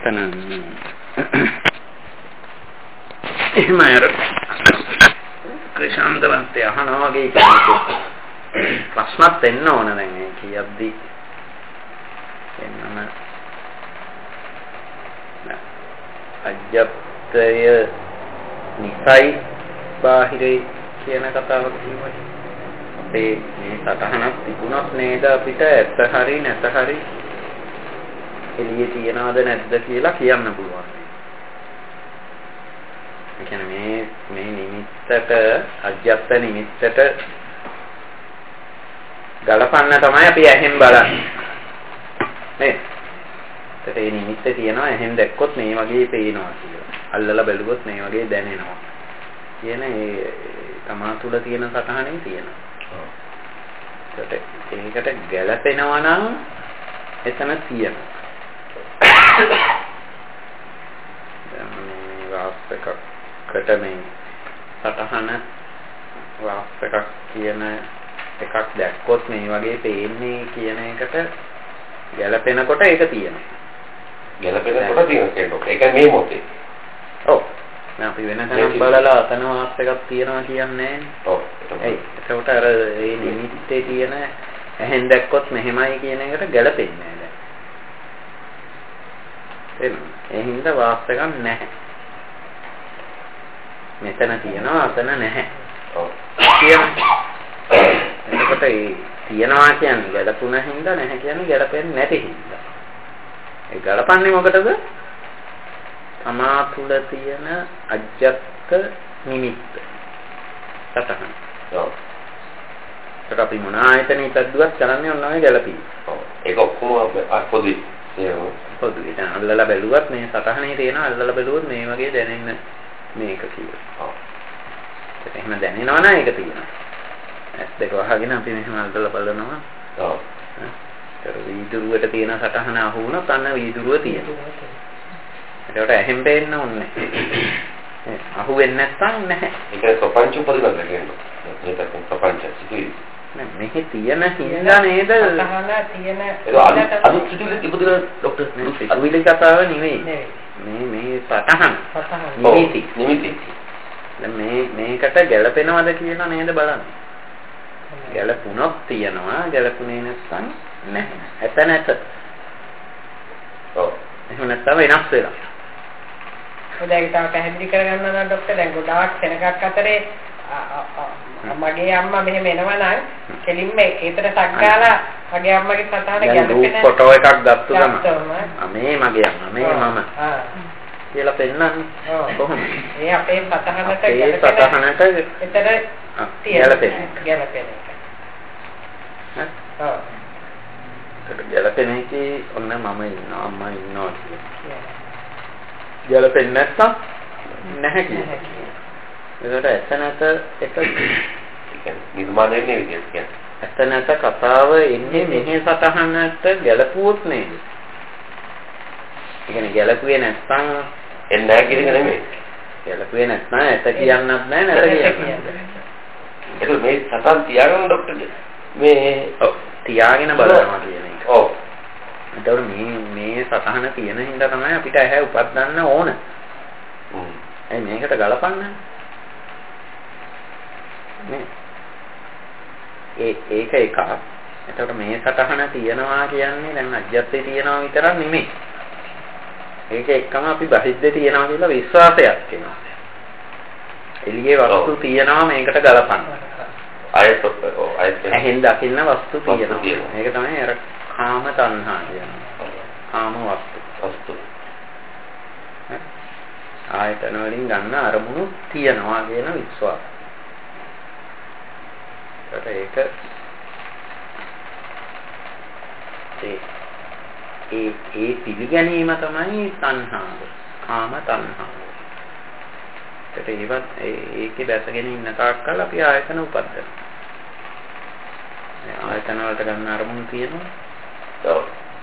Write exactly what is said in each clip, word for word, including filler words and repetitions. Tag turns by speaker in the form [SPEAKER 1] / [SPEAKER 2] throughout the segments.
[SPEAKER 1] එතන එහෙම අර ක්‍රිෂාන්තවන්තය අහනවා වගේ කෙනෙක් ප්‍රශ්නත් එන්න ඕන දැන් මේ කියද්දි එන්නම අජ්ජත්ය නිසයි බාහිරේ කියන කතාවක් කියනවා. අපේ මේ සටහනක් තිබුණත් නේද අපිට ඇත්ත හරි නැත හරි එළියේ තියනවද නැද්ද කියලා කියන්න පුළුවන්. ඒ කියන්නේ මේ මේ නිමිත්තට අජ්ජත් නිමිත්තට ගලපන්න තමයි අපි ඇහෙන් බලන්නේ. නේද? ඒ නිමිත්ත තියනවා ඇහෙන් දැක්කොත් මේ වගේ පේනවා කියලා. අල්ලලා බැලුවොත් මේ වගේ දැනෙනවා. කියන ඒ තමා තුළ තියෙන සටහනේ තියෙනවා. ඒකට ගැළපෙනවා නම් එතන තියෙනවා. මේ වාස්තකකට මේ සටහන වාස්තකක් කියන එකක් දැක්කොත් මේ වගේ පේන්නේ කියන එකට ගැළපෙනකොට ඒක තියෙනවා.
[SPEAKER 2] ගැළපෙනකොට තියෙනවා. ඒක මේ මොතේ.
[SPEAKER 1] ඔව්. දැන් අපි වෙන තැනක් බලලා අතන වාස්තකක් තියෙනවා කියන්නේ.
[SPEAKER 2] ඔව්.
[SPEAKER 1] ඒයි ඒකට අර ඒ නිමිත්තේ තියෙන ඇහෙන් දැක්කොත් මෙහෙමයි කියන එකට ගැළපෙන්නේ නැහැ. එහෙනම් ඒ හින්දා වාස්තකක් නැහැ. මෙතන තියෙනවා අතන නැහැ.
[SPEAKER 2] ඔව්.
[SPEAKER 1] කියනවා. එතකොට ඒ තියනවා කියන්නේ ගැළපුණ හින්දා නැහැ කියන්නේ ගැළපෙන්නේ නැති හින්දා. ඒ ගලපන්නේ මොකටද? තමා තුළ තියෙන අජ්ජත් නිමිත්ත. සතහන.
[SPEAKER 2] ඔව්.
[SPEAKER 1] ඒක අපි මොන ආයතනෙ ඉදද්දුවත් කරන්නේ ඔන්න ඔය ගැළපීම.
[SPEAKER 2] ඔව්. ඒක ඔක්කොම පොදුයි. ඒක
[SPEAKER 1] පොදුයි. දැන් අල්ලලා බැලුවත් මේ සතහනේ තියෙන අල්ලලා බැලුවොත් මේ වගේ දැනෙන්න මේක කියලා.
[SPEAKER 2] ඔව්.
[SPEAKER 1] ඒක එහෙම දැනෙනවා නම් ඒක තියෙනවා. ඇස් දෙක වහගෙන අපි මෙහෙම අල්ලලා බලනවා.
[SPEAKER 2] ඔව්.
[SPEAKER 1] ඒක වීදුරුවට තියෙන සටහන අහු වුණොත් අන්න වීදුරුව තියෙනවා. ඒකට ඇහෙන් පේන්න ඕනේ. අහු වෙන්නේ නැත්නම් නැහැ.
[SPEAKER 2] ඒක සපංච උපදිනවා කියන්නේ. මේක සපංච සිතුයි.
[SPEAKER 1] නෑ මෙහි තියෙන හින්දා නේද?
[SPEAKER 3] සටහන තියෙන
[SPEAKER 2] ඒක අනිත් සිතුවිලි ඉපදින ડોක්ටර්
[SPEAKER 1] සිතුවිලි කතාව නෙවෙයි. මේ මේ සටහන. නිමිති.
[SPEAKER 2] නිමිති.
[SPEAKER 1] දැන් මේ මේකට ගැළපෙනවද කියලා නේද බලන්නේ. ගැළපුණොත් තියනවා ගැළපුණේ නැත්නම් නැහැ. ඇත නැත.
[SPEAKER 2] ඔව්.
[SPEAKER 1] එහෙම නැත්නම් වෙනස් වෙනවා.
[SPEAKER 3] හොඳයි තාම පැහැදිලි කරගන්න නම් ડોක්ටර් දැන් ගොඩාක් සෙනගක් අතරේ මගේ අම්මා මෙහෙම එනවා නම් කෙලින්ම ඒතර සක්කාලා මගේ අම්මගේ සතහන ගැළපෙන
[SPEAKER 1] ෆොටෝ එකක් ගත්ත ගමන් මේ මගේ අම්මා මේ මම කියලා පෙන්නන්නේ කොහොමද?
[SPEAKER 3] ඒ අපේ සතහනට
[SPEAKER 1] ඒ සතහනට
[SPEAKER 3] ඒතර
[SPEAKER 1] ගැළපෙන
[SPEAKER 3] ගැළපෙන එක. ඔව්.
[SPEAKER 1] ඒක ගැළපෙන එකේ ඔන්න මම ඉන්නවා අම්මා ඉන්නවා කියලා. ගැළපෙන්නේ නැත්තම් නැහැ කියලා. ඒකට ඇත්ත නැත එක
[SPEAKER 2] නිර්මාණය වෙන්නේ විදියට කියන්නේ.
[SPEAKER 1] ඇත්ත නැත කතාව එන්නේ මෙහි සතහනට ගැළපුවොත් නේද? ඒ කියන්නේ ගැළපුවේ නැත්තම්
[SPEAKER 2] එන්නේ නැහැ කියන එක නෙමෙයි.
[SPEAKER 1] ගැළපුවේ නැත්නම් ඇත කියන්නත් නැහැ නැත කියන්නත්.
[SPEAKER 2] ඒක මේ සතන් තියාගන්න ડોක්ටර් මේ
[SPEAKER 1] ඔව් තියාගෙන බලනවා කියන එක.
[SPEAKER 2] ඔව්.
[SPEAKER 1] ඒතකොට මේ මේ සතහන තියෙන හින්දා තමයි අපිට ඇහැ උපදින්න ඕන.
[SPEAKER 2] හ්ම්.
[SPEAKER 1] ඒ මේකට ගලපන්න. නේ. ඒ ඒක එකක්. එතකොට මේ සතහන තියනවා කියන්නේ දැන් අජ්ජත්තේ තියනවා විතරක් නෙමෙයි. ඒක එක්කම අපි බහිද්දේ තියනවා කියලා විශ්වාසයක් එනවා. එළියේ වස්තු තියනවා මේකට ගලපන්න.
[SPEAKER 2] ආයත ආයත
[SPEAKER 1] ඇහෙන් දකින්න වස්තු තියෙනවා. මේක තමයි අර කාම තණ්හා කියන්නේ. කාම වස්තු.
[SPEAKER 2] වස්තු.
[SPEAKER 1] ආයතන වලින් ගන්න අරමුණු තියනවා කියන විශ්වාසය. ඒක ඒ ඒ ඒ පිළිගැනීම තමයි තණ්හාව. කාම තණ්හාව. ඒකට ඒවත් ඒකේ දැසගෙන ඉන්න තාක්කල් අපි ආයතන උපදිනවා. ආයතන වලට ගන්න අරමුණු තියෙනවා.
[SPEAKER 2] ඔව්.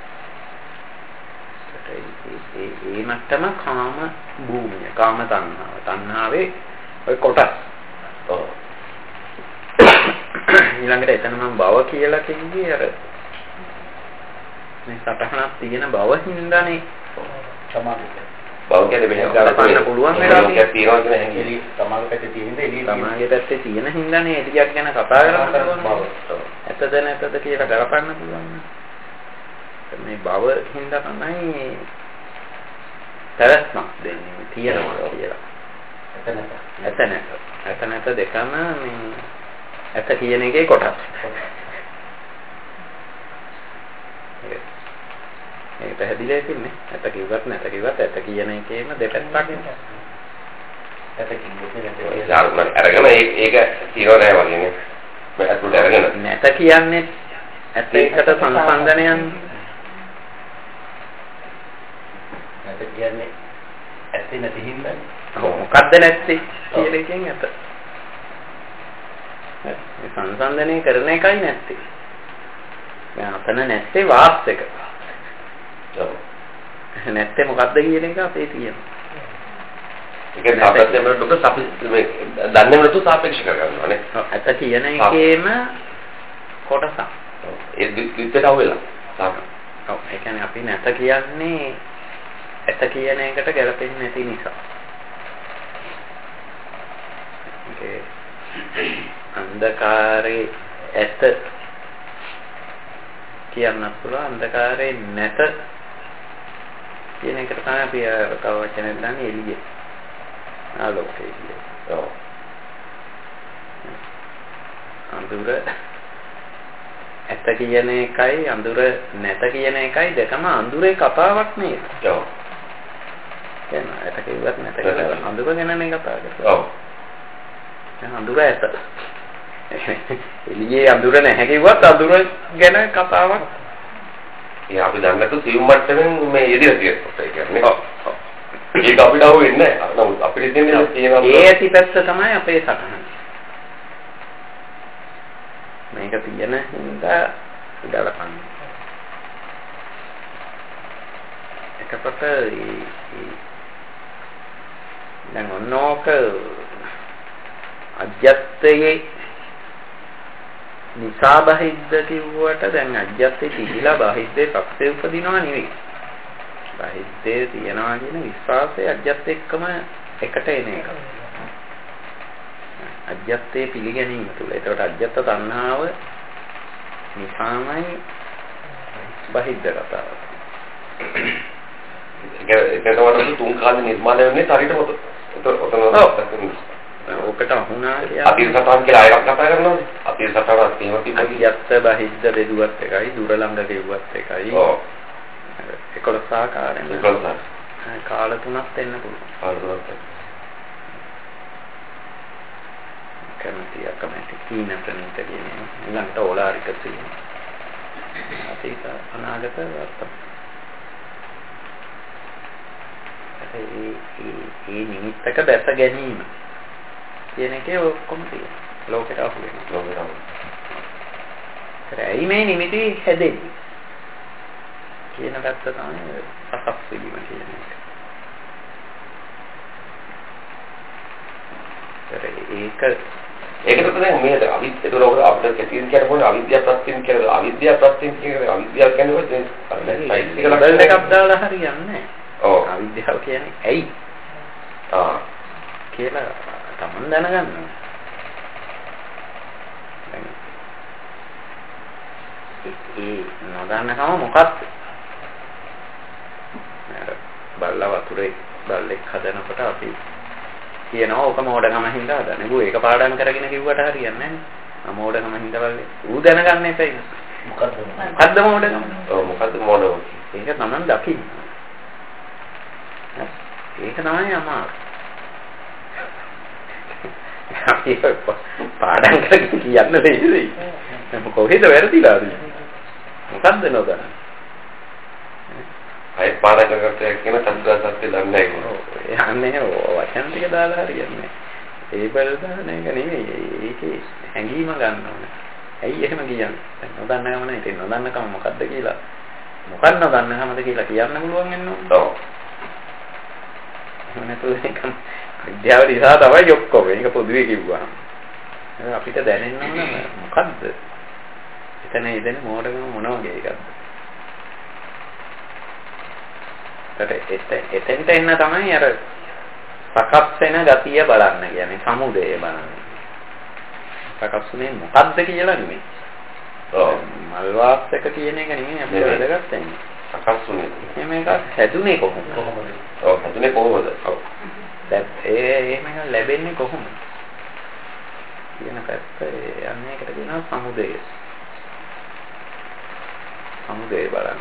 [SPEAKER 1] ඒ ඒ මට්ටම කාම භූමිය, කාම තණ්හාව. තණ්හාවේ ඔය කොටස්.
[SPEAKER 2] ඔව්.
[SPEAKER 1] ඊළඟට එතන මම භව කියලා කිව්වේ අර මේ සටහනක් තියෙන බව හින්දානේ
[SPEAKER 2] සමාජයට. බෞද්ධයෙක් මෙහෙම
[SPEAKER 1] ගලපන්න පුළුවන් වෙලා
[SPEAKER 2] තියෙනවා කියන හැඟීම.
[SPEAKER 4] සමාජ පැත්තේ තියෙන දේ එළිය.
[SPEAKER 1] සමාජයේ පැත්තේ තියෙන හින්දානේ එළියක් ගැන කතා කරන්න පුළුවන්. ඇත්තද නැත්තද කියලා ගලපන්න පුළුවන්. මේ බව හින්දා තමයි තරස්මක් දෙන්නේ තියෙනවා කියලා.
[SPEAKER 4] එතන
[SPEAKER 1] ඇත නැත. ඇත නැත දෙකම මේ ඇත කියන එකේ කොටස්. ඒක පැහැදිලි තියෙන්නේ. ඇත කිව්වත් නැත කිව්වත් ඇත කියන එකේම දෙපැත්තක් නේ.
[SPEAKER 4] ඇත කිව්වොත්
[SPEAKER 2] නේ අරගෙන ඒක තියනවා නෑ වගේ නේ. මම අතුලට අරගෙන
[SPEAKER 1] නැත කියන්නේ ඇත එකට සංසන්දනයන්.
[SPEAKER 4] නැත කියන්නේ ඇත්තේ නැති හින්දානේ.
[SPEAKER 1] මොකද්ද නැත්තේ කියන එකෙන් ඇත. මේ සංසන්දනය කරන එකයි නැත්තේ. දැන් අපන නැත්තේ වාස් එක. නැත්තේ මොකද්ද කියන එක අපේ තියෙනවා.
[SPEAKER 2] ඒක සාපේක්ෂව දුක සාපේක්ෂ මේ දන්නේ නැතු සාපේක්ෂ කරගන්නවා නේ.
[SPEAKER 1] ඇත කියන එකේම කොටසක්.
[SPEAKER 2] ඒ දෙකට අවුලා.
[SPEAKER 1] ඔව් ඒ කියන්නේ අපි නැත කියන්නේ ඇත කියන එකට ගැලපෙන්නේ නැති නිසා. ඒ අන්ධකාරේ ඇත කියන්න පුළුවන් අන්ධකාරේ නැත කියන එකට තමයි අපි කව වචනේ දාන්නේ එළිය. ආලෝකය කියන්නේ. ඔව්. අඳුර ඇත කියන එකයි අඳුර නැත කියන එකයි දෙකම අඳුරේ කතාවක් නේද?
[SPEAKER 2] ඔව්.
[SPEAKER 1] එහෙනම් ඇත කිව්වත් නැත කිව්වත් අඳුර ගැනනේ කතා කරන්නේ.
[SPEAKER 2] ඔව්.
[SPEAKER 1] දැන් අඳුර ඇත. එළියේ අඳුර නැහැ කිව්වත් අඳුර ගැන කතාවක්.
[SPEAKER 2] ඒ අපි දන්නතු සිවුම් මට්ටමින් මේ යෙදিলা තියෙනවා ඒ කියන්නේ. ඔව්. ඒක අපිට අහු වෙන්නේ නැහැ. නමුත් අපිට දෙන්නේ තියෙනවා.
[SPEAKER 1] ඒ ඇති පැත්ත තමයි අපේ සටහන. මේක තියෙන හින්දා ගලපන්න. එතකොට දැන් ඔන්නෝක අජ්‍යත්තයේ නිසා බහිද්ද කිව්වට දැන් අජ්‍යත්තේ තිබිලා බහිද්දේ පක්ෂේ උපදිනවා නෙවෙයි. බහිද්දේ තියනවා කියන විශ්වාසය අජ්‍යත් එක්කම එකට එන එක. අජ්‍යත්තේ පිළිගැනීම තුළ. ඒකට අජ්‍යත්ත තණ්හාව නිසාමයි බහිද්ද කතාව.
[SPEAKER 2] ඒක ඒකට තුන් කාලේ නිර්මාණය වෙන්නේ හරියට ඔතන
[SPEAKER 1] ඔකට අහුණා කියන්නේ
[SPEAKER 2] අතීත සටහන් කියලා ආයෙත් කතා කරනවාද? අතීත සටහනක් තියෙනවා තිබුණා.
[SPEAKER 1] අජ්‍යත්ත බහිද්ද බෙදුවත් එකයි දුර ළඟ ගෙව්වත් එකයි.
[SPEAKER 2] ඔව්.
[SPEAKER 1] එකොළොස් ආකාරයෙන්
[SPEAKER 2] එකොළොස්
[SPEAKER 1] කාල තුනක් දෙන්න පුළුවන්.
[SPEAKER 2] කාල තුනක්.
[SPEAKER 1] කැමති අකමැති කීන ප්‍රණීත කියන්නේ ඊළඟට ඕලාරික තියෙන. අතීත අනාගත වර්තමාන. ඒ ඒ නිමිත්තක දැස ගැනීම කියන එකේ ඔක්කොම තියෙනවා. ලෝකයට අහු වෙනවා.
[SPEAKER 2] ලෝකයට අහු.
[SPEAKER 1] ඒයි මේ නිමිති හැදෙන්නේ. කියන පැත්ත තමයි සකස් වීම කියන එක. ඒක
[SPEAKER 2] ඒකට තමයි මේ අවිද්‍යාව ඒක අපිට කැටින් කියන මොන අවිද්‍යාව ප්‍රත්‍යයෙන් කියලා අවිද්‍යාව ප්‍රත්‍යයෙන් කියන්නේ අවිද්‍යාව කියන්නේ මොකද? සයිස් එක
[SPEAKER 1] ලබල් එකක් දාලා හරියන්නේ නැහැ.
[SPEAKER 2] ඔව්.
[SPEAKER 1] අවිද්‍යාව කියන්නේ ඇයි?
[SPEAKER 2] ආ
[SPEAKER 1] කියලා තමන් දැනගන්න. ඒ නොදන්නකම මොකක්ද? බල්ලා වතුරේ බල්ලෙක් හදනකොට අපි කියනවා ඕක මෝඩකම හින්දා හදන්නේ. ඌ ඒක පාඩම් කරගෙන කිව්වට හරියන්නේ නැහැ. ආ මෝඩකම හින්දා බල්ලේ. ඌ දැනගන්න එපයි.
[SPEAKER 4] මොකද්ද?
[SPEAKER 1] මොකද්ද මෝඩකම?
[SPEAKER 2] ඔව් මොකද්ද මෝඩකම?
[SPEAKER 1] ඒක තමන් දකින්න. ඒක තමයි අමාරු. අපි පාඩම් කරගෙන කියන්න දෙන්නේ. කොහෙද වැරදිලාද? මොකද්ද නොදන්න?
[SPEAKER 2] අය පාඩම් කරකට කියන තත්ත්වයක් දන්නේ නැහැ.
[SPEAKER 1] යන්නේ වචන ටික දාලා හරියන්නේ. ඒ බල දාන එක නෙමෙයි. ඒකේ හැඟීම ගන්න ඕනේ. ඇයි එහෙම කියන්නේ? නොදන්න ගමන ඉතින් නොදන්නකම මොකද්ද කියලා. මොකක්ද නොදන්නකමද කියලා කියන්න පුළුවන් වෙන්නේ.
[SPEAKER 2] ඔව්.
[SPEAKER 1] නැතුව ඒක විද්‍යාව නිසා තමයි ඔක්කොම. ඒක පොදුවේ කිව්වා. අපිට දැනෙන්න ඕන මොකද්ද? එතන ඉදෙන මෝඩකම මොන වගේ එකක්ද? ඒකට එතෙන්ට එන්න තමයි අර සකස් වෙන ගතිය බලන්න කියන්නේ සමුදය බලන්න. සකස් වෙන්නේ මොකද්ද කියලා නෙමෙයි. ඔව් මල් වාස්තක කියන එක නෙමෙයි අපිට වැදගත් වෙන්නේ. සකස් වෙන්නේ. එහෙම එකක් හැදුනේ කොහොමද? ඔව් හැදුනේ කොහොමද? ඔව්. දැන් ඒ එහෙම එකක් ලැබෙන්නේ කොහොමද? කියන පැත්ත යන්නේ එකට කියනවා සමුදය. සමුදය බලන්න.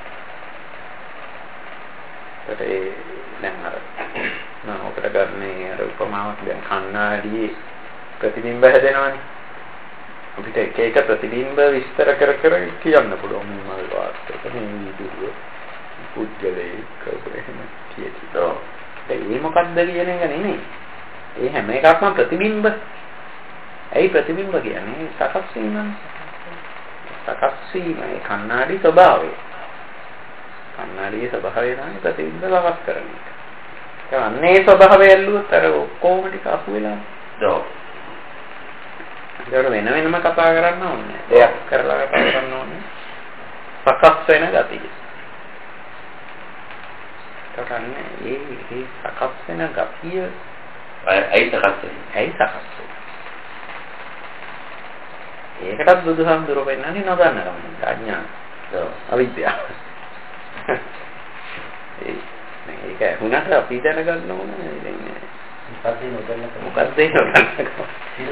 [SPEAKER 1] ඒ දැන් අර මම ඔකට ගන්නේ අර උපමාවක් දැන් කණ්ණාඩියේ ප්‍රතිබිම්බ හැදෙනවනේ. අපිට එක එක ප්‍රතිබිම්බ විස්තර කර කර කියන්න පුළුවන් මේ මල් වාස්තක මේ විදිහට පුද්ගලයෙක් එහෙම කියනවා. ඒ මොකක්ද කියන එක නෙමෙයි. ඒ හැම එකක්ම ප්‍රතිබිම්බ. ඇයි ප්‍රතිබිම්බ කියන්නේ? සකස් වීම. සකස් වීම ඒ කණ්ණාඩි ස්වභාවය. කණ්ණාඩියේ ස්වභාවය තමයි ප්‍රතිබිම්බ සකස් කරන්නේ. ඒ අන්නේ ස්වභාවය ඇල්ලුවොත් අර ඔක්කොම ටික අහු වෙලා. ඔව්. ඒකට වෙන වෙනම කතා කරන්න ඕනේ. දෙයක් කරලා කතා කරන්න ඕනේ. සකස් වෙන ගතිය. ඒකන්නේ ඒ ඒ සකස් වෙන ගතිය ඇයි සකස් වෙන්නේ? ඇයි සකස් වෙන්නේ? ඒකටත් බුදුහාමුදුරුවෝ වෙන්නන්නේ නොදන්නකම. අඥාන. ඔව්. අවිද්‍යාව. ඒ මේක වුණාට අපි දැනගන්න ඕනේ ඉතින් මොකක්ද නොදන්නකම. මොකක්ද නොදන්නකම.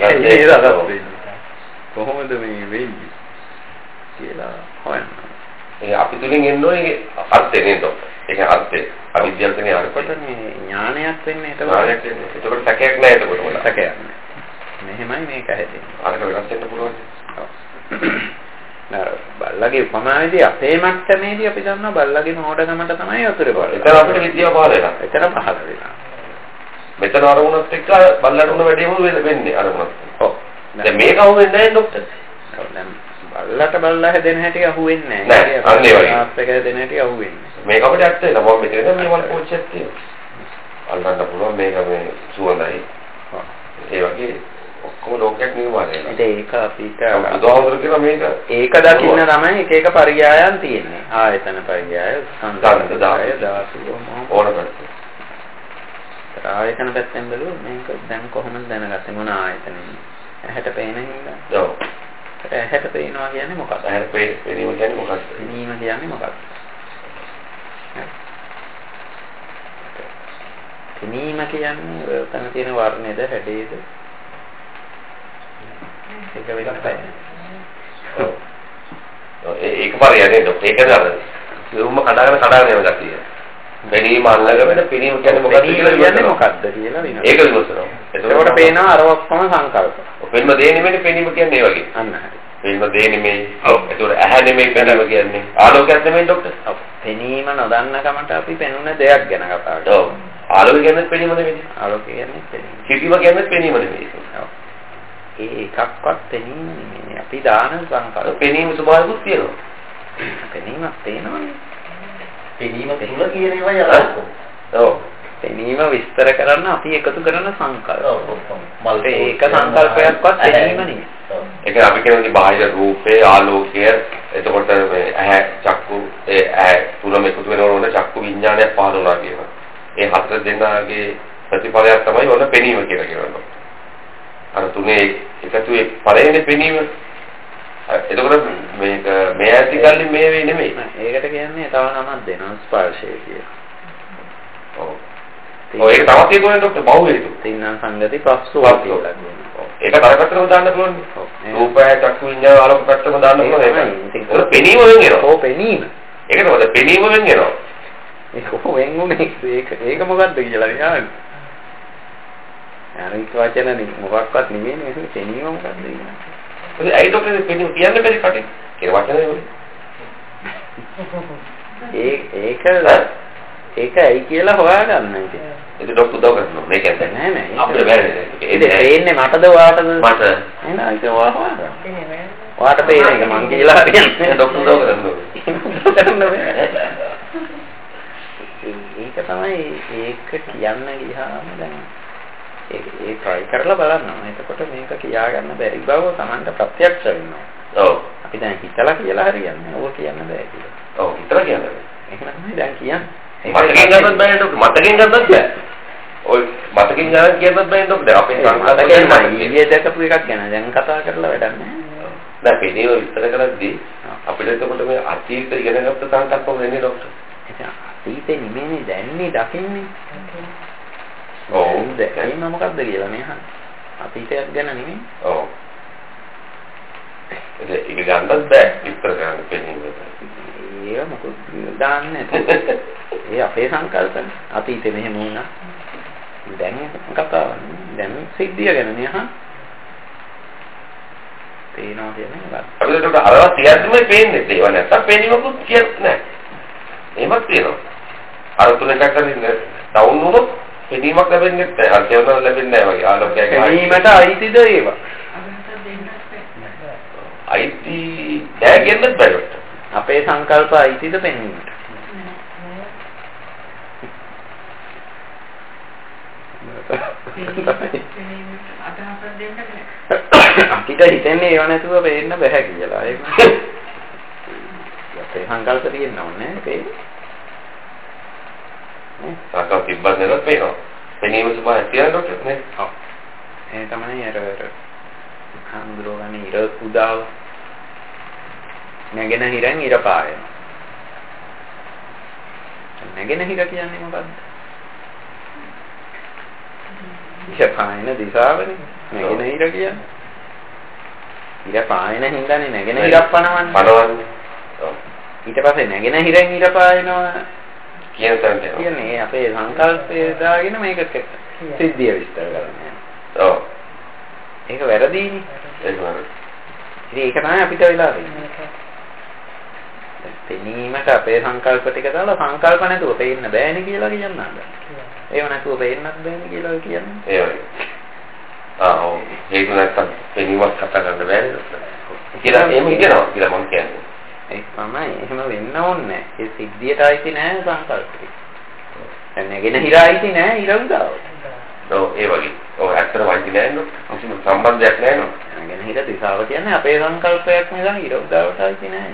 [SPEAKER 1] කොහොමද මේ වෙන්නේ කියලා හොයන්න. ඒ අපි තුලින් එන්න ඕනේ අර්ථය නේද? ඒක අර්ථය. අවිද්‍යාව කියන්නේ අර්ථයට මේ ඥානයක් වෙන්නේ ඒක ඥානයක් වෙන්නේ. ඒකට සැකයක් නැහැ එතකොට මොකද? සැකයක් නැහැ. මෙහෙමයි මේක හැදෙන්නේ. අරක වෙනස් වෙන්න පුළුවන්. ඔව්. බල්ලගේ උපමාවේදී අපේ මට්ටමේදී අපි දන්නවා බල්ලගේ නෝඩකමට තමයි අතුරු බලන්නේ. එතන අපිට විද්‍යාව පහළ වෙනවා. එතන පහළ වෙනවා. මෙතන අරමුණත් එක්ක බල්ලට උන වැඩේම වෙන්නේ අරමුණත්. ඔව්. දැන් මේක අහුවෙන්නේ නැහැ ડોක්ටර්. ඔව් දැන් බල්ලට බල්ලා හැදෙන හැටි අහුවෙන්නේ නැහැ. නෑ අන්න ඒ වගේ. ආප්පක හැදෙන හැටි අහුවෙන්නේ. මේක අපිට ඇත්ත වෙනවා. මම මෙතන මේ වල පෝච්චයක් තියෙනවා. අල්ලන්න පුළුවන් මේක මේ සුවඳයි. ඔව්. ඒ වගේ ඔක්කොම ලෝකයක් නිර්මාණය වෙනවා. ඒක අපිට උදාහරණ කියන මේක ඒක දකින්න තමයි එක එක පරියායන් තියෙන්නේ. ආයතන පරියාය, සංස්කාර දාය, ධාතු ඕන පැත්ත. ආයතන පැත්තෙන් බැලුවොත් මේක දැන් කොහොමද දැනගත්තේ මොන ආයතනෙද? ඇහැට පේන හින්දා. ඔව්. ඇහැට පේනවා කියන්නේ මොකක්ද? ඇහැට පේනීම කියන්නේ මොකක්ද? පේනීම කියන්නේ මොකක්ද? පේනීම කියන්නේ තන තියෙන වර්ණයද, හැඩයේද? ඒක වෙනස්යි. ඔව්. ඒක පරියන්නේ නේද? ඒක නේද? සිරුම්ම කඩාගෙන කඩාගෙන යන ගැතිය. පෙනීම අල්ලගෙන පෙනීම කියන්නේ මොකක්ද කියලා කියන්නේ මොකක්ද කියලා වෙනවා. ඒක විමසනවා. එතකොට පේනවා අර ඔක්කොම සංකල්ප. ඔපෙන්ම දේ නෙමෙයි පෙනීම කියන්නේ ඒ වගේ. අන්න හරි. පෙනීම දේ නෙමෙයි. ඔව්. එතකොට ඇහැ නෙමෙයි පෙනීම කියන්නේ. ආලෝකයක් නෙමෙයි ડોක්ටර්. ඔව්. පෙනීම නොදන්න කමට අපි පෙනුන දෙයක් ගැන කතා කරනවා. ඔව්. ආලෝකය කියන්නේ පෙනීම නෙමෙයි. ආලෝකය කියන්නේ පෙනීම. හිතීම කියන්නේ පෙනීම නෙමෙයි. ඔව්. ඒ එකක්වත් පෙනීම නෙමෙයි. අපි දාන සංකල්ප. පෙනීම ස්වභාවයක් තියෙනවා. පෙනීමක් තියෙනවනේ. පෙනීම තුල කියන ඒවා යලක්කො. ඔව්. පෙනීම විස්තර කරන්න අපි එකතු කරන සංකල්ප. ඔව්. මල් ඒක සංකල්පයක්වත් පෙනීම නෙමෙයි. ඔව්. ඒක අපි කියන්නේ බාහිර රූපේ ආලෝකය එතකොට මේ ඇහැ චක්කු ඒ ඇහැ තුනම එකතු වෙනකොට චක්කු විඥානයක් පහළ වුණා කියනවා. ඒ හතර දෙනාගේ ප්‍රතිඵලයක් තමයි ඔන්න පෙනීම කියලා කියනවා. අර තුනේ එකතුවේ පළවෙනි පෙනීම එතකොට මේක මේ ඇති කල්ලි මේ වෙයි නෙමෙයි. ඒකට කියන්නේ තව නමක් දෙනවා ස්පර්ශය කියලා. ඔව්. ඔය ඒක තමයි කියන්නේ ડોක්ටර් බහුව හේතු. තින්න සංගති පස්සෝ කියලා කියනවා. ඒක තරකටම දාන්න පුළුවන්. ඔව්. රූපය චක්කු විඤ්ඤාණ ආලෝක පැත්තම දාන්න පුළුවන් ඒකයි. ඒක පෙනීම වෙන් වෙනවා. ඔව් පෙනීම. ඒක තමයි පෙනීම වෙන් වෙනවා. ඒක වෙන් වුනේ ඒක ඒක මොකද්ද කියලා නේද? අනිත් වචන මොකක්වත් නෙමෙයි මේක පෙනීම මොකද්ද කියන්නේ. ඒ අයි ડોක්ටර් පෙනීම කියන්නේ බැරි කටින්. ඒක වචන නෙමෙයි. ඒ ඒක ඒක ඇයි කියලා හොයාගන්න ඉතින්. ඒක ડોක්ටර් උදව් කරනවා. මේක ඇත්ත නෑ නෑ. අපිට බැරි. ඒක දෙන්නේ මටද ඔයාටද? මට. එහෙනම් ඒක ඔයා හොයාගන්න. ඔයාට පේන එක මං කියලා හරියන්නේ ડોක්ටර් උදව් කරනවා. ඒක තමයි ඒක කියන්න ගියාම දැන් ඒ ඒ try කරලා බලන්න. එතකොට මේක කියාගන්න බැරි බව Tamanට ප්‍රත්‍යක්ෂ වෙනවා. ඔව්. අපි දැන් හිතලා කියලා හරියන්නේ. ඕක කියන්න බෑ කියලා. ඔව් හිතලා කියන්නේ. එහෙම තමයි දැන් කියන්නේ.
[SPEAKER 2] මතකෙන් ගන්නත් බෑ නේද? මතකෙන් ගන්නත් බෑ. ඔය මතකෙන් ගන්න කියන්නත් බෑ නේද? දැන් අපේ සංකල්පයෙන්
[SPEAKER 1] ඊයේ දැකපු එකක් ගැන දැන් කතා කරලා වැඩක් නැහැ.
[SPEAKER 2] දැන් පෙනීම විස්තර කරද්දී අපිට එතකොට මේ අතීත ඉගෙනගත්ත සංකල්ප වෙන්නේ ડોක්ටර්.
[SPEAKER 1] අතීතේ නෙමෙයි දැන්නේ දකින්නේ.
[SPEAKER 2] ඔව්.
[SPEAKER 1] දැන් මොකක්ද කියලා නේ අහන්නේ. අතීතයක් ගැන නෙමෙයි.
[SPEAKER 2] ඔව්. ඒක ඒක ගන්නත් බෑ විස්තර කරන්න පෙනීම.
[SPEAKER 1] ඒක මොකද දාන්නේ නැහැ. ඒ අපේ සංකල්පන අතීතේ මෙහෙම වුණා. දැන් කතාව දැන් සිද්ධිය ගැන නේ අහන්නේ. පේනවා කියන්නේ මොකක්ද?
[SPEAKER 2] අපිට ඒක අරවා තියද්දිමයි පේන්නේ. ඒව නැත්තම් පේනීමකුත් කියන්නේ නැහැ. එහෙමත් තියෙනවා. අර තුන එකක් අරින්න ඩවුන් වුණොත් පෙනීමක් ලැබෙන්නේ නැහැ. අර තේරුම් ලැබෙන්නේ නැහැ වගේ ආලෝකයක්.
[SPEAKER 1] පෙනීමට අයිතිද ඒවා?
[SPEAKER 2] අයිති නෑ කියන්නත් බෑ.
[SPEAKER 1] අපේ සංකල්ප අයිතිද පෙනීමට? අපිට හිතන්නේ ඒව නැතුව පේන්න බෑ කියලා. ඒක අපේ සංකල්ප තියෙන්න ඕනේ නේ.
[SPEAKER 2] සංකල්ප තිබ්බත් නේද පේනවා. පෙනීම සුභයි කියලා ડોක්ටර් නේ.
[SPEAKER 1] ඔව්. ඒ තමයි අර හඳුරගන්නේ ඉර උදාව. නැගෙන හිරෙන් ඉර පායන. නැගෙන හිර කියන්නේ මොකද්ද? ඉර පායන දිශාවනේ. නැගෙන හිර කියන්නේ. ඉර පායන හින්දානේ නැගෙන හිරක් පනවන්නේ.
[SPEAKER 2] පනවන්නේ. ඔව්.
[SPEAKER 1] ඊට පස්සේ නැගෙන හිරෙන් ඉර පායනවා
[SPEAKER 2] කියන තැනට.
[SPEAKER 1] කියන්නේ අපේ සංකල්පය දාගෙන මේක සිද්ධිය විස්තර කරන්නේ.
[SPEAKER 2] ඔව්.
[SPEAKER 1] ඒක වැරදීනේ.
[SPEAKER 2] ඒක වැරදි.
[SPEAKER 1] ඉතින් ඒක තමයි අපිට වෙලා තියෙන්නේ. පෙනීමට අපේ සංකල්ප ටික දාලා සංකල්ප නැතුව පේන්න බෑනේ කියලා කියනවා. ඒව නැතුව පේන්නත් බෑනේ කියලා කියන්නේ.
[SPEAKER 2] ඒ වගේ. ආ ඔව්. ඒක නැත්තම් පෙනීමක් කතා කරන්න බෑනේ. කියලා එහෙම හිතනවා කියලා මම කියන්නේ.
[SPEAKER 1] ඒක තමයි එහෙම වෙන්න ඕනේ. ඒ සිද්ධියට අයිති නෑ සංකල්පෙ. දැන් නැගෙන හිර අයිති නෑ ඉර උදාව.
[SPEAKER 2] ඔව් ඒ වගේ. ඔව් ඇත්තටම අයිති නෑ නෝ. කිසිම සම්බන්ධයක් නෑ නෝ.
[SPEAKER 1] නැගෙන හිර දිශාව කියන්නේ අපේ සංකල්පයක් නෙවෙයි ඉර උදාවට අයිති නෑ.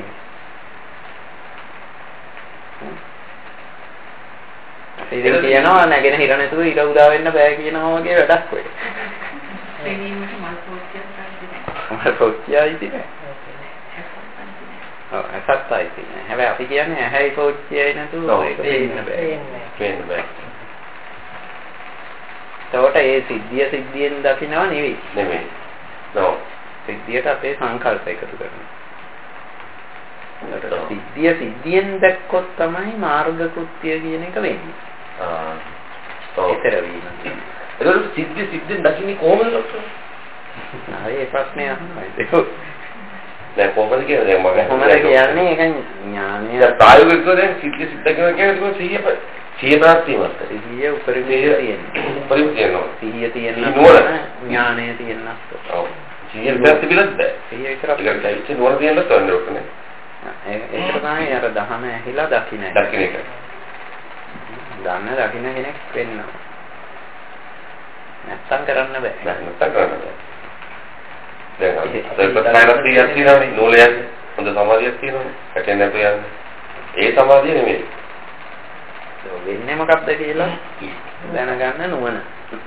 [SPEAKER 1] ඉතින් කියනවා නැගෙන හිර නැතුව ඉර උදා වෙන්න බෑ කියනවා වගේ වැඩක් ඔය.
[SPEAKER 3] පෙනීමට මල් පෝච්චියක් ගන්න.
[SPEAKER 1] මල් පෝච්චියයි තියෙන්නේ. ඔව් ඇසත් අයිති නෑ. හැබැයි අපි කියන්නේ ඇහැයි පෝච්චියයි නැතුව ඒක දෙන්න බෑ.
[SPEAKER 2] වෙන්න බෑ.
[SPEAKER 1] ඒකට ඒ සිද්ධිය සිද්ධියෙන් දකින්නව නෙවෙයි.
[SPEAKER 2] නෙමෙයි. නෝ.
[SPEAKER 1] සිද්ධියට අපේ සංකල්ප එකතු කරනවා. සිද්ධිය සිද්ධියෙන් දැක්කොත් තමයි මාර්ග කෘත්‍ය කියන එක වෙන්නේ.
[SPEAKER 2] ආ. ඔව්.
[SPEAKER 1] ඒතර වීම.
[SPEAKER 2] ඒක සිද්ධිය සිද්ධියෙන් දකින්නේ කොහොමද ડોක්ටර්?
[SPEAKER 1] හරි ඒ ප්‍රශ්නේ අහනවා ඒක.
[SPEAKER 2] දැන් කොහොමද කියන්නේ? දැන් මම
[SPEAKER 1] කොහොමද කියන්නේ ඒක ඥානය.
[SPEAKER 2] දැන් ප්‍රායෝගිකව දැන් සිද්ධිය සිද්ධ කරනවා කියන්නේ සිහිය සිහිය ප්‍රාප්තියමත්.
[SPEAKER 1] සිහිය උපරිමයේ තියෙනවා.
[SPEAKER 2] උපරිම තියෙනවා.
[SPEAKER 1] සිහිය තියෙන ඥානය තියෙනත්.
[SPEAKER 2] ඔව්. සිහිය ප්‍රාප්ති පිළිබඳ බෑ.
[SPEAKER 1] සිහිය විතරක්
[SPEAKER 2] ඒක දැයිච්ච නෝන දෙන්න තෝරන්න ඕනේ.
[SPEAKER 1] ඒක තමයි අර දහම ඇහිලා දකින්න.
[SPEAKER 2] දකින්න එක.
[SPEAKER 1] දන්න දකින්න කෙනෙක් වෙන්න. නැත්තම් කරන්න බෑ.
[SPEAKER 2] නැත්තම් කරන්න බෑ. දැන් අපි ප්‍රත්‍යක්ෂ ක්‍රියාවක් තියෙනවානේ නූලයක් හොඳ සමාධියක් තියෙනවානේ. කැටෙන්නේ නැතු යන්නේ. ඒ සමාධිය නෙමෙයි.
[SPEAKER 1] ඒක වෙන්නේ මොකක්ද කියලා දැනගන්න නුවණ.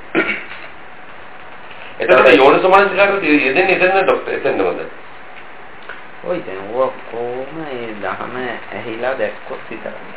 [SPEAKER 2] එතකොට යෝනිසෝමනසිකාරය යෙදෙන්නේ එතන ડોක්ටර් එතනද මොකද?
[SPEAKER 1] ඔය දැන් ඔක්කොම ඒ දහම ඇහිලා දැක්කොත් විතරයි.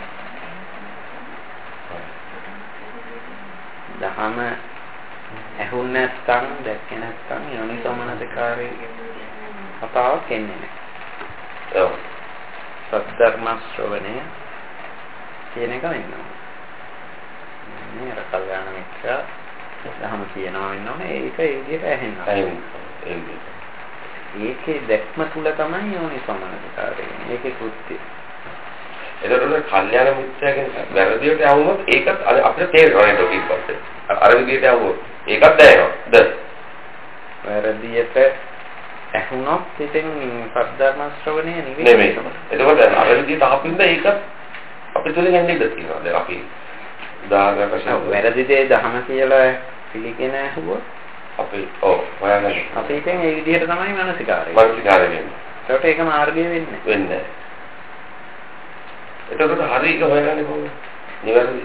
[SPEAKER 1] දහම ඇහුන් නැත්නම් දැක්කේ නැත්නම් යෝනිසෝමනසිකාරයේ කතාවක් එන්නේ නැහැ.
[SPEAKER 2] ඔව්.
[SPEAKER 1] සත්‍යධර්ම ශ්‍රවණය කියන එක වෙනවා. මේ අර කල්යාණ මිත්‍ර දහම කියනවා වෙනවනේ ඒක ඒ විදිහට ඇහෙනවා.
[SPEAKER 2] ඇහෙනවා.
[SPEAKER 1] ඒකේ දැක්ම තුල තමයි යෝනිසෝමනසිකාරය. ඒකේ කෘත්‍ය.
[SPEAKER 2] එතකොට කල්යාණ මිත්‍යාගෙන් වැරදියට යවුනොත් ඒකත් අපිට තේරෙනවා නේද ඊට පස්සේ. අර විදිහට යවුනොත් ඒකත් දැනෙනවද?
[SPEAKER 1] වැරදියට ඇහුනොත් ඉතින් සද්ධර්ම ශ්‍රවණය නෙවෙයි.
[SPEAKER 2] නෙමෙයි. එතකොට අර විදිහට අපින්ද ඒකත් අපිට තුලින් යන්නේ ඉඳ තියෙනවා. දැන් අපි උදාහරණයක් වශයෙන්
[SPEAKER 1] වැරදි දේ දහම කියලා පිළිගෙන ඇහුවොත්
[SPEAKER 2] අපි ඔව් හොයාගන්න.
[SPEAKER 1] අපි ඉතින් ඒ විදිහට තමයි මානසිකාරය.
[SPEAKER 2] මානසිකාරය වෙන්නේ.
[SPEAKER 1] ඒකට ඒක මාර්ගය වෙන්නේ.
[SPEAKER 2] වෙන්නේ. එතකොට හරි එක හොයගන්නේ කොහොමද? නිවැරදි.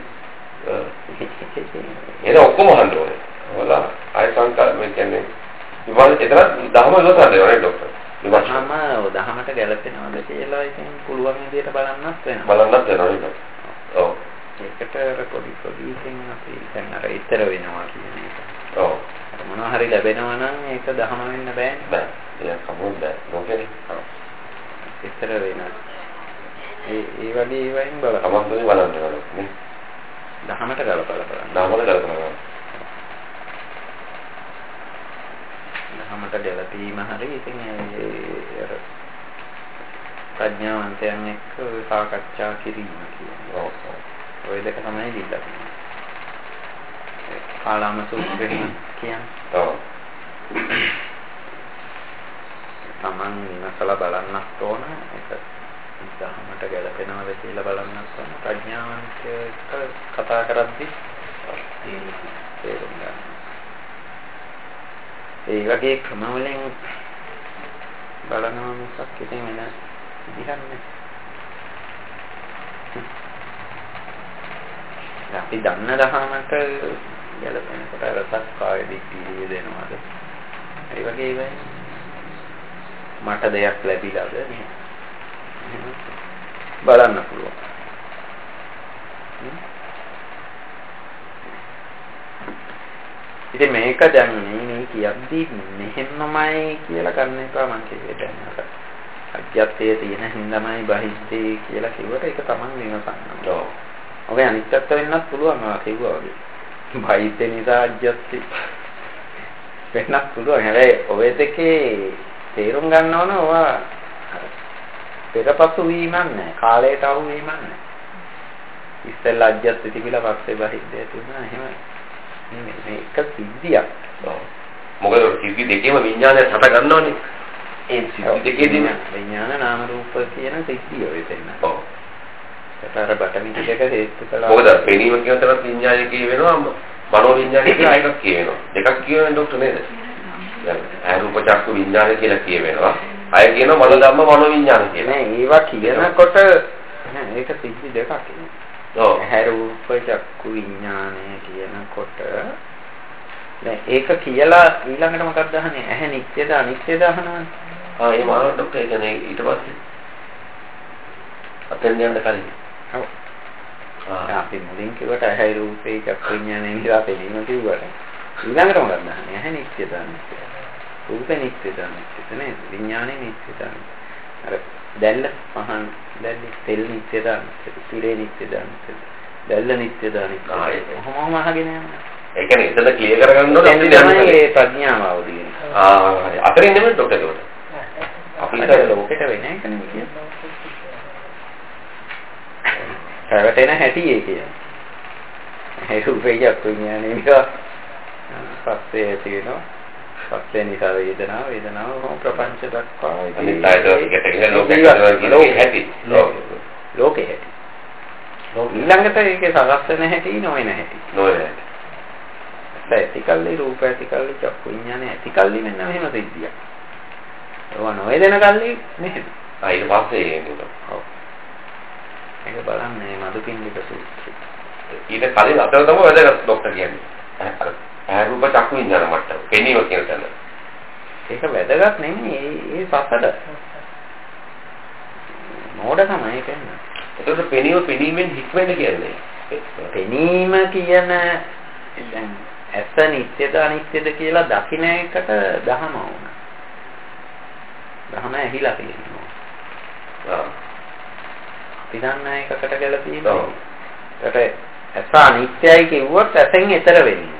[SPEAKER 2] ඒක ඔක්කොම අහන්න ඕනේ. වල ආය සංකල්ප මේ කියන්නේ විවාද එතන දහම ඉවසන්නේ නේද ડોක්ටර්?
[SPEAKER 1] දහම දහමට ගැලපෙනවද කියලා ඉතින් පුළුවන් විදිහට බලන්නත් වෙනවා.
[SPEAKER 2] බලන්නත් වෙනවා නේද? ඔව්.
[SPEAKER 1] ඒකට පොඩි පොඩි ඉතින් අපි දැන් අර ඉතර වෙනවා කියන එක.
[SPEAKER 2] ඔව්.
[SPEAKER 1] මොනවා හරි ලැබෙනවා නම් ඒක දහම වෙන්න බෑනේ.
[SPEAKER 2] බෑ. ඒක කවුරුද බෑ. මොකද? ඔව්.
[SPEAKER 1] ඉතර වෙනවා. ඒ ඒ වගේ ඒවායින් බලන්න.
[SPEAKER 2] අමතකව බලන්න ඕනේ නේ.
[SPEAKER 1] දහමට ගලපලා බලන්න.
[SPEAKER 2] දහමට ගලපලා.
[SPEAKER 1] දහමට ගැලපීම හරි ඉතින් ඒ අර ප්‍රඥාවන්තයන් එක්ක සාකච්ඡා කිරීම කියන්නේ.
[SPEAKER 2] ඔව්.
[SPEAKER 1] ඔය දෙක තමයි දීලා තියෙන්නේ. කාලාම සූත්‍රයෙන් කියන්නේ.
[SPEAKER 2] ඔව්.
[SPEAKER 1] තමන් විමසලා බලන්නත් ඕන ඒක දහමට ගැලපෙනවද කියලා බලන්නත් ඕන ප්‍රඥාවන්තයෙක් කතා කරද්දී තේරුම් ගන්න. ඒ වගේ ක්‍රමවලින් බලනවා මිසක් ඉතින් වෙන විදිහක් නෑ. අපි දන්න දහමට ගැලපෙනකොට රසක් කාය දික්තිය දෙනවාද? ඒ වගේ වෙයි. මට දෙයක් ලැබිලාද නේ? බලන්න පුළුවන්. ඉතින් මේක දැන් මේ කියද්දී මෙහෙමමයි කියලා ගන්න එපා මං කිව්වේ දැන් අර අජ්‍යත්තේ තියෙන හින්දාමයි බහිද්දේ කියලා කිව්වට ඒක තමන් විමසන්න. ඔව්. ඔගේ අනිත්‍යත්ව වෙන්නත් පුළුවන් ආ කිව්වා වගේ. බහිද්දේ නිසා අජ්‍යත්තේ වෙන්නත් පුළුවන්. හැබැයි ඔය දෙකේ තේරුම් ගන්න ඕන ඔවා පෙරපසු වීමක් නැහැ. කාලයට අහු වීමක් නැහැ. ඉස්සෙල්ලා අජ්‍යත්තේ තිබිලා පස්සේ බහිද්දේ තුනා එහෙම මේක සිද්ධියක්.
[SPEAKER 2] මොකද සිද්ධි දෙකේම විඥානය හට ගන්නවනේ. ඒ සිද්ධි දෙකේදීම
[SPEAKER 1] විඥාන නාම රූප කියන සිද්ධිය ඔය දෙන්න.
[SPEAKER 2] ඔව්.
[SPEAKER 1] ඒතර බටමින් දෙක හේතු කළා.
[SPEAKER 2] මොකද පෙනීම කියන තරම් විඥානය කිය වෙනවා මනෝ විඥානය කියලා එකක් කිය වෙනවා. දෙකක් කියවෙන ડોක්ටර් නේද? දැන් ආය රූප චක්කු විඥානය කියලා කිය වෙනවා. අය කියනවා මනෝ ධම්ම මනෝ විඥාන කියලා.
[SPEAKER 1] නෑ ඒවා කියනකොට ඒක සිද්ධි දෙකක් නේ. ඔව්. ඇහැ රූප චක්කු විඥානය කියනකොට දැන් ඒක කියලා ඊළඟට මොකක්ද අහන්නේ? ඇහැ නිත්‍යද අනිත්‍යද අහනවනේ.
[SPEAKER 2] ආ ඒ මානව ડોක්ටර් ඒ කියන්නේ ඊට පස්සේ අතෙන් යන්න කලින්.
[SPEAKER 1] ඔව්. ආ අපි මුලින් කිව්වට ඇහැ රූපේ චක්කු විඥානය නිසා පෙනීම කිව්වට ඊළඟට මොකක්ද අහන්නේ? ඇහැ නිත්‍යද අනිත්‍යද? රූපේ නිත්‍යද අනිත්‍යද නේද? විඥානේ නිත්‍යද අනිත්‍යද? අර දැල්ල පහන් දැල්ල තෙල් නිත්‍යද අනිත්‍යද? තිරේ නිත්‍යද අනිත්‍යද? දැල්ල නිත්‍යද අනිත්‍යද? ආ ඒක කොහොමම අහගෙන යනවා.
[SPEAKER 2] ඒ කියන්නේ එතන ක්ලියර් කරගන්න ඕනේ අපි
[SPEAKER 1] දැන් මේ ප්‍රඥාව අවදීන.
[SPEAKER 2] ආ හරි. අතරින් නෙමෙයි ડોක්ටර් ඒකට.
[SPEAKER 1] අපි ඉතින් ලෝකෙට වෙන එක නෙමෙයි කියන්නේ. පැවැටෙන හැටි ඒ කියන්නේ. ඒ රූපේ චක්කු විඥානේ නිසා පස්සේ ඇති වෙනවා. පස්සේ නිසා වේදනාව වේදනාව කොහොම ප්‍රපංච දක්වා
[SPEAKER 2] අනිත් ආයතනයකට ගිහින් ලෝකෙට ලෝකෙ හැටි.
[SPEAKER 1] ලෝකෙ හැටි. ඊළඟට ඒකේ සකස් වෙන හැටි නොවන හැටි.
[SPEAKER 2] නොවන හැටි.
[SPEAKER 1] ඇතිකල්ලි රූප ඇතිකල්ලි චක්කු විඥානේ ඇතිකල්ලි මෙන්න මෙහෙම සිද්ධියක්. ඒවා නොවේ දෙන කල්ලි මෙහෙම.
[SPEAKER 2] ආ ඊට පස්සේ එන්නේ.
[SPEAKER 1] ඔව්. ඒක බලන්නේ මදුපිණ්ඩික සූත්‍රය.
[SPEAKER 2] ඊට කලින් අතර තමයි වැදගත් ડોක්ටර් කියන්නේ. ඇහැ රූප චක්කු විඥාන මට්ටම. පෙනීම කියන තැන.
[SPEAKER 1] ඒක වැදගත් නෙමෙයි ඒ සසල. මොඩකමයි කියන්නේ.
[SPEAKER 2] ඒකට පෙනීම පෙනීමෙන් හික්මෙන්න කියන්නේ.
[SPEAKER 1] පෙනීම කියන දැන් ඇස නිත්‍යද අනිත්‍යද කියලා දකින්න එකට දහම වුණා. දහම ඇහිලා තියෙනවා. ආ. අපි දන්න එකකට ගැලපීම. ඔව්. ඒකට ඇස අනිත්‍යයි කිව්වොත් ඇසෙන් ඈතර වෙන්නේ.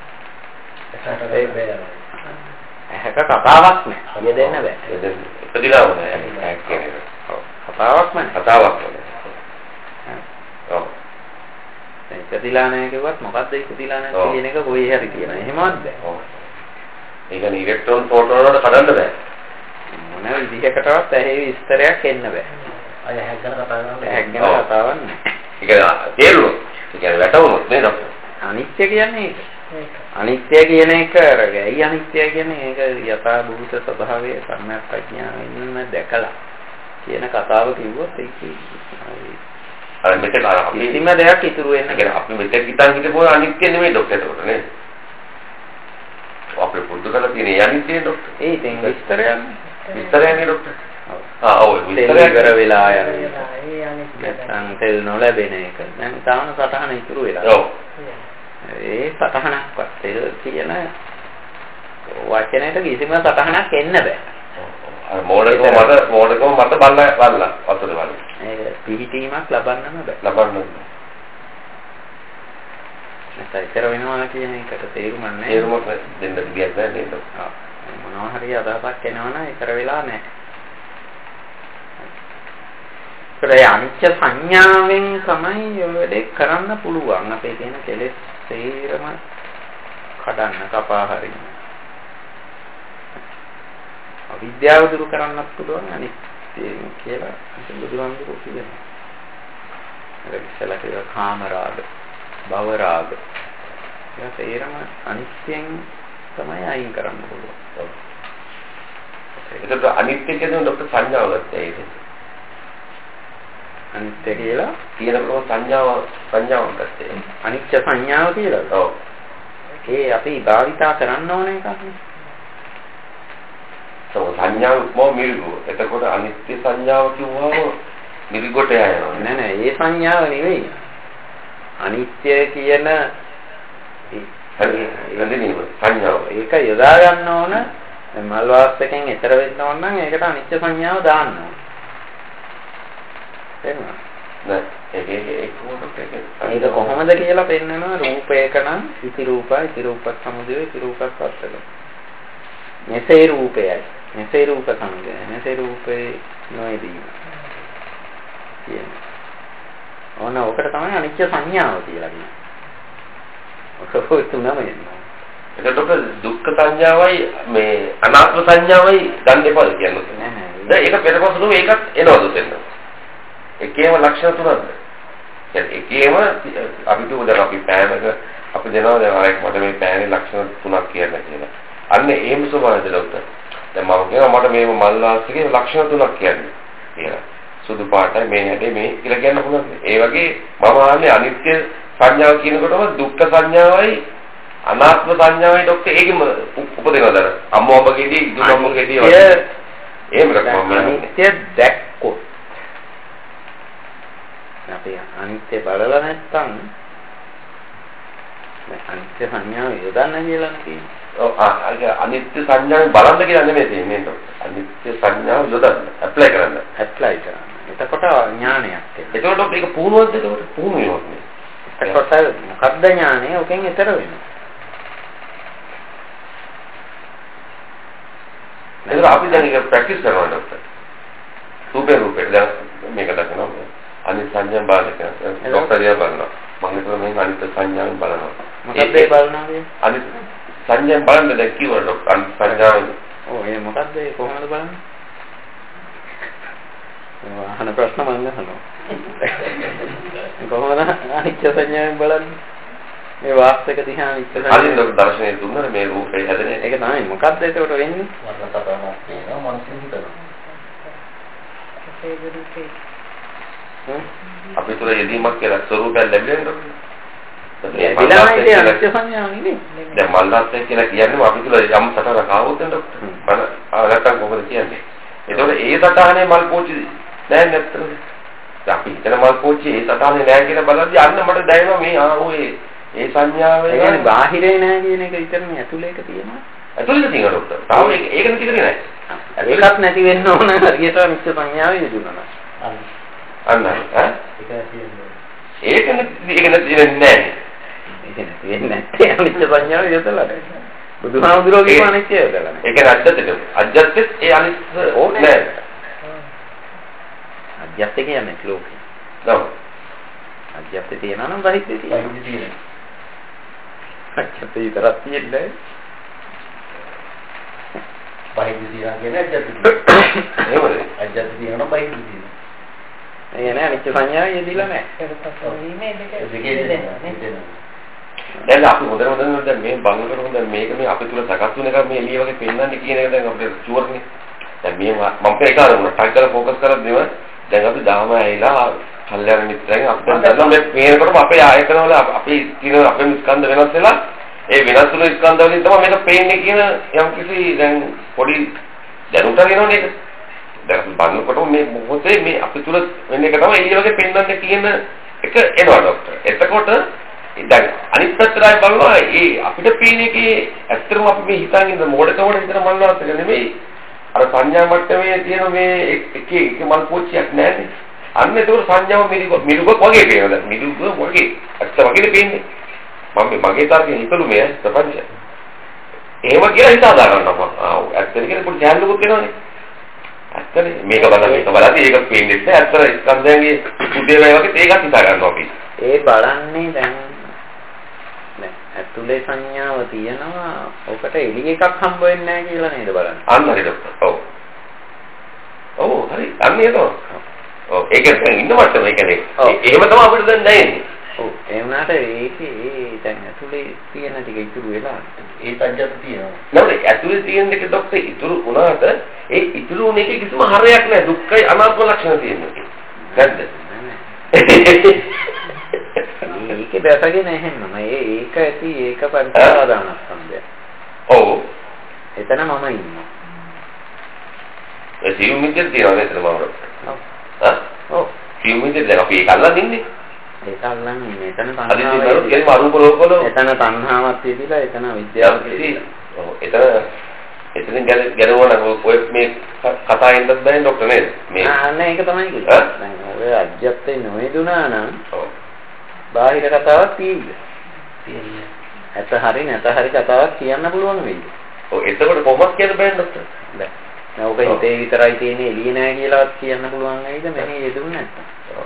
[SPEAKER 1] ඇහැක කතාවක් නෑ. කිය දෙන්න බෑ.
[SPEAKER 2] ඉපදිලා වුණා.
[SPEAKER 1] ඔව්. කතාවක් නෑ.
[SPEAKER 2] කතාවක් නෑ. ඔව්.
[SPEAKER 1] ඉපදිලා නැහැ කිව්වත් මොකද්ද ඉපදිලා නැහැ කියන එක කොහේ හරි කියනවා. එහෙමවත් බෑ.
[SPEAKER 2] ඔව්. ඒක නේ ඉලෙක්ට්‍රෝන ප්‍රෝටෝන වලට කඩන්න බෑ.
[SPEAKER 1] මොන විදිහකටවත් ඇහි විස්තරයක් එන්න බෑ.
[SPEAKER 3] අය ඇහැ ගැන කතා කරනවා.
[SPEAKER 1] ඇහැ ගැන කතාවක් නෑ.
[SPEAKER 2] ඒක තේරුණොත්. ඒ කියන්නේ වැටුණොත් නේද?
[SPEAKER 1] අනිත්‍ය කියන්නේ ඒක. අනිත්‍ය කියන එක ඇයි අනිත්‍ය කියන්නේ ඒක යථා භූත ස්වභාවය සම්‍යක් ප්‍රඥාවෙන්ම දැකලා කියන කතාව කිව්වොත් ඒක
[SPEAKER 2] අර මෙතන අර අපි
[SPEAKER 1] කිසිම දෙයක් ඉතුරු වෙන්නේ
[SPEAKER 2] නැහැ. අපි මෙතන හිතන් හිටපුවා අනිත්‍ය නෙමෙයි ડોක්ටර් එතකොට නේ. අපේ පුරුදු කරලා තියෙන අනිත්‍ය ડોක්ටර්.
[SPEAKER 1] ඒ ඉතින් විස්තරයක්
[SPEAKER 2] විස්තරයනේ ડોක්ටර්. ආ ඔව්
[SPEAKER 1] විස්තරය කර වෙලා යන
[SPEAKER 3] ඒ අනිත්‍ය
[SPEAKER 1] නැත්නම් තෙල් නොලැබෙන එක. දැන් තාම සටහන ඉතුරු වෙලා.
[SPEAKER 2] ඔව්.
[SPEAKER 1] ඒ සටහනක්වත් තෙල් කියන වචනයට කිසිම සටහනක් එන්න බෑ.
[SPEAKER 2] අර මෝඩකම මත මෝඩකම මත බලලා බලලා වතුර බලලා.
[SPEAKER 1] ඒක පිහිටීමක් ලබන්නම බෑ.
[SPEAKER 2] ලබන්න.
[SPEAKER 1] නැත්නම් ඉතර වෙනවා කියන එකට තේරුමක් නැහැ.
[SPEAKER 2] තේරුමක් දෙන්න දෙයක් නැහැ නේද?
[SPEAKER 1] ආ මොනවා හරි අදහසක් එනවනම් ඉතර වෙලා නැහැ. ඒ අනිත්‍ය සංඥාවෙන් තමයි ඔය වැඩේ කරන්න පුළුවන්. අපේ තියෙන කෙලෙස් සේරම කඩන්න කපා හරින්න. අවිද්‍යාව දුරු කරන්නත් පුළුවන් අනිත්‍ය කියලා බුදුහාමුදුරුවෝ කියනවා. ඒක ඉස්සලා කියලා කාම රාග, භව රාග. ඒක සේරම අනිත්‍යෙන් තමයි අයින් කරන්න පුළුවන්.
[SPEAKER 2] ඒකට අනිත්‍ය කියන ડોක්ටර් සංඥාව ගත්තා ඒක.
[SPEAKER 1] අනිත්‍ය කියලා
[SPEAKER 2] තියෙනකොට සංඥාව සංඥාව ගත්තේ.
[SPEAKER 1] අනිත්‍ය සංඥාව කියලා.
[SPEAKER 2] ඔව්.
[SPEAKER 1] ඒ අපි භාවිතා කරන්න ඕන එකක් නේ.
[SPEAKER 2] So සංඥාව මො මිරිගු. එතකොට අනිත්‍ය සංඥාව කිව්වම මිරිගොට යනවා.
[SPEAKER 1] නෑ නෑ ඒ සංඥාව නෙවෙයි. අනිත්‍ය කියන
[SPEAKER 2] ඒ සංඥාව.
[SPEAKER 1] ඒක යොදා ගන්න ඕන. මල් වාස්තකෙන් ඈතර වෙන්න ඕන නම් ඒකට අනිත්‍ය සංඥාව දාන්න ඕන. එහෙනම්
[SPEAKER 2] නෑ ඒක ඒක
[SPEAKER 1] ඒක කොහොමද කියලා පෙන්නනවා රූපයක නම් ඉති රූපයි ඉති රූපත් සමුදය ඉති රූපත් පස්සක. මෙසේ රූපයයි මෙසේ රූප සමුදය මෙසේ රූපේ නොයදී කියන්නේ. ඕන ඔකට තමයි අනිත්‍ය සංඥාව කියලා කියන්නේ. ඔක තුනම එනවා.
[SPEAKER 2] එතකොට දුක්ඛ සංඥාවයි මේ අනාත්ම සංඥාවයි ගන්න එපා කියන්නේ.
[SPEAKER 1] නෑ නෑ.
[SPEAKER 2] දැන් ඒක පෙරපසුම ඒකත් එනවද දෙන්න. එකේම ලක්ෂණ තුනක්ද? කියන්නේ එකේම අපි දුක අපි පෑනක අපි දෙනවා දැන් ආයෙත් මට මේ පෑනේ ලක්ෂණ තුනක් කියන්න කියලා. අන්න එහෙම ස්වභාවයද ડોක්ටර්. දැන් මම කියනවා මට මේ මල් වාස්තිකේ ලක්ෂණ තුනක් කියන්න කියලා. සුදු පාටයි මේ හැටේ මේ කියලා කියන්න පුළුවන්. ඒ වගේ මම ආන්නේ අනිත්‍ය සංඥාව කියනකොටම දුක්ඛ සංඥාවයි අනාත්ම සංඥාවයි ડોක්ටර් ඒකෙම උපදිනවද? අම්මෝ ඔබගේදී දුක ඔබගේදී වගේ. එහෙම එකක් මම
[SPEAKER 1] අනිත්‍ය දැක්කොත් අපි අනිත්‍ය බලලා නැත්නම් අනිත්‍ය සංඥාව යොදන්න කියලා නෙවෙයි.
[SPEAKER 2] ඔව් අනිත්‍ය සංඥාව බලන්න කියලා නෙමෙයි තියෙන්නේ නේද? අනිත්‍ය සංඥාව යොදන්න, ඇප්ලයි කරන්න.
[SPEAKER 1] ඇප්ලයි කරන්න. එතකොට ඥානයක් එනවා.
[SPEAKER 2] එතකොට ඒක පුහුණුවක්ද එතකොට? පුහුණු වෙනවද මේ?
[SPEAKER 1] එතකොට මොකද්ද ඥානය? ඔකෙන් ඈතර වෙනවා.
[SPEAKER 2] ඒක අපි දැන් ඒක ප්‍රැක්ටිස් කරනවා ડોක්ටර්. රූපේ රූපේ දැන් මේක දකිනවා. අනිත් සංඥා බලන්න ડોක්ටර් දිහා බලනවා. මම හිතුවා මේ අනිත් සංඥාවෙන් බලනවා.
[SPEAKER 1] මොකක්ද ඒ බලනවා කියන්නේ?
[SPEAKER 2] අනිත් සංඥාවෙන් බලන්න දැන් කිව්වා ડોක්ටර් අනිත් සංඥාවෙන්.
[SPEAKER 1] ඔව් ඒ මොකද්ද ඒ කොහොමද බලන්නේ? අහන ප්‍රශ්න මම අහනවා. කොහොමද අනිත්‍ය සංඥාවෙන් බලන්නේ? මේ වාස්තක දිහා අනිත්‍ය සංඥා.
[SPEAKER 2] අනිත් ડોක්ටර් දර්ශනයේ දුන්නා මේ රූපේ හැදෙන්නේ.
[SPEAKER 1] ඒක තමයි මොකද්ද ඒකට වෙන්නේ?
[SPEAKER 4] වර්ණතපමක් තියෙනවා මනසින් හිතනවා.
[SPEAKER 3] ඒ දුරුකේ
[SPEAKER 2] අපි තුල යෙදීමක් කියලා ස්වરૂපයක් ලැබෙන්නේ
[SPEAKER 1] ඒ විලාසයේ අනිත්‍ය සංඥාව නෙමෙයි.
[SPEAKER 2] දැන් මල්ලාස්ය කියලා කියන්නේ අපි තුල යම් සතරක් ආවොත් නේද? මම ආගතන් කොහොමද කියන්නේ? ඒතකොට ඒ සතහනේ මල් පෝචි නෑ නැත්තද? අපි හිතන මල් පෝචි ඒ සතහනේ නෑ කියලා බලද්දි අන්න මට දැනෙනවා මේ ආ ඔය ඒ සංඥාව
[SPEAKER 1] ඒ කියන්නේ බාහිරේ නෑ කියන එක විතරනේ ඇතුළේ එක තියෙනවා.
[SPEAKER 2] ඇතුළේ තියෙනවා ડોක්ටර්. තාම ඒක ඒක නැති කරේ නෑ.
[SPEAKER 1] ඒකත් නැති වෙන්න ඕන හරියට අනිත්‍ය සංඥාව යෙදුණා.
[SPEAKER 2] අන්න ඈ
[SPEAKER 4] ඒක තියෙනවා.
[SPEAKER 2] ඒක නැති ඒක නැති නෑ.
[SPEAKER 1] ඒක නැති වෙන්නේ නැත්තේ අනිත්‍ය සංඥාව යෙදලා නැහැ. බුදුහාමුදුරුවෝ කියපු අනිත්‍ය යෙදලා නැහැ.
[SPEAKER 2] ඒක අජ්ජත්ද? අජ්ජත්ත් ඒ අනිත්‍ය ඕනේ නෑ.
[SPEAKER 1] අජ්ජත් කියන්නේ ලෝකේ.
[SPEAKER 2] නෝ.
[SPEAKER 1] අජ්ජත් තියෙනවා නම් බහිද්ද තියෙනවා.
[SPEAKER 4] බහිද්ද තියෙනවා.
[SPEAKER 1] අජ්ජත් විතරක් තියෙන්නේ.
[SPEAKER 4] බහිද්ද තියනවා කියන්නේ අජ්ජත් තියෙනවා.
[SPEAKER 2] එහෙමද?
[SPEAKER 4] අජ්ජත් තියෙනවා බහිද්ද තියෙනවා.
[SPEAKER 1] ඒ කියන්නේ අනිත්‍ය සංඥාව යෙදිලා නැහැ.
[SPEAKER 3] ඒක තමයි මේ දෙක
[SPEAKER 4] දෙකේ දෙනවා.
[SPEAKER 2] දැන් අපි හොඳට හොඳට දැන් මේ බංගකට හොඳ මේක මේ අපි තුල සකස් වෙන එක මේ එළිය වගේ පෙන්වන්නේ කියන එක දැන් අපිට ෂුවර්නේ. දැන් මේ මම ඒක අරමුණ ටක් කරලා ફોකස් කරද්දිම දැන් අපි දාම ඇවිලා කල්යාණ මිත්‍රයන් අපිට දැන් මේ පේනකොටම අපේ ආයතන වල අපි තියෙන අපේ ස්කන්ධ වෙනස් වෙලා ඒ වෙනස් වුණු ස්කන්ධ වලින් තමයි මේක පේන්නේ කියන යම්කිසි දැන් පොඩි දැනුමක් වෙනවනේ ඒක. දැන් බලනකොට මේ මොහොතේ මේ අපි තුල වෙන එක තමයි එළිය වගේ පෙන්වන්නේ කියන එක එනවා ડોක්ටර්. එතකොට දැන් අනිත් පැත්තටයි බලනවා ඒ අපිට පේන එකේ ඇත්තටම අපි මේ හිතන් ඉන්න මොඩකමඩ හිතන මල්ලාත් එක නෙමෙයි. අර සංඥා මට්ටමේ තියෙන මේ එක එක මල් පෝච්චියක් නැන්නේ. අන්න ඒක සංඥාව මිරිග මිරිගක් වගේ පේනවා. මිරිග වගේ ඇත්ත වගේ පේන්නේ. මම මගේ තාර්කයෙන් හිතලු මේ ප්‍රපංචය. එහෙම කියලා හිතා ගන්නවා. ආ ඇත්තට කියන පොඩි ජාලුකුත් වෙනවනේ. ඇත්තනේ මේක බලන්න මේක බලද්දී ඒක පේන්නේ නැහැ. ඇත්තට ස්කන්ධයන්ගේ උදේවයි වගේ ඒකත් හිතා ගන්නවා අපි.
[SPEAKER 1] ඒ බලන්නේ දැන් නෑ ඇතුලේ සංඥාව තියෙනවා. ඔකට එළිය එකක් හම්බ වෙන්නේ නැහැ කියලා නේද බලන්නේ.
[SPEAKER 2] අන්න හරි ડોක්ටර්. ඔව්. ඔව් හරි. අන්න ඒක. ඔව් ඒක දැන් ඉන්න මට්ටම ඒ කියන්නේ. එහෙම තමයි අපිට දැන් දැනෙන්නේ.
[SPEAKER 1] ඔව් ඒ වුණාට ඒකේ දැන් ඇතුලේ තියෙන ටික ඉතුරු වෙලා
[SPEAKER 4] ඒ සංජාත තියෙනවා.
[SPEAKER 2] නේද? ඇතුලේ තියෙන එක ડોක්ටර් ඉතුරු වුණාට ඒ ඉතුරු වෙන එකේ කිසිම හරයක් නැහැ. දුක්ඛයි අනාත්ම ලක්ෂණ තියෙනවා. නැද්ද?
[SPEAKER 1] ඒක දැසගෙන එහෙමම ඒ ඒක ඇති ඒක පරිසාදානස්කන්ධය.
[SPEAKER 2] ඔව්.
[SPEAKER 1] එතන මම ඉන්නවා.
[SPEAKER 2] ඒ සියුම් මිත්‍ය තියෙනවා නේද මම?
[SPEAKER 1] ඔව්.
[SPEAKER 2] හා? ඔව්. සියුම් මිත්‍ය දැන් අපි ඒක අල්ලන් ඉන්නේ.
[SPEAKER 1] ඒක අල්ලන් ඉන්නේ. එතන
[SPEAKER 2] තණ්හාව. අදින් කියන්නේ අරූප ලෝකවල
[SPEAKER 1] එතන තණ්හාවක් තියලා එතන විද්‍යාව
[SPEAKER 2] තියෙනවා. ඔව්. එතන එතනින් ගැල ගැලවන ඔය මේ කතාවෙන්ද බෑ ડોක්ටර් නේද? මේ
[SPEAKER 1] ආ නෑ ඒක තමයි කිව්වේ. දැන් ඔය අධ්‍යත්ේ නොයදුනා නම්
[SPEAKER 2] ඔව්.
[SPEAKER 1] බාහිර කතාවක් තියෙන්නේ. තියෙන්නේ. ඇත්ත හරි නැත හරි කතාවක් කියන්න පුළුවන් වෙයි.
[SPEAKER 2] ඔව් එතකොට කොහොමද කියන්න බෑ ડોක්ටර්?
[SPEAKER 1] බෑ. නෑ ඔක හිතේ විතරයි තියෙන්නේ එළිය නෑ කියලාවත් කියන්න පුළුවන් වෙයිද මෙහෙ යෙදුන්නේ නැත්තම්.
[SPEAKER 2] ඔව්.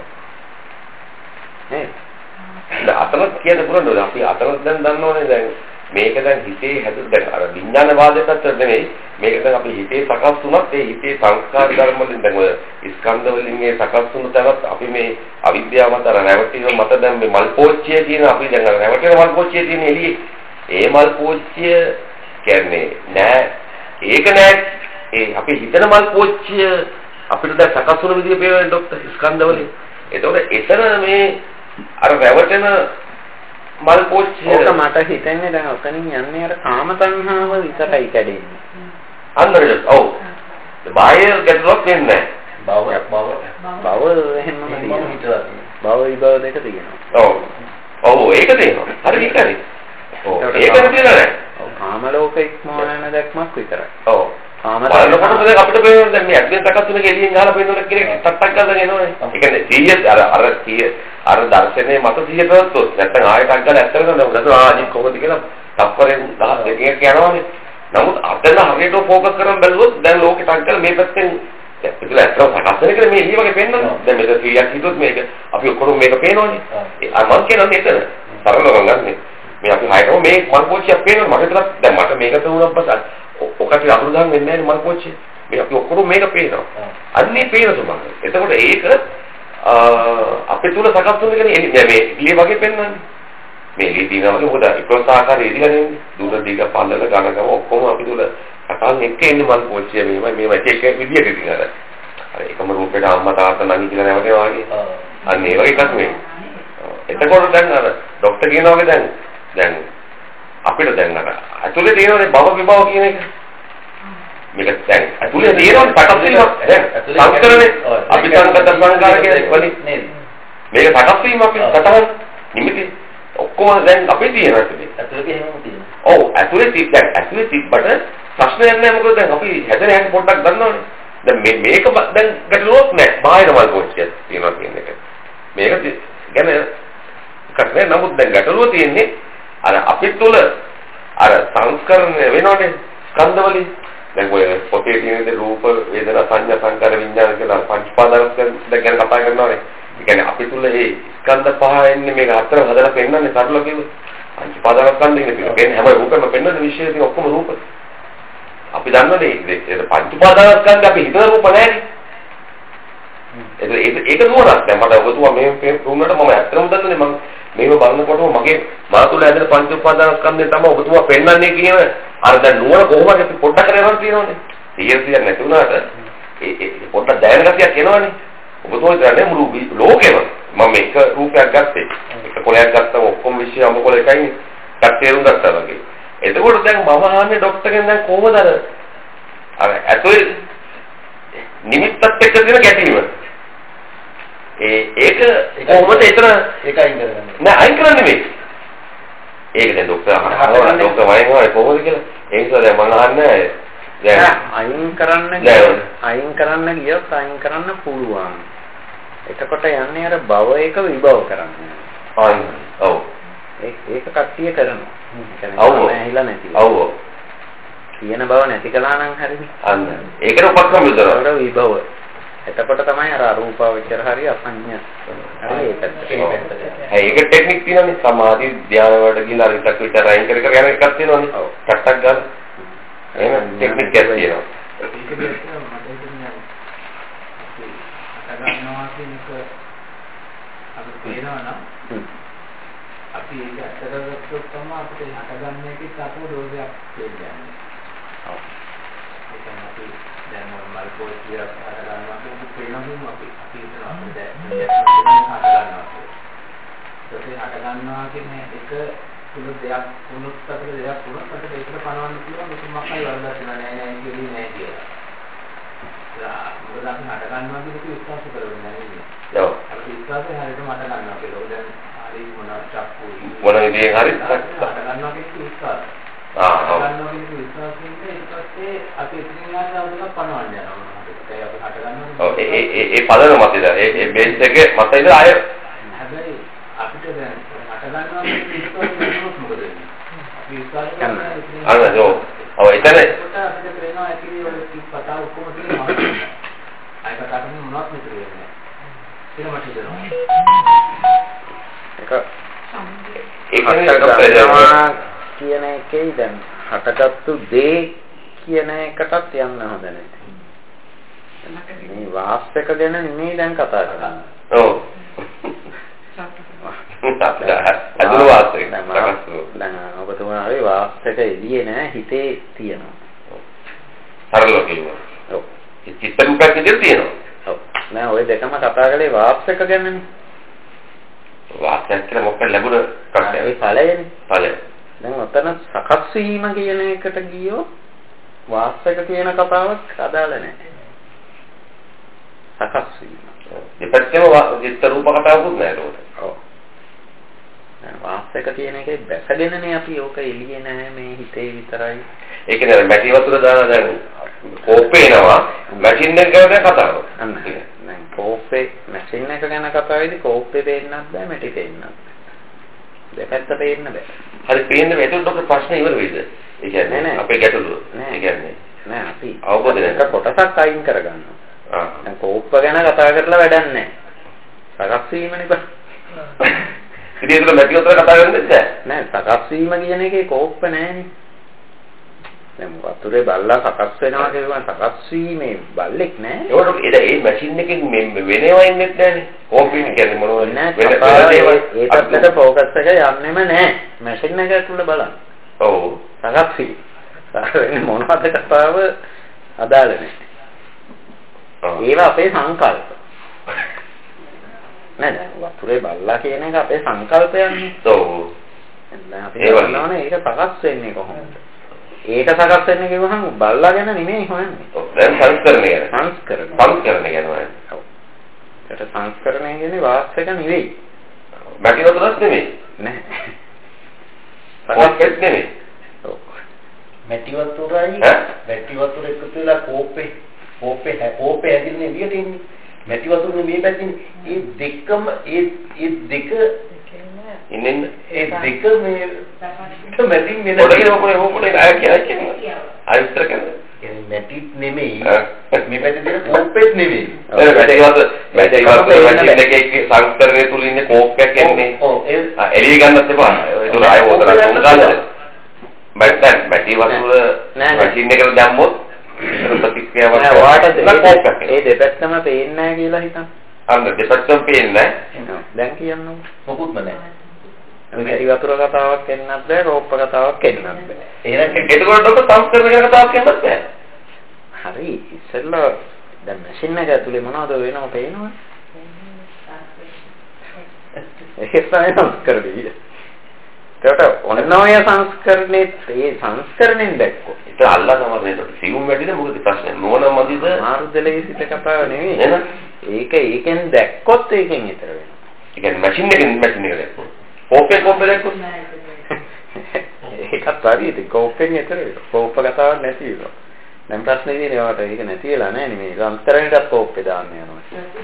[SPEAKER 1] නේද?
[SPEAKER 2] දැන් අතන කියන්න පුළුවන් නේද? අපි අතන දැන් දන්නවනේ දැන් මේක දැන් හිතේ හැදුන දැන් අර විඥාන වාදයකට නෙමෙයි මේක දැන් අපි හිතේ සකස් වුණත් ඒ හිතේ සංස්කාර ධර්ම වලින් දැන් ඔය ස්කන්ධ වලින් මේ සකස් වුණු තවත් අපි මේ අවිද්‍යාව මත අර රැවටිව මත දැන් මේ මල් පෝච්චිය කියන අපි දැන් අර රැවටෙන මල් පෝච්චිය තියෙන එළියේ ඒ මල් පෝච්චිය කියන්නේ නෑ ඒක නෑ ඒ අපි හිතන මල් පෝච්චිය අපිට දැන් සකස් වුණු විදිය පේනවා ડોක්ටර් ස්කන්ධ වලින් එතකොට එතන මේ අර රැවටෙන මල් පෝච්චිය
[SPEAKER 1] ඕක මට හිතෙන්නේ දැන් ඔතනින් යන්නේ අර කාම තණ්හාව විතරයි කැඩෙන්නේ.
[SPEAKER 2] අන්නරද? ඔව්. බාහිර ගැටලුවක් වෙන්නේ නැහැ.
[SPEAKER 4] බව බව
[SPEAKER 1] බව එහෙමම තියෙනවා. බව විභව දෙක තියෙනවා.
[SPEAKER 2] ඔව්. ඔව් ඒක තියෙනවා. හරි විතරයි. ඔව් ඒක නෙතිනනේ.
[SPEAKER 1] ඔව් කාම ලෝක ඉක්මවන දැක්මක් විතරයි.
[SPEAKER 2] ඔව්.
[SPEAKER 1] කාම
[SPEAKER 2] බලනකොට දැන් අපිට පේනවා දැන් මේ ඇද්දෙන් සකස් වෙන ගෙලියෙන් ගහලා පේනකොට කෙනෙක් ටක් ටක් ගාලා එනවනේ. ඒ කියන්නේ සීය අර අර සීය අර දර්ශනයේ මත සීය කරොත් නැත්නම් ආයෙත් ටක් ගාලා ඇත්තට නේද? මොකද ආජි කොහොමද කියලා තප්පරෙන් දහස් දෙකක් යනවනේ. නමුත් අතන හරියට ෆෝකස් කරන් බැලුවොත් දැන් ලෝකෙ ටක් ගාලා මේ පැත්තෙන් ඒකල ඇත්තට සකස් වෙන එක මේ ඊ වගේ පේනවා. දැන් මේක සීයක් හිතුවොත් මේක අපි ඔක්කොම මේක පේනවනේ. ඒ මම කියන්නේ එතන සරලව ගන්නනේ. මේ අපි හයතම මේ මල් පෝච්චියක් පේනවා මට විතරක් දැන් මට මේක තුනක් පස්සේ ඔකට අතුරු ගන්න වෙන්නේ නැහැ මල් පෝච්චිය. මේ අපි ඔක්කොම මේක පේනවා. අන්නේ පේන සුමංග. එතකොට ඒක අපේ තුල සකස් වෙන කියන්නේ මේ ඉලිය වගේ පෙන්වන්නේ. මේ ඉලිය දිනවා වගේ මොකද ඒකෝස ආකාරයේ ඉලිය නෙමෙයි. දුර දිග පල්ලල ගණකම ඔක්කොම අපි තුල සකස් එක්ක ඉන්නේ මල් පෝච්චිය මේවයි මේවයි එක එක විදියට ඉතින් අර. අර එකම රූපේට අම්මා තාත්තා නංගි කියලා නැවතේ වගේ. අන්න ඒ වගේ එකක් නෙමෙයි. එතකොට දැන් අර ડોක්ටර් කියනවා වගේ දැන් දැන් අපිට දැන් අර අතුලේ තියෙනනේ භව විභව කියන එක. මේක දැන් අතුලේ තියෙනවනේ සකස් වීමක් දැන් සංස්කරණේ අපි සංකත සංකාර කියන වලින් නේද? මේක සකස් වීම අපි සතහන් නිමිති ඔක්කොම දැන් අපේ තියෙනවා ඇතුලේ.
[SPEAKER 4] ඇතුලේ එහෙමම තියෙනවා.
[SPEAKER 2] ඔව් ඇතුලේ තිබ්බ දැන් ඇතුලේ තිබ්බට ප්‍රශ්නයක් නැහැ මොකද දැන් අපි හැදෙන හැටි පොඩ්ඩක් දන්නවනේ. දැන් මේ මේක දැන් ගැටලුවක් නැහැ. බාහිර මල් පෝච්චියක් තියෙනවා කියන එක. මේක ගැන කටේ නමුත් දැන් ගැටලුව තියෙන්නේ අර අපි තුල අර සංස්කරණය වෙනවනේ ස්කන්ධවලින් දැන් ඔය පොතේ තියෙන රූප වේදනා සංඥා සංකාර විඥාන කියලා පංච උපාදානස්කන්ධ ගැන කතා කරනවානේ. ඒ කියන්නේ අපි තුල මේ ස්කන්ධ පහ එන්නේ මේක හතර හදලා පෙන්නන්නේ සරල කිව්වොත් පංච උපාදානස්කන්ධ කියන්නේ කියන්නේ හැම රූපෙම පෙන්නන විශේෂ තියෙන ඔක්කොම රූප. අපි දන්නනේ ඒක පංච උපාදානස්කන්ධ අපි හිතන රූප නැහැනේ. ඒක ඒක නුවණක්. දැන් මට ඔබතුමා මේ රුමකට මම ඇත්තම දන්නනේ මම මේව බලනකොටම මගේ මා තුළ ඇදෙන පංච උපාදානස්කන්ධය තමයි ඔබතුමා පෙන්වන්නේ කියන අර දැන් නුවණ කොහොමද අපි පොඩ්ඩක් කරගෙන තියෙනවනේ. සියයට නැති වුණාට ඒ ඒ පොඩ්ඩක් දැනෙන ගතියක් එනවනේ. ඔබතුමා කියන්නේ මුළු ලෝකෙම මම එක රූපයක් ගත්තේ. එක කොලයක් ගත්තම ඔක්කොම විශ්ය අඹ කොල එකයි නේ. තේරුම් ගත්තා වගේ. එතකොට දැන් මම ආන්නේ ડોක්ටර්ගෙන් දැන් කොහොමද අර අර ඇතුලේ නිමිත්තත් එක්ක තියෙන ගැටීම. ඒ ඒක කොහොමද එතන
[SPEAKER 4] ඒක අයින් කරගන්නේ.
[SPEAKER 2] නෑ අයින් කරන්නේ නෙමෙයි. ඒක දැන් ડોක්ටර් අහනවා ડોක්ටර් වයින්නවා කොහොමද කියලා. ඒ නිසා දැන් මම අහන්නේ දැන්
[SPEAKER 1] අයින් කරන්න ගියොත් අයින් කරන්න ගියොත් අයින් කරන්න පුළුවන්. එතකොට යන්නේ අර භව එක විභව කරන්නේ.
[SPEAKER 2] අයින්. ඔව්.
[SPEAKER 1] ඒක ඒක කට්ටිය කරනවා.
[SPEAKER 2] ඔව්.
[SPEAKER 1] ඇහිලා නැති.
[SPEAKER 2] ඔව්.
[SPEAKER 1] කියන බව නැති කළා නම් හරිනේ.
[SPEAKER 2] අන්න. ඒකට උපක්‍රම යොදනවා.
[SPEAKER 1] ඒකට විභව. එතකොට තමයි අර අරූපාවචර හරි අසඤ්ඤ. හරි ඒකත්.
[SPEAKER 2] ඒක ටෙක්නික් තියෙනවානේ. සමාධි ධ්‍යාන වලට ගිහලා අර එකක් විතර අයින් කර කර යන එකක් තියෙනවානේ. ඔව්. ටක් ගන්න. එහෙම ටෙක්නික් එකක් තියෙනවා.
[SPEAKER 5] ඒක දෙන්න මට හිතෙන්නේ අපි අතගන්නවා කියන එක අපිට තේරෙනවා නම් අපි ඒක අතගත්තොත් තමයි අපිට හටගන්න එකේ අපෝ දෝෂයක් තේරෙන්නේ. ඔව්. ඒක තමයි දැන් මොනවද පොඩි අතගන්නවා කියන්නේ පේනවා අපි අපි හිතනවා අපි දැන් හටගන්නවා. ඒක හටගන්නවා කියන්නේ එක තුන දෙයක් තුනක් අතර දෙයක් තුනක් අතර ඒකට පනවන්න පුළුවන් මේක මොකක්යි වරදක් නෑ නෑ නෑ කියන්නේ නෑ කියලා. ඒක මොකද අපි හට ගන්නවා කියන එක විශ්වාස කරගන්න නෑ.
[SPEAKER 2] ඔව්.
[SPEAKER 5] අපි විශ්වාසය හරියට මට ගන්නවා කියලා. දැන් හරි මොනවා චක්කු
[SPEAKER 2] මොන විදිහෙන් හරි
[SPEAKER 5] හට ගන්නවා කියන විශ්වාස.
[SPEAKER 2] ආ ඔව්.
[SPEAKER 5] ගන්නවා කියන විශ්වාසයෙන් ඊට පස්සේ අපි ඉතින් ආයෙත් අවුලක් පනවන්න යනවා මොනවද? ඒක අපි හට ගන්නවා.
[SPEAKER 2] ඔව් ඒ ඒ ඒ පදන මතද ඒ ඒ බේස් එකේ මතයිද ආය
[SPEAKER 5] හැබැයි අපිට දැන් හට ගන්නවා කියන විශ්වාසය මොකද වෙන්නේ? අපි විශ්වාස කරනවා
[SPEAKER 2] අන්න ඔව්. ඔව් එතන
[SPEAKER 5] අපිට ප්‍රේනවා ඇති ඔය කතා ඔක්කොම තියෙනවා. අය කතා කරන්නේ මොනවත් නෙමෙයි වෙන්නේ. ඒක මට හිතෙනවා.
[SPEAKER 1] ඒක ඒක කියන එකේ දැන් හටගත්තු දේ කියන එකටත් යන්න හොඳ නැහැ. මේ වාස්තක ගැන නෙමෙයි දැන් කතා කරන්නේ.
[SPEAKER 2] ඔව්. අදුර වාස්තක.
[SPEAKER 1] දැන් ඔබතුමාගේ වාස්තක එළියේ නෑ හිතේ තියෙනවා.
[SPEAKER 2] සරලව කියනවා.
[SPEAKER 1] ඔව්.
[SPEAKER 2] චිත්ත රූපයක් විදිහට තියෙනවා.
[SPEAKER 1] ඔව්. නෑ ඔය දෙකම කතා කරේ වාස්තක ගැනනේ.
[SPEAKER 2] වාස්තක කියලා මොකක්ද ලැබුණ කට්ටිය.
[SPEAKER 1] ඒ ඵලයනේ.
[SPEAKER 2] ඵලය.
[SPEAKER 1] දැන් ඔතන සකස් වීම කියන එකට ගියොත් වාස්තක කියන කතාවක් අදාළ නැහැ. සකස් වීම.
[SPEAKER 2] දෙපැත්තම චිත්ත රූප කතාවකුත් නැහැ ඒකට.
[SPEAKER 1] ඔව්. දැන් වාස්තක කියන එකේ බැසගෙනනේ අපි ඕක එළියේ නැහැ මේ හිතේ විතරයි.
[SPEAKER 2] ඒක නේද මැටි වතුර දාන දැන් කෝපේනවා මැෂින් එක ගැන කතාව.
[SPEAKER 1] අන්න. දැන් කෝපේ මැෂින් එක ගැන කතා වෙද්දි කෝපේ පේන්නත් බෑ මැටි පේන්නත් බෑ. දෙපැත්ත පේන්න බෑ.
[SPEAKER 2] හරි පේන්නේ ඒකට ડોක්ටර් ප්‍රශ්න ඉවර වෙයිද? ඒ කියන්නේ අපේ ගැටලුව. ඒ කියන්නේ
[SPEAKER 1] නෑ අපි
[SPEAKER 2] අවබෝධ
[SPEAKER 1] එක කොටසක් අයින් කරගන්නවා.
[SPEAKER 2] ආ.
[SPEAKER 1] දැන් කෝප්ප ගැන කතා කරලා වැඩක් නෑ. සකස් වීමනේ බා.
[SPEAKER 2] ඉතින් ඒක මැටි වතුර කතා කරන්නේ නැහැ.
[SPEAKER 1] නෑ සකස් වීම කියන එකේ කෝප්ප නෑනේ. දැන් වතුරේ බල්ලා සකස් වෙනවා කියනවා සකස් වීමේ බල්ලෙක් නෑ.
[SPEAKER 2] ඒකට ඒ මැෂින් එකෙන් වෙනව ඉන්නෙත් නෑනේ. කෝපි කියන්නේ මොනවද?
[SPEAKER 1] වෙන ඒ පැත්තට ફોකස් එක යන්නෙම නෑ. මැෂින් එක ඇතුළේ බලන්න.
[SPEAKER 2] ඔව්.
[SPEAKER 1] සකස් වී. සාරෙන්නේ මොනවද කතාව අදාළ නෑ. ඒවා අපේ සංකල්ප. නේද? වතුරේ බල්ලා කියන එක අපේ සංකල්පයන්නේ.
[SPEAKER 2] ඔව්.
[SPEAKER 1] දැන් අපි බලනවානේ ඒක සකස් වෙන්නේ කොහොමද? ඒක සකස් වෙන්නේ කිව්වහම බල්ලා ගැන නෙමෙයි හොයන්නේ.
[SPEAKER 2] ඔව්. දැන් සංස්කරණය ගැන.
[SPEAKER 1] සංස්කරණය.
[SPEAKER 2] සංස්කරණය ගැන හොයන්නේ.
[SPEAKER 1] ඔව්. ඒක සංස්කරණය කියන්නේ වාස්තක නෙවෙයි.
[SPEAKER 2] මැටි වතුරත් නෙමෙයි.
[SPEAKER 1] නෑ.
[SPEAKER 2] කෝපෙත් නෙමෙයි.
[SPEAKER 1] ඔව්.
[SPEAKER 4] මැටි වතුරයි මැටි වතුර එකතු වෙලා කෝපේ කෝපේ කෝපේ ඇදින්නේ විදියට ඉන්නේ. මැටි වතුරේ මේ පැත්තේ මේ දෙකම ඒ ඒ දෙක
[SPEAKER 2] ඉන්නේ
[SPEAKER 4] ඒ දෙක මේ මැටින් වෙන
[SPEAKER 2] පොඩේ පොඩේ පොඩේ ආය කියන්නේ ආයතර කියන්නේ
[SPEAKER 4] يعني මැටිත් නෙමෙයි මේ පැත්තේ තියෙන කෝපෙත් නෙමෙයි.
[SPEAKER 2] ඒ මැටි වතුර මැටි වතුර මැටි දෙකේ සංස්කරණය තුල ඉන්නේ කෝපයක් කියන්නේ. ඔව් ඒ එළිය ගන්නත් එපා. ඒක ආය වතුර තුන් ගන්නද? මැටි මැටි වතුර මැෂින් එකට දැම්මොත් ප්‍රතික්‍රියාවක්
[SPEAKER 1] වාට ඒ දෙපැත්තම පේන්නේ නැහැ කියලා හිතන්න.
[SPEAKER 2] අන්න දෙපැත්තම පේන්නේ නැහැ.
[SPEAKER 1] දැන් කියන්නකො.
[SPEAKER 4] මොකුත්ම නැහැ.
[SPEAKER 1] මැටි වතුර කතාවක් එන්නත් බෑ, රෝප්ප කතාවක් එන්නත් බෑ.
[SPEAKER 2] එහෙනම් එතකොට ඔබ සංස්කරණ ගැන කතාවක් කියන්නත් බෑ.
[SPEAKER 1] හරි ඉස්සෙල්ලා දැන් මැෂින් එක ඇතුලේ මොනවද වෙනව පේනවද? ඒක තමයි සංස්කරණය. ඒකට ඔන්න ඔය සංස්කරණේ ඒ සංස්කරණයෙන් දැක්කො.
[SPEAKER 2] ඒක අල්ලා තමයි මේකට සිවුම් වැඩිද මොකද ප්‍රශ්නේ? නෝන මදිද?
[SPEAKER 1] මාරුදලේ සිට කතාව නෙවෙයි. එහෙනම් ඒක ඒකෙන් දැක්කොත් ඒකෙන් ඊතර වෙනවා.
[SPEAKER 2] ඒ කියන්නේ මැෂින් එකෙන් මැෂින් එක දැක්කොත්. කෝපේ කෝපේ දැක්කොත්
[SPEAKER 1] ඒකත් හරියට කෝපෙන් ඊතර වෙනවා. කෝප කතාවක් නැති වෙනවා. දැන් ප්‍රශ්නේ තියෙන්නේ වාට ඒක නැති වෙලා නැහැ නේ මේ සංස්කරණයටත් කෝපේ දාන්න යනවා.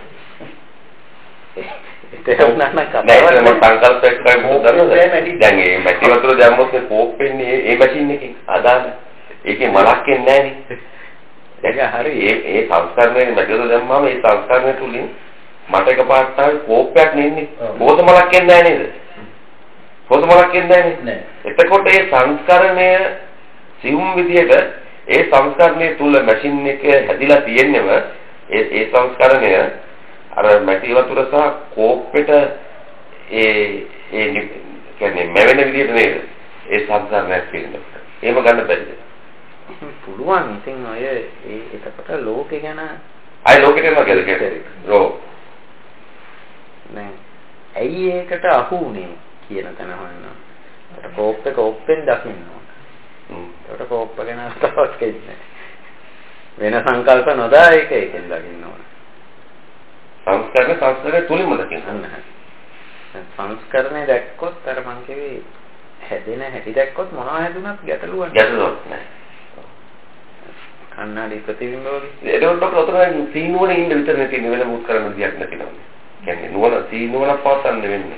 [SPEAKER 1] ඒක උනන්න කතාවක්
[SPEAKER 2] නෑ මම සංකල්පයක් කරලා මොකද දැන් මේ මැටි වතුර දැම්මොත් මේ කෝප් වෙන්නේ ඒ මැෂින් එකෙන් අදාළ ඒකේ මලක් එන්නේ නෑනේ ඒක හරි ඒ ඒ සංස්කරණයේ මැටි වතුර දැම්මම ඒ සංස්කරණය තුලින් මට එකපාරට ආවේ කෝප්පයක් නෙන්නේ පොත මලක් එන්නේ නෑ නේද පොත මලක් එන්නේ නෑ එතකොට ඒ සංස්කරණය සිවුම් විදියට ඒ සංස්කරණය තුල මැෂින් එක හැදිලා තියෙන්නම ඒ ඒ සංස්කරණය අර මැටි වතුර සහ කෝප්පෙට ඒ ඒ කියන්නේ මෙවෙන විදිහට නේද ඒ සංස්කරණයක් තියෙනවා. එහෙම ගන්න බැරිද?
[SPEAKER 1] පුළුවන්. ඉතින් ඔය ඒ එතකොට ලෝකේ ගැන
[SPEAKER 2] අය ලෝකෙට යනවා කියලා කියන්නේ. ඔව්.
[SPEAKER 1] නෑ. ඇයි ඒකට අහු උනේ කියන තැන හොයනවා. ඒකට කෝප්පේ කෝප්පෙන් දකින්න ඕන. හ්ම්. ඒකට කෝප්ප ගැන අස්තවත් කියන්නේ. වෙන සංකල්ප නොදා ඒක ඒකෙන් දකින්න ඕන. සංස්කරණ සංස්කරණය තුලින්ම දකින්න. සංස්කරණය දැක්කොත් අර මං කිව්වේ හැදෙන හැටි දැක්කොත් මොනවා හැදුනත් ගැටලුවක් ගැටලුවක් නැහැ. කන්නාඩි ප්‍රතිබිම්බ වගේ. ඒකට උතන සීනුවනේ ඉන්න විතරනේ තියෙන වෙන මොකක් කරන්න දෙයක් නැතිනවනේ. කියන්නේ නුවණ සීනුවණ පාතන්න වෙන්නේ.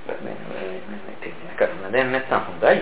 [SPEAKER 1] කරන්න දෙයක් නැත්නම් හොඳයි.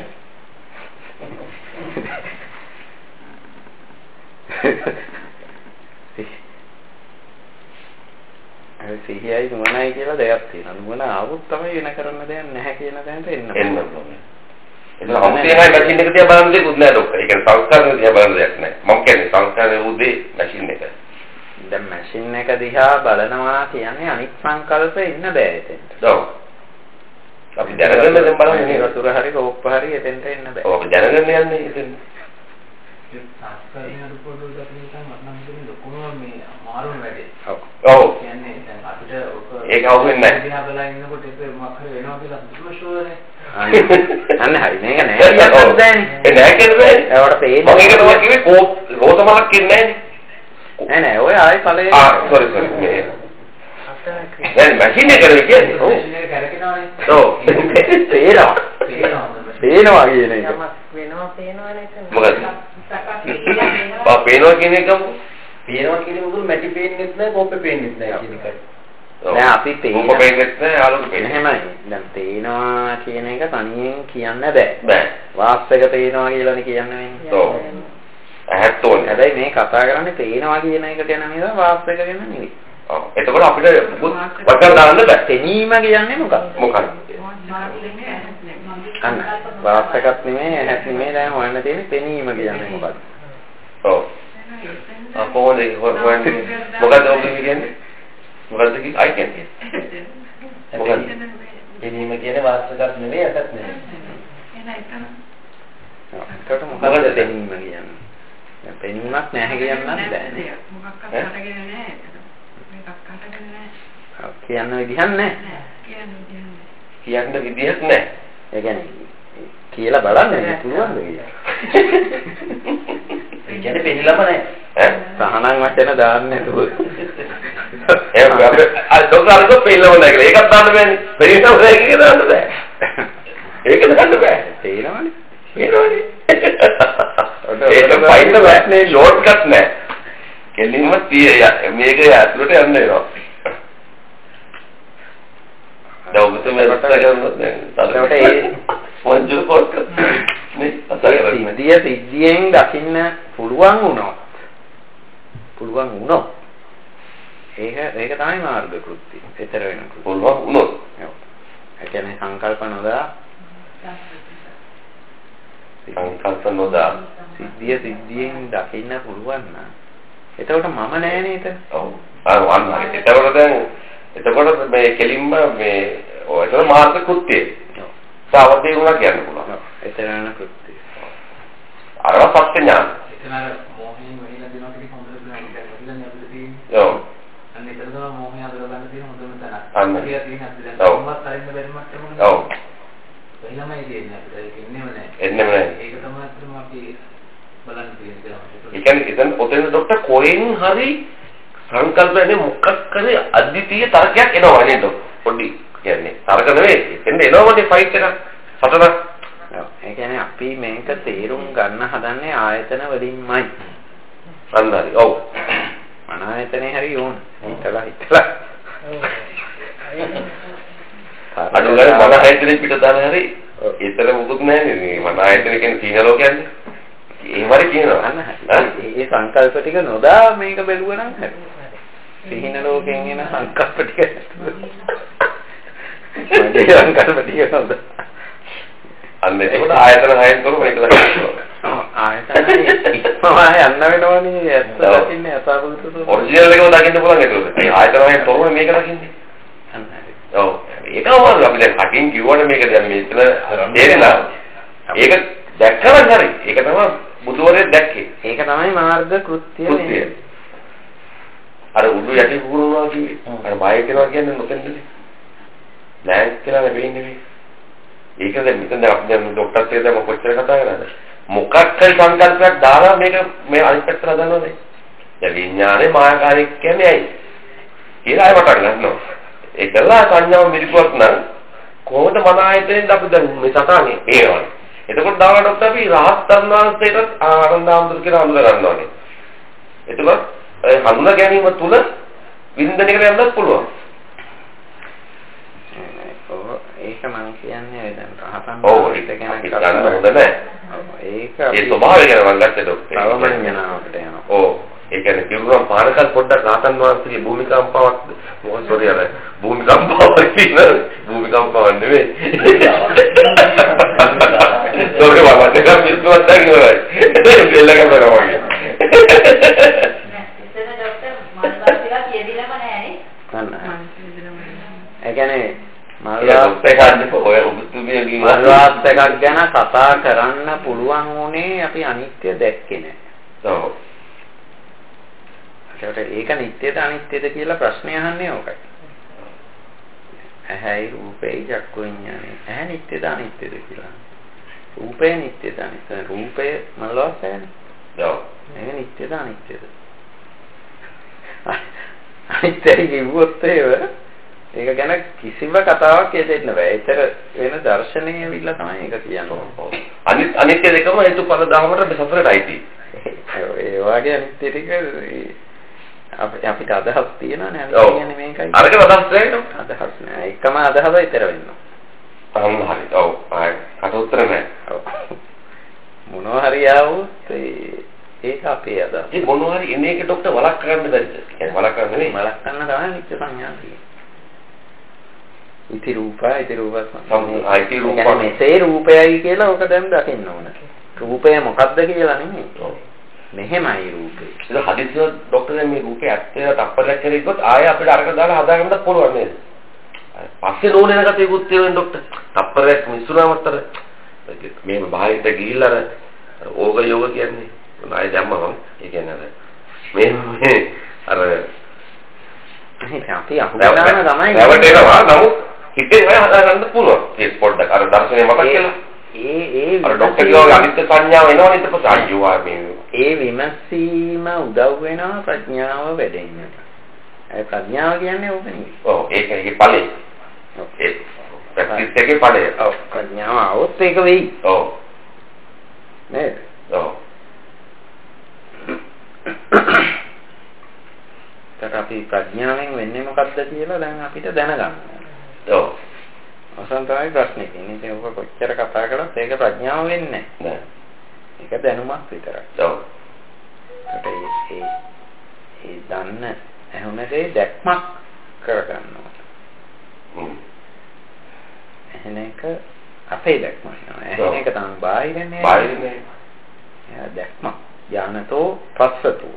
[SPEAKER 1] ඒ සිහියයි නුවණයි කියලා දෙයක් තියෙනවා. නුවණ ආවොත් තමයි වෙන කරන්න දෙයක් නැහැ කියන දැනට එන්න ඕනේ. ඒක අමුතේයි මැෂින් එක තියා බලන්න දෙයක් නෑ ડોක්ටර්. ඒක සංස්කරණය තියා බලන්න දෙයක් නෑ. මම කියන්නේ සංස්කරණය උදේ මැෂින් එක. දැන් මැෂින් එක දිහා බලනවා කියන්නේ අනිත් සංකල්ප ඉන්න බෑ එතෙන්ට. ඔව්. අපි දැනගන්න දැන් බලන්නේ මේ වතුර හරි කෝප්ප හරි එතෙන්ට එන්න බෑ. ඔව් අපි දැනගන්න යන්නේ එතෙන්ට.
[SPEAKER 5] සංස්කරණය රූපවල දකින්න තමයි මම නම් හිතන්නේ ලොකුම මේ අමාරුම වැඩේ.
[SPEAKER 2] ඔව්. ඔව්.
[SPEAKER 5] කියන්නේ දැන් අපිට
[SPEAKER 2] ඒක අවුෙන්නේ නැහැ.
[SPEAKER 5] දිහා බලලා ඉන්නකොට ඒක මොකක් හරි වෙනවා කියලා දුක ෂෝනේ.
[SPEAKER 1] අන්න හරි මේක නෑ කියන්නත් බෑනේ. ඒ නෑ කියන්න බෑනේ. ඒවට පේන්නේ. මම ඒක තමයි කිව්වේ කෝප් රෝසමලක් කියන්නේ නෑනේ. නෑ නෑ ඔය ආයේ ඵලයේ ආ සෝරි සෝරි මේ දැන් මැෂින් එක කරේ කියන්නේ. ඔව්. මැෂින් එක කරකිනවනේ. ඔව්. පේනවා. පේනවා. පේනවා කියන එක.
[SPEAKER 3] වෙනවා පේනවා නේද?
[SPEAKER 2] මොකද? බා පේනවා කියන එකම
[SPEAKER 4] පේනවා කියන උදුර මැටි පේන්නෙත් නැහැ කෝප්පේ පේන්නෙත් නැහැ කියන එකයි.
[SPEAKER 1] දැන් අපි පේනවා
[SPEAKER 2] කෝප්පේ පේන්නෙත් නැහැ ආලෝක පේන්නේ.
[SPEAKER 1] එහෙමයි. දැන් පේනවා කියන එක තනියෙන් කියන්න බෑ.
[SPEAKER 2] බෑ.
[SPEAKER 1] වාස් එක පේනවා කියලානේ කියන්න වෙන්නේ.
[SPEAKER 2] ඔව්. ඇහත් ඕනේ.
[SPEAKER 1] හැබැයි මේ කතා කරන්නේ පේනවා කියන එක ගැන නේද වාස් එක ගැන නෙවෙයි.
[SPEAKER 2] ඔව්. එතකොට අපිට වචන දාන්න බෑ.
[SPEAKER 1] පෙනීම කියන්නේ මොකක්ද?
[SPEAKER 2] මොකක්ද?
[SPEAKER 1] අන්න වාස් එකක් නෙමෙයි ඇහත් නෙමෙයි දැන් හොයන්න තියෙන්නේ පෙනීම කියන්නේ මොකක්ද?
[SPEAKER 2] ඔව්. ආ කොහොමද හොයන්නේ? මොකද්ද ඔබ කියන්නේ? මොකද්ද කිය අය කියන්නේ? මොකද්ද?
[SPEAKER 4] පෙනීම කියන්නේ වාස් එකක් නෙමෙයි ඇහත් නෙමෙයි.
[SPEAKER 1] ඒකට මොකද්ද පෙනීම කියන්නේ? දැන් පෙනීමක් නැහැ කියන්නත් බෑ.
[SPEAKER 3] මොකක්වත් අරගෙන නැහැ. මේකක් අරගෙන නැහැ.
[SPEAKER 1] කියන්න විදිහක් නැහැ.
[SPEAKER 3] කියන්න විදිහක් නැහැ.
[SPEAKER 2] කියන්න විදිහක් නැහැ.
[SPEAKER 1] ඒ කියන්නේ කියලා බලන්න පුළුවන්ද කියලා.
[SPEAKER 4] ඒ කියන්නේ පෙනිලම නැහැ.
[SPEAKER 2] ඈ
[SPEAKER 1] සහනං වචන දාන්න නේද?
[SPEAKER 2] ඒ අපි අර ડોක්ටර් අරක පෙන්නව නැහැ කියලා. ඒකත් දාන්න බෑනේ. පෙන්නව නැහැ කියලා දාන්න බෑ. ඒක දාන්න බෑ.
[SPEAKER 1] තේරෙනවනේ.
[SPEAKER 2] තේරෙනවනේ. ඒක පයින්න බෑ. ෂෝට් කට් නැහැ. කෙලින්ම තිය මේක ඇතුළට යන්න වෙනවා. දවුගත මේ රට ගන්නොත් දැන් ඒ වංජු පොත් නේ
[SPEAKER 1] අතරිය සිද්ධියෙන් දකින්න පුළුවන් වුණා. පුළුවන් වුණා. ඒක ඒක තමයි මාර්ග කෘත්‍ය. ඊතර වෙන කෘත්‍ය.
[SPEAKER 2] පුළුවන් වුණොත්.
[SPEAKER 1] ඔව්. ඒ කියන්නේ සංකල්ප නොදා
[SPEAKER 2] සංකල්ප නොදා
[SPEAKER 1] සිද්ධිය සිද්ධියෙන් දකින්න පුළුවන් නම් එතකොට මම නෑ නේද?
[SPEAKER 2] ඔව්. අර අන්න එතකොට දැන් එතකොට මේ කෙලින්ම මේ ඔයතන මාර්ග කෘත්‍යය. සාවදේ වුණා කියන්න පුළුවන්.
[SPEAKER 1] එතරම් කෘත්‍ය.
[SPEAKER 2] අර සත්‍ය ඥාන.
[SPEAKER 5] එතන අර මොහින් වෙහිලා දෙනවා කියන හොඳට බලන්න බැහැ. අපිට තියෙන්නේ.
[SPEAKER 2] ඔව්.
[SPEAKER 5] අන්න ඒක තමයි මොහේ අදලා ගන්න තියෙන හොඳම තැන.
[SPEAKER 2] අන්න.
[SPEAKER 5] ඒක තියෙන අපිට දැන්
[SPEAKER 2] ඔව්.
[SPEAKER 5] කොහොමවත් හරින්න බැරි මට්ටමකට.
[SPEAKER 2] ඔව්.
[SPEAKER 5] එහෙමයි තියෙන්නේ අපිට ඒක ඉන්නේම නැහැ.
[SPEAKER 2] එන්නෙම නැහැ.
[SPEAKER 5] ඒක තමයි අත්‍තරම අපි බලන්න තියෙන්නේ.
[SPEAKER 2] ඒ කියන්නේ එතන පොතේ ડોක්ටර් කොහෙන් හරි සංකල්පනේ මොකක් කරේ අද්විතීය තර්කයක් එනවා නේද? පොඩි කියන්නේ තර්ක නෙවෙයි. එන්නේ එනවනේ ෆයිට් එක. සටන.
[SPEAKER 1] ඒ කියන්නේ අපි මේක තේරුම් ගන්න හදන්නේ ආයතන වලින්මයි.
[SPEAKER 2] අන්නරි. ඔව්.
[SPEAKER 1] මන ආයතනේ හරි ඕන. හිතලා හිතලා.
[SPEAKER 2] අඩු ගානේ මන ආයතනේ පිට දාලා හරි ඒතර මොකුත් නැහැ නේ. මන ආයතනේ කියන්නේ තීන ලෝකයන්නේ. ඒ වගේ කියනවා.
[SPEAKER 1] අන්න ඒ සංකල්ප ටික නොදා මේක බැලුවා නම් හරි. සිහින ලෝකෙන් එන සංකල්ප ටික. මගේ සංකල්ප ටික නොදා.
[SPEAKER 2] අන්න ඒකට ආයතන හයෙන් කරු මේක දක්වනවා.
[SPEAKER 1] ආයතන ඉක්මවා යන්න වෙනවනේ ඇත්ත දකින්නේ අසාබුදුසු.
[SPEAKER 2] ඔරිජිනල් එකම දකින්න පුළුවන් ඒකවල. මේ ආයතන හයෙන් තොරව මේක දකින්නේ.
[SPEAKER 1] අන්න හරි.
[SPEAKER 2] ඔව්. ඒක වගේ අපි දැන් කටින් කිව්වනේ මේක දැන් මෙතන තේරෙනවා. ඒක දැක්කම හරි. ඒක තමයි බුදුවරේ දැක්කේ.
[SPEAKER 1] ඒක තමයි මාර්ග කෘත්‍ය
[SPEAKER 2] කෘත්‍යය. අර උඩු යටි කුරුනවා කිව්වේ. අර බය කරනවා කියන්නේ මොකෙන්ද? ලෑන්ඩ් කියලා නෙවෙයි නෙවෙයි. ඒක දැන් මෙතන දැන් අපි දැන් ડોක්ටර් තේරෙම කොච්චර කතා කරාද? මොකක් හරි සංකල්පයක් දාලා මේක මේ අනිත් පැත්තට හදනවද? දැන් විඥානේ මායාකාරී කියන්නේ ඇයි? කියලා අය වටක් ගන්නවා. ඒකලා සංඥාව මිරිකුවක් නම් කොහොමද මන ආයතනෙන් අපි දැන් මේ සතානේ පේනවනේ. එතකොට දාන ડોක්ටර් අපි රහත් තරුණාන්සේට ආනන්දාමතුරු කියලා හඳුනා ගන්නවානේ. එතකොට හඳුනා ගැනීම තුල වින්දනයකට යන්නත් පුළුවන්.
[SPEAKER 1] ඒක මම කියන්නේ දැන් රහතන්
[SPEAKER 2] වහන්සේ ගැන කතා කරන්න හොඳ නැහැ.
[SPEAKER 1] ඒක
[SPEAKER 2] ඒ ස්වභාවය ගැන මම ගත්තේ ડોක්ටර්.
[SPEAKER 1] අවමන් යනවාට යනවා.
[SPEAKER 2] ඔව්. ඒ කියන්නේ කිරුණම් පානකල් පොඩ්ඩක් රහතන් වහන්සේගේ භූමිකම්පාවක් මොකද සෝරි අර භූමිකම්පාවක් තියෙන භූමිකම්පාවක් නෙවෙයි. සෝරි බබා දෙක මිනිස්සුන්ට කියනවා. දෙල්ලක කරනවා වගේ.
[SPEAKER 6] එතන ડોක්ටර් මල්වාසිලා කියදිලම නැහැනේ.
[SPEAKER 1] අන්න. ඒ කියන්නේ
[SPEAKER 2] මල්වාස් එකක් ඔය උතුමියගේ
[SPEAKER 1] මල්වාස් එකක් ගැන කතා කරන්න පුළුවන් උනේ අපි අනිත්‍ය දැක්කේ නැහැ.
[SPEAKER 2] ඔව්.
[SPEAKER 1] ඒක නිට්ටයද අනිත්‍යද කියලා ප්‍රශ්නේ අහන්නේ ඕකයි. ඇහැයි රූපේ චක්කු විඤ්ඤාණය. ඇහැ නිට්ටයද අනිත්‍යද කියලා. රූපේ නිට්ටයද අනිත්‍යද? රූපේ මල්වාසයනේ.
[SPEAKER 2] ඔව්.
[SPEAKER 1] ඒක නිට්ටයද අනිත්‍යද? අනිත්‍යයි කිව්වොත් ඒක ගැන කිසිම කතාවක් කියදෙන්න බෑ. ඒතර වෙන දර්ශනීය ඇවිල්ලා තමයි ඒක කියන්නේ.
[SPEAKER 2] අනිත් අනිත්‍ය දෙකම හේතුඵල ධර්මයට සතරටයි තියෙන්නේ.
[SPEAKER 1] ඒ වගේ අනිත්‍ය ටික අපි අපිට අදහස් තියෙනවානේ අනිත් කියන්නේ මේකයි.
[SPEAKER 2] අරක අදහස් නැහැ.
[SPEAKER 1] අදහස් නෑ. එකම අදහස විතර වෙනවා.
[SPEAKER 2] අන්න හරි. ඔව්. ආයි කට උත්තර නැහැ.
[SPEAKER 1] ඔව්. මොනවා හරි ආවොත් ඒක අපේ අදහස.
[SPEAKER 2] ඒ මොනවා හරි එන එක ડોක්ටර් වලක් කරන්න බැරිද? කියන්නේ වලක් කරන්න නෙවෙයි.
[SPEAKER 1] වලක් කරන්න තමයි නිත්‍ය සංඥා තියෙන්නේ. ඉති රූපයි ඉති රූප
[SPEAKER 2] සම්පූර්ණයි රූපය.
[SPEAKER 1] මෙසේ රූපයයි කියලා ඔක දැන් දකින්න ඕන. රූපය මොකක්ද කියලා නෙමෙයි. මෙහෙමයි රූපේ.
[SPEAKER 2] ඒක හදිස්සිය ડોක්ටර් මේ රූපේ ඇත්තට තප්පරයක් කරේකොත් ආයෙ අපිට අරක දාලා හදාගන්නත් පුළුවන් නේද? පස්සේ නෝනෙන කතියකුත් තියෙනවා ડોක්ටර්. තප්පරයක් මිසුනාමත් අර මේ බාහිරට ගිහිල්ලා අර ඕග යෝග කියන්නේ ආයෙ දැම්මම ඒ කියන්නේ අර මේ මේ අර
[SPEAKER 1] අපි අහුවෙනාම තමයි
[SPEAKER 2] නැවටේනවා නමුත් හිතේ අය හදාගන්න පුළුවන්. ඒ පොඩ්ඩක් අර දර්ශනය මතක් කියලා.
[SPEAKER 1] ඒ ඒ
[SPEAKER 2] අර ડોක්ටර් කියනවා අනිත්‍ය සංඥාව එනවනේ ඊට පස්සේ අයියෝ මේ
[SPEAKER 1] ඒ විමසීම උදව් වෙනවා ප්‍රඥාව වැඩෙන්න. ඒ ප්‍රඥාව කියන්නේ ඕකනේ.
[SPEAKER 2] ඔව් ඒක ඒකේ ඵලය. ඔව් ඒ ප්‍රැක්ටිස් එකේ ඵලය.
[SPEAKER 1] ඔව් ප්‍රඥාව આવොත් ඒක වෙයි.
[SPEAKER 2] ඔව්
[SPEAKER 1] නේද?
[SPEAKER 2] ඔව්.
[SPEAKER 1] ඒකට අපි ප්‍රඥාවෙන් වෙන්නේ මොකද්ද කියලා දැන් අපිට දැනගන්න.
[SPEAKER 2] ඔව්.
[SPEAKER 1] අසන් තමයි ප්‍රශ්නේ. ඉතින් ඔක කොච්චර කතා කරත් ඒක ප්‍රඥාව වෙන්නේ නැහැ. ඒක දැනුමක් විතරයි.
[SPEAKER 2] ඔව්.
[SPEAKER 1] ඒකට ඒ ඒ දන්න ඇහුනදී දැක්මක් කරගන්නවා.
[SPEAKER 2] හ්ම්.
[SPEAKER 1] එහෙනම් ඒක අපේ දැක්ම වෙනවා. එහෙනම් ඒක තමයි බාහිරනේ.
[SPEAKER 2] බාහිරනේ.
[SPEAKER 1] එයා දැක්මක්. ඥානතෝ පස්සතෝ.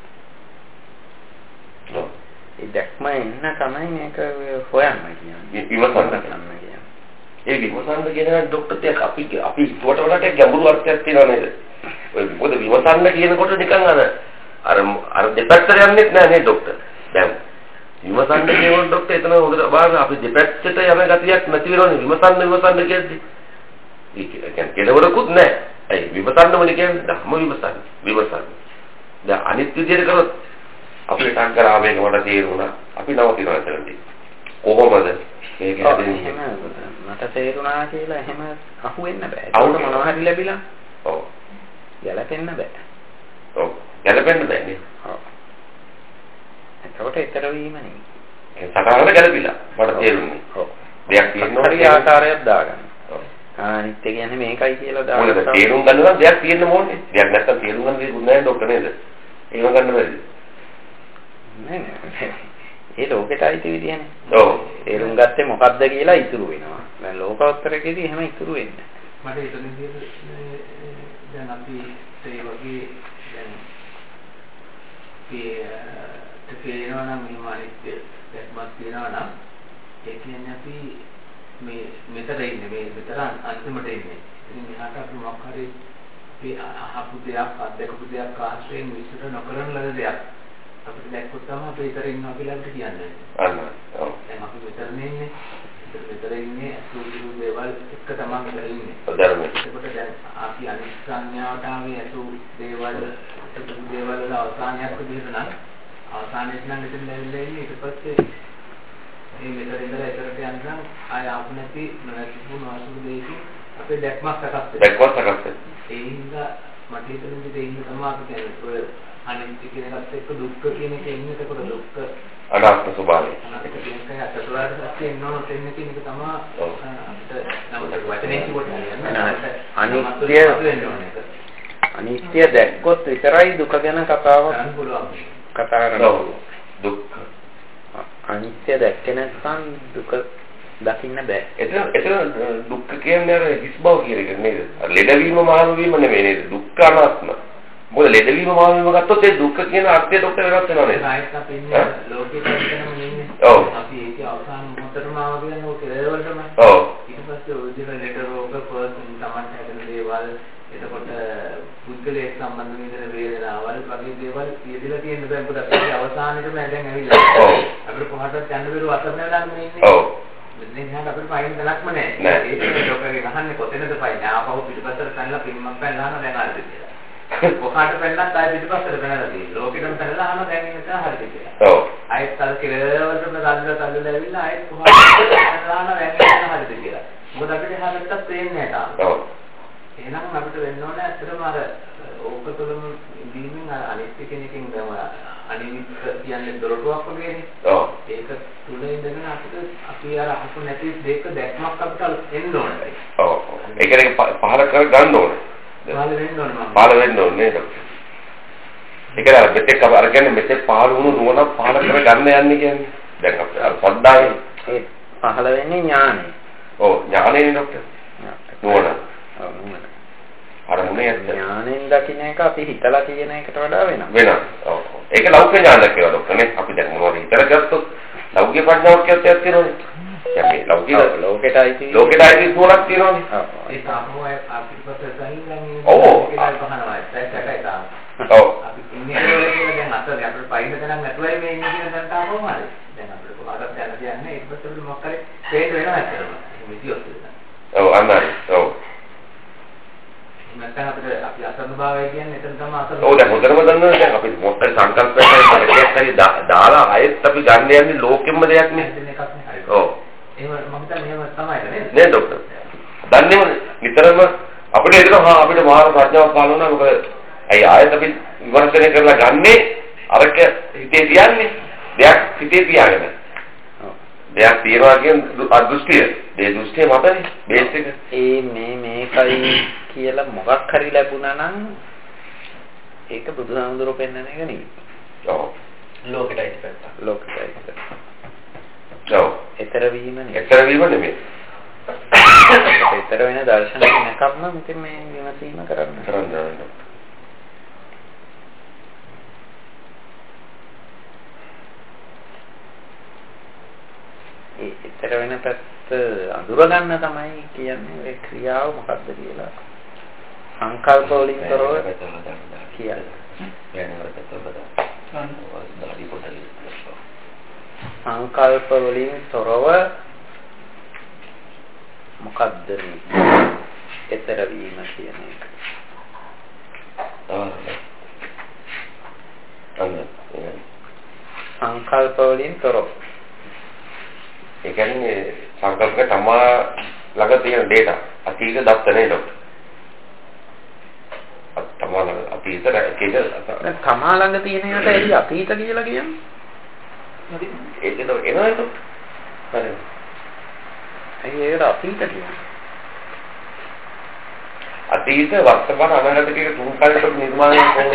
[SPEAKER 2] ඔව්.
[SPEAKER 1] ඒ දැක්ම එන්න තමයි මේක හොයන්න කියන්නේ.
[SPEAKER 2] විමසන්න කියන්නේ. ඒ විමසන්න කියන ડોක්ටර් තියක් අපි අපි හිතුවට වඩා ගැඹුරු අර්ථයක් තියෙනවා නේද? ඔය මොකද විමසන්න කියනකොට නිකන් අර අර අර දෙපැත්තට යන්නේ නැහැ නේ ડોක්ටර්. දැන් විමසන්න කියනකොට ડોක්ටර් එතන හොඳට බලන්න අපි දෙපැත්තට යන ගතියක් නැති වෙනවනේ විමසන්න විමසන්න කියන්නේ. ඒ කියන්නේ කෙලවරකුත් නැහැ. ඇයි විමසන්නමනේ කියන්නේ ධම්ම විමසන්න. විමසන්න. දැන් අනිත් විදිහට කරොත් අපිට සංකරාමයෙන් වඩා තේරුණා. අපි නවතිනවා එතනදී. කොහොමද? ඒක හැදෙන්නේ.
[SPEAKER 1] මට තේරුණා කියලා එහෙම අහුවෙන්න බෑ. ඒක මොනවා හරි ලැබිලා.
[SPEAKER 2] ඔව්.
[SPEAKER 1] ගැලපෙන්න බෑ.
[SPEAKER 2] ඔව්. ගැලපෙන්න බෑනේ.
[SPEAKER 1] ඔව්. ඒකට ඊතර වීම නෙමෙයි.
[SPEAKER 2] ඒ සතරකට ගැලපිලා මට තේරුන්නේ. ඔව්. දෙයක් තියෙනවා
[SPEAKER 1] හරි ආකාරයක් දාගන්න. ඔව්. අනිත් එක කියන්නේ මේකයි කියලා දාගන්න.
[SPEAKER 2] මොකද තේරුම් ගන්න නම් දෙයක් තියෙන්න ඕනේ. දෙයක් නැත්තම් තේරුම් ගන්න දෙයක් නැහැ ડોක්ටර් නේද? ඒව ගන්න බැරිද?
[SPEAKER 1] නෑ නෑ. ඒ ලෝකෙට අයිති විදිහනේ.
[SPEAKER 2] ඔව්.
[SPEAKER 1] තේරුම් ගත්තේ මොකද්ද කියලා ඉතුරු වෙනවා. දැන් ලෝකෝත්තරකේදී එහෙම ඉතුරු වෙන්නේ
[SPEAKER 5] නැහැ. මට එතනදී දැන් අපි ඒ වගේ දැන් ඒ තේරෙනවා නම් මේ මානිත්‍ය දැක්මක් තියෙනවා නම් ඒ කියන්නේ අපි මේ මෙතන ඉන්නේ මේ මෙතන අන්තිමට ඉන්නේ. ඉතින් මෙහාට අපි මොකක් හරි මේ අහපු දෙයක් අත්දකපු දෙයක් ආශ්‍රයෙන් විශ්ල නොකරන ලද දෙයක් අපිට දැක්කොත් තමයි අපි ඊතර ඉන්නවා කියලා අපිට කියන්නේ.
[SPEAKER 2] අන්න. ඔව්.
[SPEAKER 5] දැන් අපි මෙතන ඉන්නේ. මෙතන ඉන්නේ සූදු දේවල් එක තමයි මෙතන ඉන්නේ.
[SPEAKER 2] ධර්මයේ.
[SPEAKER 5] ඒකට දැන් අපි අනිත් සංඥාවට ආවේ අසු දේවල් සූදු දේවල් වල අවසානයක් විදිහට නම් අවසානයේ නම් මෙතන ලැබෙන්නේ ඉන්නේ ඊට පස්සේ මේ මෙතන ඉඳලා එතරට යනවා ආය ආපු නැති නැතිු නාසු දෙකකින් අපේ දැක්මක් සකස් වෙනවා.
[SPEAKER 2] දැක්මක් සකස් වෙනවා.
[SPEAKER 5] ඒ හින්දා මට හිතෙන්නේ දෙයින් තමයි අපි කියන්නේ ඔය අනිත්‍ය කියන එකත් එක්ක දුක්ඛ කියන එක ඉන්නේ එතකොට දුක්ඛ
[SPEAKER 2] අනාත්ම ස්වභාවය.
[SPEAKER 5] ඒක කියන්නේ අතතරාට සත්‍ය එන්නෝ තෙන්නේ කියන එක තමයි අපිට නමුත් වචනේ කිව්වට
[SPEAKER 1] අනිත්‍ය අනිත්‍ය දැක්කොත් විතරයි දුක ගැන කතාවක්
[SPEAKER 5] කරන්න පුළුවන්.
[SPEAKER 1] කතා කරන්න
[SPEAKER 2] දුක්ඛ
[SPEAKER 1] අනිත්‍ය දැක්කේ නැත්නම් දුක දකින්න බෑ.
[SPEAKER 2] එතන එතන දුක්ඛ කියන්නේ අර හිස් බව කියන එක නේද? අර ලෙඩවීම මහලු වීම නෙමෙයි නේද? දුක්ඛ අනාත්ම. මොකද ලෙඩවීම මහලු වීම ගත්තොත් ඒ දුක්ඛ කියන අර්ථය ડોක්ටර් වෙනස් වෙනවා නේද?
[SPEAKER 5] ආයෙත් අපි ඉන්නේ ලෝකෙට ඉන්නම ඉන්නේ.
[SPEAKER 2] ඔව්.
[SPEAKER 5] අපි ඒක අවසාන මොහොතටම ආව කියන්නේ ඔය කෙලවරටම.
[SPEAKER 2] ඔව්.
[SPEAKER 5] ඊට පස්සේ ඔය විදිහට ලෙඩ රෝග පර්සන් තමයි හැදෙන දේවල් එතකොට පුද්ගලයෙක් සම්බන්ධ වෙන වේදනාවල් වගේ දේවල් කියදලා තියෙන බෑ මොකද අපි අවසානෙටම දැන් ඇවිල්ලා.
[SPEAKER 2] ඔව්.
[SPEAKER 5] අපිට කොහටවත් යන්න බැරුව අතර නැලාම ඉන්නේ.
[SPEAKER 2] ඔව්.
[SPEAKER 5] මෙතන ඉහට අපිට පයින් දලක්ම නැහැ. ඒක ඩොක්ටර්ගෙන් අහන්නේ කොතැනද පයින්? ආපහු පිටිපස්සට පැනලා පින්මක් පැනලා අහනවා දැන් හරිද කියලා. කොහාට පැනලත් ආයෙ පිටිපස්සට පැනලා තියෙනවා. ලෝකෙටම පැනලා අහනවා දැන් ඉන්න තැන හරිද කියලා. ඔව්. ආයෙත් අර කෙලවරටම තල්ලලා තල්ලලා ඇවිල්ලා ආයෙත් කොහාට පැනලා අහනවා දැන් ඉන්න තැන හරිද කියලා. මොකද අපිට හැමතත් පේන්නේ නැහැ තාම. ඔව්. එහෙනම් අපිට වෙන්න ඕනේ ඇත්තටම අර ඕක තුළම ඉඳීමෙන් අනිත්‍ය කෙනකින් ගම අනිත්‍ය කියන්නේ දොරටුවක් වගේනේ. ඔව්. ඒක තුල ඉඳගෙන අපිට අපි අර අහු නැති දෙක දැක්මක් අපිට එන්න ඕනේ.
[SPEAKER 2] ඔව්. ඒක නේ පහල කර ගන්න ඕනේ.
[SPEAKER 5] පහල වෙන්න ඕනේ මම.
[SPEAKER 2] පහල වෙන්න ඕනේ නේද? ඒක අර මෙතෙක් අර කියන්නේ මෙතෙක් පහල වුණු නුවණ පහල කර ගන්න යන්නේ කියන්නේ. දැන් අපිට අර සද්දාවේ
[SPEAKER 1] ඒ පහල වෙන්නේ ඥානෙ.
[SPEAKER 2] ඔව් ඥානෙනේ ડોක්ටර්. නුවණ.
[SPEAKER 1] ඔව් නුවණ.
[SPEAKER 2] අර මොනේ ඇත්ත?
[SPEAKER 1] ඥානෙන් දකින්න එක අපි හිතලා කියන එකට වඩා වෙනවා.
[SPEAKER 2] වෙනවා. ඔව්. ඒක ලෞකික ඥානයක් කියලා ડોක්ටර් නේ. අපි දැන් මොනවද හිතලා ගත්තොත් ලෞකික ප්‍රඥාවක් කියත් ඇත්ත තියෙනවනේ. කියන්නේ ලෞකික
[SPEAKER 1] ලෝකෙටයි
[SPEAKER 2] ලෝකෙටයි තුනක් තියෙනවනේ.
[SPEAKER 5] ඔව්. ඒ තාමෝය අපිට සහින්
[SPEAKER 2] ඔව්.
[SPEAKER 5] ඒක බහනවා. ඒකයි තාම.
[SPEAKER 2] ඔව්.
[SPEAKER 5] අපි ඉන්නේ කියලා දැන් අතට අපිට පයින් තැනක් නැතුවයි මේ ඉන්නේ කියන දැන් තාමෝම හරි. දැන් අපිට කොහොමද යන්න දෙන්නේ ඒක පස්සේ මොකක් හරි තේරෙ වෙනවා ඇත්තටම. මිතියොත් වෙනවා.
[SPEAKER 2] ඔව් අන්නයි. ඔව්.
[SPEAKER 5] නැත්නම් අපිට අපි අසන්න භාවය කියන්නේ එතන තමයි අසන්න.
[SPEAKER 2] ඔව් දැන් හොඳටම දන්නවා දැන් අපි මොකක්ද සංකල්පයක් හරි දාලා ආයෙත් අපි ගන්න යන්නේ ලෝකෙම්ම දෙයක් නේ.
[SPEAKER 5] එකක් නේ හරි.
[SPEAKER 2] ඔව්.
[SPEAKER 5] එහෙම මම හිතන්නේ එහෙම තමයි නේද?
[SPEAKER 2] නේද ડોක්ටර්? දන්නේම නිතරම අපිට එදෙනවා හා අපිට මාන ප්‍රඥාවක් පාල වුණා මොකද අයි ආයෙත් අපි විමර්ශනය කරලා ගන්නේ අරක හිතේ තියන්නේ දෙයක් හිතේ තියාගෙන. ඔව්. දෙයක් තියනවා කියන අදෘෂ්ටිය. ඒ දෘෂ්ටිය මතනේ බේස් එක.
[SPEAKER 1] ඒ මේ මේකයි කියලා මොකක් හරි ලැබුණා නම් ඒක බුදුහාමුදුරුවෝ පෙන්වන එක නෙවෙයි.
[SPEAKER 2] ඔව්.
[SPEAKER 1] ලෝකෙටයි පැත්ත. ලෝකෙටයි.
[SPEAKER 2] ඔව්.
[SPEAKER 1] ඊතර වීම නෙවෙයි.
[SPEAKER 2] ඊතර වීම නෙවෙයි.
[SPEAKER 1] ඊතර වෙන දර්ශන නැකම්ම මෙතන මේ විමසීම කරන්න.
[SPEAKER 2] කරන්න.
[SPEAKER 1] ඒ ඊතර වෙන පැත්ත අඳුර ගන්න තමයි කියන්නේ ඒ ක්‍රියාව මොකක්ද කියලා. සංකල්ප වලින් කරව කියන්නේ. සංකල්ප වලින් තොරව මොකද්ද මේ ඊතර වීම කියන එක? සංකල්ප වලින් තොරව.
[SPEAKER 2] ඒ කියන්නේ සංකල්පක තමා ළඟ තියෙන data අතීත දත්ත නේද? තමා ළඟ අතීත ඒක
[SPEAKER 1] තමා ළඟ තියෙන එකට එයි අතීත කියලා කියන්නේ.
[SPEAKER 2] ඒක නේද එනවද? හරි.
[SPEAKER 1] ඒක අතීත කියන්නේ.
[SPEAKER 2] අතීත වර්තමාන අනාගත කියන තුන් කාලයකට නිර්මාණය කොහොමද?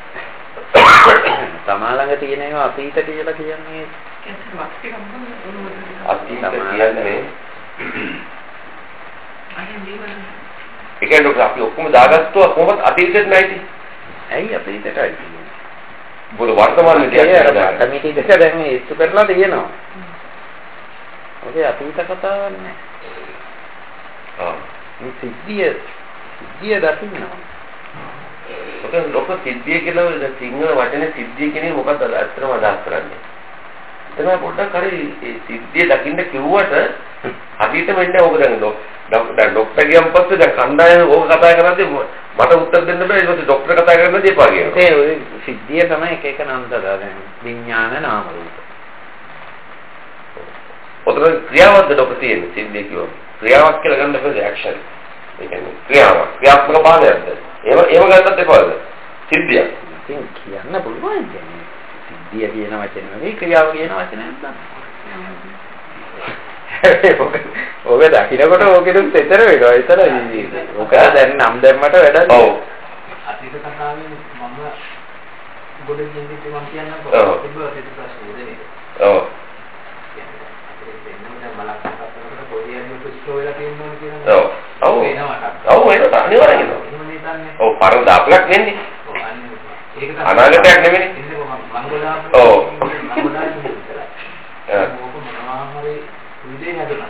[SPEAKER 1] තමා ළඟ තියෙන ඒවා අතීත කියලා කියන්නේ
[SPEAKER 2] අතීත කියන්නේ ඒ කියන්නේ අපි ඔක්කොම දාගත්තා කොහොමද අතීතෙත් නැති?
[SPEAKER 1] ඇයි අතීතයටයි කියන්නේ?
[SPEAKER 2] බොරු වර්තමාන විදියට
[SPEAKER 1] කමිටි දෙක දැන් මේ ඉස්තු කරලා තියෙනවා. ඔගේ අතීත කතාවක් නෑ.
[SPEAKER 2] ආ
[SPEAKER 1] මේ සිද්ධිය සිද්ධිය දකින්නවා.
[SPEAKER 2] ඔතන ලොක සිද්ධිය කියලා සිංහල වචනේ සිද්ධිය කියන්නේ මොකක්ද අත්‍තරම අදහස් කරන්නේ? එතන පොඩ්ඩක් හරි ඒ සිද්ධිය දකින්න කිව්වට අතීතෙම ඉන්නේ ඕක දැන් ඩොක්ටර් ඩොක්ටර් ගියන් පස්සේ දැන් කණ්ඩායම ඕක කතා කරද්දී මට උත්තර දෙන්න බෑ ඊට පස්සේ ඩොක්ටර් කතා කරන්න දෙපා කියනවා.
[SPEAKER 1] ඒ ඔය සිද්ධිය තමයි එක එක නම් දාලා දැන් විඥාන නාම රූප.
[SPEAKER 2] ඔතන ක්‍රියාවක්ද ඩොක්ටර් තියෙන්නේ සිද්ධිය කියවම. ක්‍රියාවක් කියලා ගන්න බෑ ඇක්ෂන්. ඒ කියන්නේ ක්‍රියාවක් ක්‍රියාත්මක භාවයක්ද? ඒව ඒව ගන්නත් එපාද? සිද්ධියක්.
[SPEAKER 1] ඉතින් කියන්න පුළුවන් කියන්නේ. සිද්ධිය කියන වචනේ නෙවෙයි ක්‍රියාව කියන වචනේ නැත්නම්. ඔබ දකින්නකොට ඕකෙදුත් එතර වෙනවා. එතන ඔක දැන් නම් දැම්මට වැඩක් නෑ.
[SPEAKER 5] ඔව්. අතීත කතාවේ මම ගොඩ කියන්නේ මම කියන්නකෝ. තිබ්බ අතීත ප්‍රශ්න දෙන්නේ.
[SPEAKER 2] ඔව්. ඔව්. ඔව්. ඔව් ඒක අනිවාර්යයෙන්ම. ඔව් පරණ දාපලක් වෙන්නේ.
[SPEAKER 5] ඔව් අනිවාර්යයෙන්. ඒක තමයි
[SPEAKER 2] අනාගතයක් නෙවෙයි.
[SPEAKER 5] මංගොලා
[SPEAKER 2] ඔව්.
[SPEAKER 5] මංගොලා විතරයි. ඒක මොනවාමරි විදේ හැදුනා.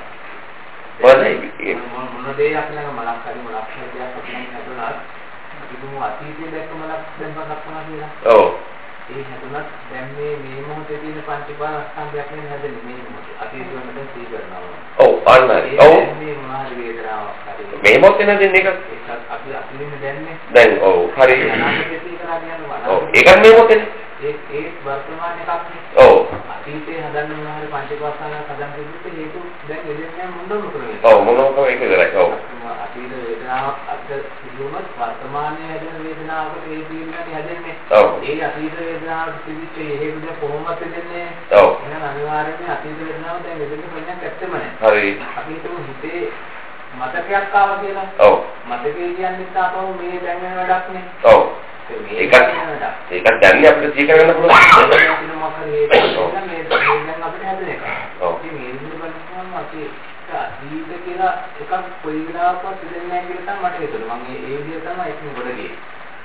[SPEAKER 2] මොනවද
[SPEAKER 5] මොන දේ අපලඟ මලක් හරි මොලක් හරි දෙයක් අපලඟ හැදුනා. කිසිම අතීතයේ දැක්ක මලක් දැන් බලන්න කියලා.
[SPEAKER 2] ඔව්.
[SPEAKER 5] ඒ හැදුනත් දැන් මේ මේ මොහොතේ තියෙන පංචපාල අස්තම්භයක් නෙවෙයි හැදෙන්නේ මේ මොහොතේ. අතීතය වෙනද සී කරනවා.
[SPEAKER 2] ඔව් අන්නයි. ඔව්.
[SPEAKER 5] මේ මොනවාරි වේදනාවක් හරි.
[SPEAKER 2] මේ මොකද නේද එක?
[SPEAKER 5] ඒකත් අපි අතීතෙම දැන්නේ.
[SPEAKER 2] දැන් ඔව් හරි.
[SPEAKER 5] අනාගතේ සී කරලා කියනවා.
[SPEAKER 2] ඔව් ඒකත් මේ මොකද?
[SPEAKER 5] ඒ ඒ වර්තමාන එකක් නේ.
[SPEAKER 2] ඔව්.
[SPEAKER 5] අතීතේ හදන්න මොනවාරි පංචපාස්කන්ධ හදන්න කිව්වොත් ඒක දැන් එදෙන්නේ මොනවද කරන්නේ?
[SPEAKER 2] ඔව් මොනවද ඒක කරන්නේ? ඔව්.
[SPEAKER 5] අතීත වේදනාවක් අද සිදුවුණත් වර්තමානයේ හැදෙන වේදනාවකට ඒ දීන්නේ හැදෙන්නේ.
[SPEAKER 2] ඔව්.
[SPEAKER 5] ඒ අතීත වේදනාවට පිළිච්ච ඒ විදිහ කොහොමද දෙන්නේ?
[SPEAKER 2] ඔව්.
[SPEAKER 5] එහෙනම් අනිවාර්යයෙන්ම අතීත වේදනාව දැන් වෙදෙන්න ප්‍රශ්නයක් ඇත්තම නැහැ.
[SPEAKER 2] හරි.
[SPEAKER 5] අපි හිතමු හිතේ මතකයක් ආවා කියලා.
[SPEAKER 2] ඔව්.
[SPEAKER 5] මතකේ කියන්නේ තාපව මේ දැන් වෙන වැඩක් නේ.
[SPEAKER 2] ඔව්. ඒකත් ඒකත් දැන්නේ අපිට සී කරගන්න පුළුවන්.
[SPEAKER 5] මේ මේ දැන් අපිට හැදෙන එක.
[SPEAKER 2] ඔව්.
[SPEAKER 5] මේ විදිහට බලනවාම අපි අතීත කියලා එකක් කොයි වෙලාවකවත් දෙන්නේ නැහැ කියලා තමයි මට හිතෙනවා. මම ඒ විදිහ තමයි ඒක ගොඩ ගියේ.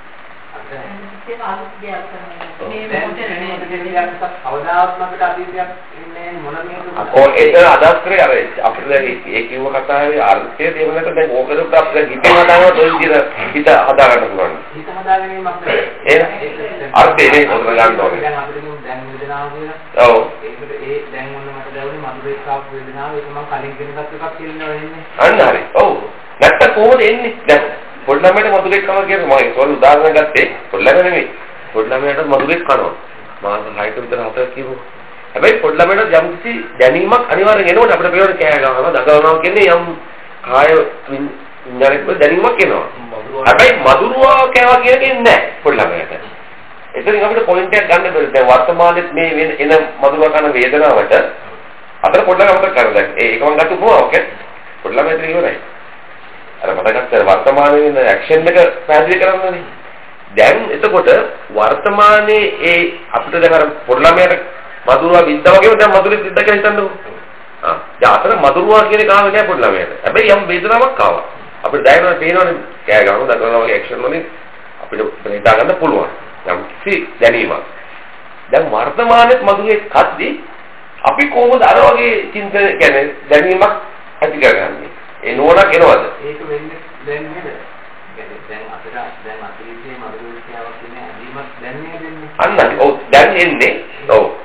[SPEAKER 6] ඒක අලුත් දෙයක් තමයි. මේ මොකද
[SPEAKER 5] මේ අවදාත්ම අපිට අතීතයක් ඉන්නේ මොන මේකද?
[SPEAKER 2] ඔව් ඒක අදහස් කරේ අර අපිට දැන් ඒ කිව්ව කතාවේ අර්ථය දෙව නැත්නම් දැන් ඕකකට අපිට හිතේ හදාගන්න ඔය විදිහට හිත හදා ගන්න පුළුවන්.
[SPEAKER 5] හිත හදාගැනීමක් නෙවෙයි.
[SPEAKER 2] ඒ අර්ථය නේ ඔතන ගන්න ඕනේ.
[SPEAKER 5] දැන් අපිට කියමු දැන් වේදනාව කියලා.
[SPEAKER 2] ඔව්.
[SPEAKER 5] ඒකට ඒ දැන් මොන මට දැනුනේ මధుර එක්කාපු වේදනාව ඒක මම කලින් කෙනෙක්ට එකක් කියලා වෙන්නේ.
[SPEAKER 2] අන්න හරි. ඔව්. නැත්තම් කොහොමද එන්නේ? දැන් පොඩි ළමයට මధుරෙක් කනවා කියන්නේ මම ඒක වල උදාහරණ ගත්තේ පොඩි ළමයා නෙමෙයි. පොඩි ළමයාට මధుරෙක් කනවා. මාස හයක විතර හතක් කිව්ව. හැබැයි පොඩි ළමයට යම් කිසි දැනීමක් අනිවාර්යෙන් එනකොට අපිට පේන කෑ ගන්නවා දඟලනවා කියන්නේ යම් කාය විඤ්ඤාණයක් දැනීමක් එනවා. හැබැයි මధుරවා කෑවා කියන එකේ නැහැ පොඩි ළමයාට. එතනින් අපිට පොයින්ට් එකක් ගන්න බැහැ. දැන් වර්තමානයේ මේ එන මధుරවා කරන වේදනාවට අතර පොඩි ළමයට කරලා ඒක මම ගත්ත උපමාවක් ඕකේ. පොඩි ළමයට ඉවරයි. අර මතකත් වර්තමානයේ ඉන්න ඇක්ෂන් එක පැහැදිලි කරන්නනේ. දැන් එතකොට වර්තමානයේ ඒ අපිට දැන් අර පොඩි ළමයට මధుරවා විද්දා වගේම දැන් මధుරෙක් විද්දා කියලා හිතන්නකෝ. ආ දැන් අතර මధుරවා කියන එක ආවේ නෑ පොඩි ළමයට. හැබැයි යම් වේදනාවක් ආවා. අපිට දැනෙනවා පේනවනේ කෑ ගන්නවා දඟලනවා වගේ ඇක්ෂන් වලින් අපිට හිතා ගන්න පුළුවන්. යම් කිසි දැනීමක්. දැන් වර්තමානයේ මధుරෙක් කද්දී අපි කොහොමද අර වගේ චින්තන කියන්නේ දැනීමක් ඇති කරගන්නේ? ඒ නෝනක් එනවද?
[SPEAKER 5] ඒක වෙන්නේ දැන් නේද? දැන් අපිට දැන් අතීතයේ මధుරෝක්ෂාවක් කියන්නේ ඇදීමක් දැන් නේද දෙන්නේ?
[SPEAKER 2] අන්න ඔව් දැන් එන්නේ. ඔව්.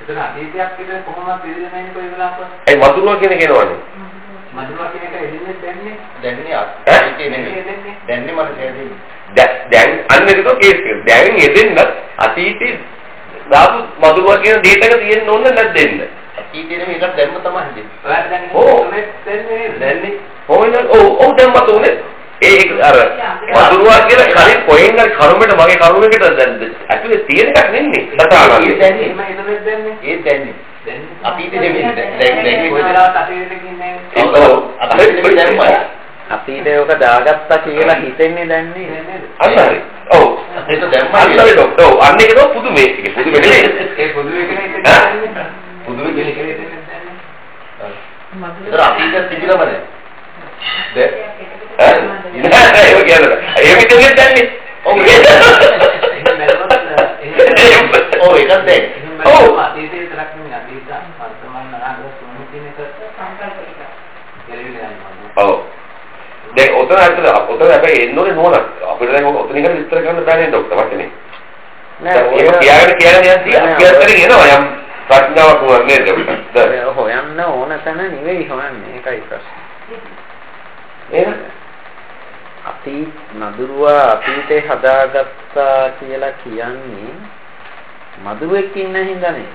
[SPEAKER 5] එතන අතීතයක් පිට කොහොමද පිළිදෙන්නේ නැහැ කොයි වෙලාවක?
[SPEAKER 2] ඒ මధుරවා කියන කෙනවනේ.
[SPEAKER 5] මధుරවා කියන එක එදිනෙත් දැන්නේ.
[SPEAKER 4] දැන්නේ අතීතේ නෙමෙයි. දැන්නේ මට තේරෙන්නේ.
[SPEAKER 2] දැන් අන්න ඒක කේස් එක. දැන් එදෙන්න අතීතේ දාපු මధుරවා කියන ඩේට් එක තියෙන්න ඕන නැද්ද?
[SPEAKER 4] අතීතේ නෙමෙයි ඒක දැම්ම තමයි හදන්නේ.
[SPEAKER 5] ඔයාලා දැන්
[SPEAKER 2] ඕ
[SPEAKER 5] දැන්නේ
[SPEAKER 2] දැන්නේ කොහෙන්ද? ඔව් ඔව් දැම්ම තුනේ. ඒක අර මధుරවා කියලා කලින් කොහෙන් හරි කරුමෙට මගේ කරුමෙකට දැන් ඇතුලේ තියෙන එකක් නෙන්නේ. කතාවන්නේ.
[SPEAKER 5] දැන්නේ මම එතනත් දැන්නේ.
[SPEAKER 4] ඒ දැන්නේ. අතීතේ නෙමෙයි. දැන් දැන්
[SPEAKER 5] කොයි වෙලාවක අතීතෙක ඉන්නේ.
[SPEAKER 2] ඔව්
[SPEAKER 4] අතීතේ නෙමෙයි දැම්මයි.
[SPEAKER 1] අතීතේ ඔක දාගත්තා කියලා හිතෙන්නේ දැන්නේ.
[SPEAKER 2] අන්න හරි. ඔව්.
[SPEAKER 4] ඒක දැම්මයි.
[SPEAKER 2] අන්න හරි ડોක්ටර්. ඔව් අන්න ඒක තමයි පුදුමේ. ඒක පුදුමේ නෙමෙයි.
[SPEAKER 5] ඒ පුදුමේ කෙනෙක් දැන්නේ.
[SPEAKER 4] පුදුමේ කෙනෙක්
[SPEAKER 5] දැන්නේ.
[SPEAKER 4] ඒතර අතීතය තිබිලම නැහැ. දැන්
[SPEAKER 2] නෑ ඒක කියන්නේ. ඒක දෙන්නේ දැන්නේ. ඔව්.
[SPEAKER 4] ඔව් ඒකත් දැන්.
[SPEAKER 2] ඔව්.
[SPEAKER 5] අතීතේ විතරක් නෙමෙයි අතීත වර්තමාන අනාගත තුන කියන එක සංකල්ප ටික. ගැලවිලා යනවා.
[SPEAKER 2] ඔව්. දැන් ඔතන ඇත්තට ඔතන හැබැයි එන්න ඕනේ නෝන. අපිට දැන් ඔතන ඉගෙන විස්තර කරන්න බෑනේ ડોක්ටර් වචනේ.
[SPEAKER 1] නෑ
[SPEAKER 2] ඒක කියාගෙන කියාගෙන යද්දී අභ්‍යාසයෙන් එනවා යම් ප්‍රඥාවක් වුණා නේද ડોක්ටර්?
[SPEAKER 1] හොයන්න ඕන තැන නෙවෙයි හොයන්නේ. ඒකයි ප්‍රශ්නේ.
[SPEAKER 2] එහෙනම්
[SPEAKER 1] අතීත නදුරුවා අතීතේ හදාගත්තා කියලා කියන්නේ මදුරුවෙක් ඉන්න හින්දා නේ.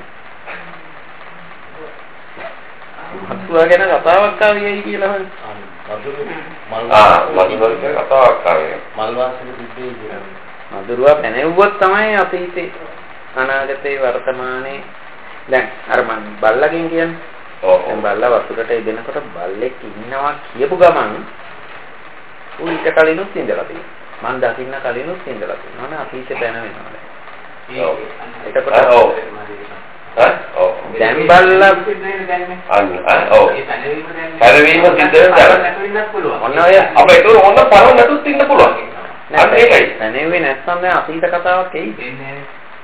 [SPEAKER 1] මදුරුවා ගැන කතාවක් ආවේයි කියලා හොයන.
[SPEAKER 2] ආ මදුරුවා ගැන කතාවක් ආවේ.
[SPEAKER 4] මල් වාසක තිබ්බේ කියලා.
[SPEAKER 1] මදුරුවා පැනෙව්වොත් තමයි අතීතේ අනාගතේ වර්තමානයේ දැන් අර මම බල්ලගෙන් කියන්නේ.
[SPEAKER 2] ඔව්.
[SPEAKER 1] දැන් බල්ලා වතුරට එදෙනකොට බල්ලෙක් ඉන්නවා කියපු ගමන් ඌ ඊට කලිනුත් ඉඳලා තියෙනවා. මං දකින්න කලිනුත් ඉඳලා තියෙනවා. නේ අතීතේ පැන වෙනවා.
[SPEAKER 2] ඔව්.
[SPEAKER 1] එතකොට
[SPEAKER 2] ඔව්. ඈ ඔව්.
[SPEAKER 1] දැන් බල්ලා
[SPEAKER 2] අන්න ඔව්.
[SPEAKER 5] ඒ පැනවීම දැන්
[SPEAKER 2] පැනවීම සිද්ධ වෙනවා.
[SPEAKER 5] නැතුවෙන්නත් පුළුවන්.
[SPEAKER 1] ඔන්න ඔය
[SPEAKER 2] අප ඒක ඕන පරව නැතුත් ඉන්න පුළුවන්. අන්න ඒකයි.
[SPEAKER 1] පැනෙන්නේ නැත්නම් දැන් අතීත කතාවක් එයි.
[SPEAKER 5] එන්නේ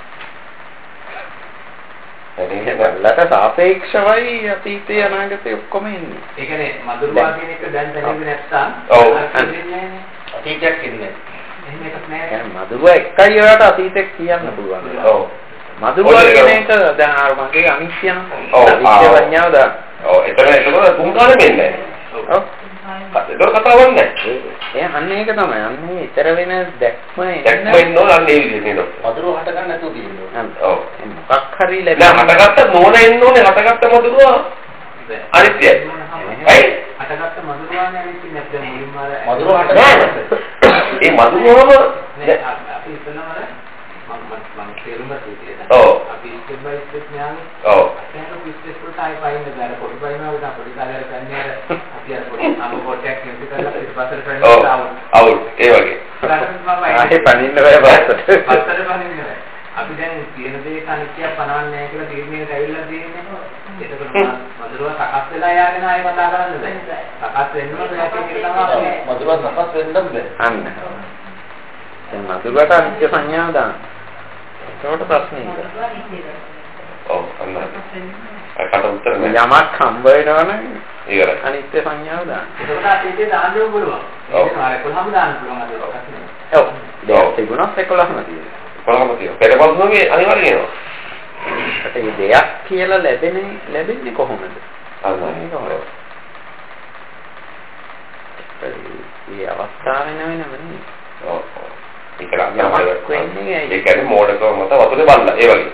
[SPEAKER 1] බල්ලට සාපේක්ෂවයි අතීතේ අනාගතේ ඔක්කොම එන්නේ.
[SPEAKER 5] ඒ කියන්නේ මధుරවා කියන එක දැන් පැනෙන්නේ නැත්නම්
[SPEAKER 2] ඔව්.
[SPEAKER 4] අතීතයක් ඉන්නේ.
[SPEAKER 5] එහෙම එකක් නෑ.
[SPEAKER 1] يعني මధුරුවා එකයි ඔයාලට අතීතෙක් කියන්න පුළුවන්.
[SPEAKER 2] ඔව්.
[SPEAKER 1] මధుරුවා කියන එක දැන් ආර මගේ අනිත්‍යන.
[SPEAKER 2] ඔව්.
[SPEAKER 1] අනිත්‍ය වඥාව දාන්න.
[SPEAKER 2] ඔව් එතන ඒක තුන් කාලෙම ඉන්නේ.
[SPEAKER 1] ඔව්.
[SPEAKER 2] ඒක කතාවක් නැහැ.
[SPEAKER 1] ඒ අන්න ඒක තමයි. අන්නේ ඊතර වෙන දැක්ම
[SPEAKER 2] දැක්ම ඉන්න ඕන අන්න ඒ විදිහට නේද?
[SPEAKER 4] මధుරව හට ගන්න නැතුව තියෙනවා.
[SPEAKER 2] ඔව්.
[SPEAKER 1] මොකක් හරි
[SPEAKER 2] නෑ
[SPEAKER 1] ලැබෙන
[SPEAKER 2] හටගත්ත නෝන එන්න ඕනේ හටගත්ත මధుරවා අනිත්‍යයි. ඇයි?
[SPEAKER 5] අටගත්ත මధుරවානේ අනිත්‍ය නැත්නම් මුලින්ම අර
[SPEAKER 4] මధుරව හට ගන්න.
[SPEAKER 2] ඒ මధుරවම
[SPEAKER 5] නෑ අපි ඉස්සෙල්ලාම අර මම මම තේරුම් ගත්තා.
[SPEAKER 2] ඔව්.
[SPEAKER 5] අපි ස්ටෙප් බයි ස්ටෙප් න්යාමේ
[SPEAKER 2] ඔව්.
[SPEAKER 5] ඒක පිස්ටෙප් වලට ආයි පයින් දාලා පොඩි පයින්නවා උඩ පොඩි කාලේ අර කන්නේ අර අපි අර පොඩි අම කොටයක් නෙමෙයි කරලා පිටපස්සට
[SPEAKER 2] ඔව්.
[SPEAKER 5] කරලා ආවොත්.
[SPEAKER 2] අවුල් ඒ වගේ.
[SPEAKER 1] ආයේ පනින්න බෑ බස්සට.
[SPEAKER 5] පස්සට පනින්න බෑ. අපි දැන් තියෙන දේ අනිත්‍යය පනවන්නේ නැහැ කියලා තීරණයකට ඇවිල්ලා තියෙන්නේ. එතකොට මధుරව සකස් වෙලා යන්නේ ආයෙ කතා කරන්න බෑ. සකස් වෙන්න ඕනේ ඒක තමයි.
[SPEAKER 4] මధుරව සකස් වෙන්න බෑ.
[SPEAKER 1] අන්න. දැන් මధుරුවට අනිත්‍ය සංඥාව දාන්න. ඒකට ප්‍රශ්නේ ඉන්නේ.
[SPEAKER 2] ඔව් අන්න. අකට උත්තර නෑ.
[SPEAKER 1] යමක් හම්බ වෙනවනම්
[SPEAKER 2] ඉවරයි.
[SPEAKER 1] අනිත්‍ය සංඥාව දාන්න.
[SPEAKER 5] ඒකට අපිට දාන්න පුළුවන්. ඒක ආයෙ කොහොමද දාන්න පුළුවන් අද ප්‍රශ්නේ.
[SPEAKER 1] ඔව්. දැන් තිබුණත් එකොළහම තියෙනවා.
[SPEAKER 2] කොහොමද කියනවා? පෙරපස්නෝගේ අනිවාර්යයෙන් එනවා.
[SPEAKER 1] ඒ දෙයක් කියලා ලැබෙන්නේ ලැබෙන්නේ කොහොමද?
[SPEAKER 2] අන්න.
[SPEAKER 1] ඒක හොරයි. ඒ අවස්ථාවේ නෙවෙයි නෙවෙයි.
[SPEAKER 2] ඔව්. ඒක
[SPEAKER 1] යමක් වෙන්නේ ඇයි?
[SPEAKER 2] ඒ කියන්නේ මෝඩකම මත වතුරේ බල්ලා ඒ වගේ.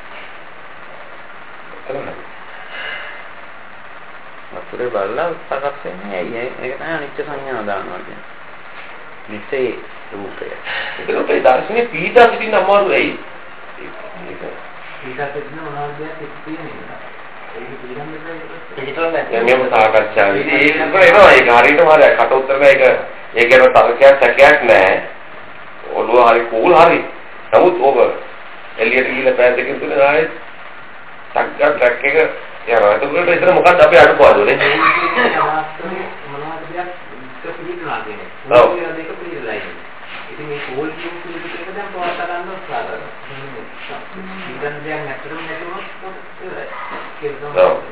[SPEAKER 1] වතුරේ බලලා සකස් වෙන්නේ ඇයි? ඒක තමයි අනිත්‍ය සංඥාව දානවා කියන්නේ. මෙසේ රූපය.
[SPEAKER 2] ඒකට ඒ දර්ශනේ පීඩා සිටින අමාරු ඇයි? ඒක
[SPEAKER 5] ඊට පස්සේ මොනවද දෙයක් තියෙන්නේ. ඒක පිළිගන්නේ
[SPEAKER 4] පිළිතුරු නැහැ.
[SPEAKER 2] මේව සාකච්ඡාවේ ඒක එනවා ඒක හරියටම හරි කට උත්තර නෑ ඒක ඒක ගැන තර්කයක් සැකයක් නෑ. ඔළුව හරි කූල් හරි. නමුත් ඕක එළියට ගිහලා පැය දෙකකින් තුන ආයේ ටක්ගා ට්‍රැක් එක යනවා. ඒකට ඉතින් මොකක්ද අපි අඩුපාඩුනේ?
[SPEAKER 5] මොනවද දෙයක් පිළිගන්නවා කියන්නේ.
[SPEAKER 2] ඔව්.
[SPEAKER 5] ඒක පිළිගලා ඉන්නේ. ඉතින් මේ කෝල් කියන එක දැන් පවත් ගන්න උත්සාහ කරනවා. ඉතින් දැන් නැතරම නැතුනොත් ඒක
[SPEAKER 2] ඔව්.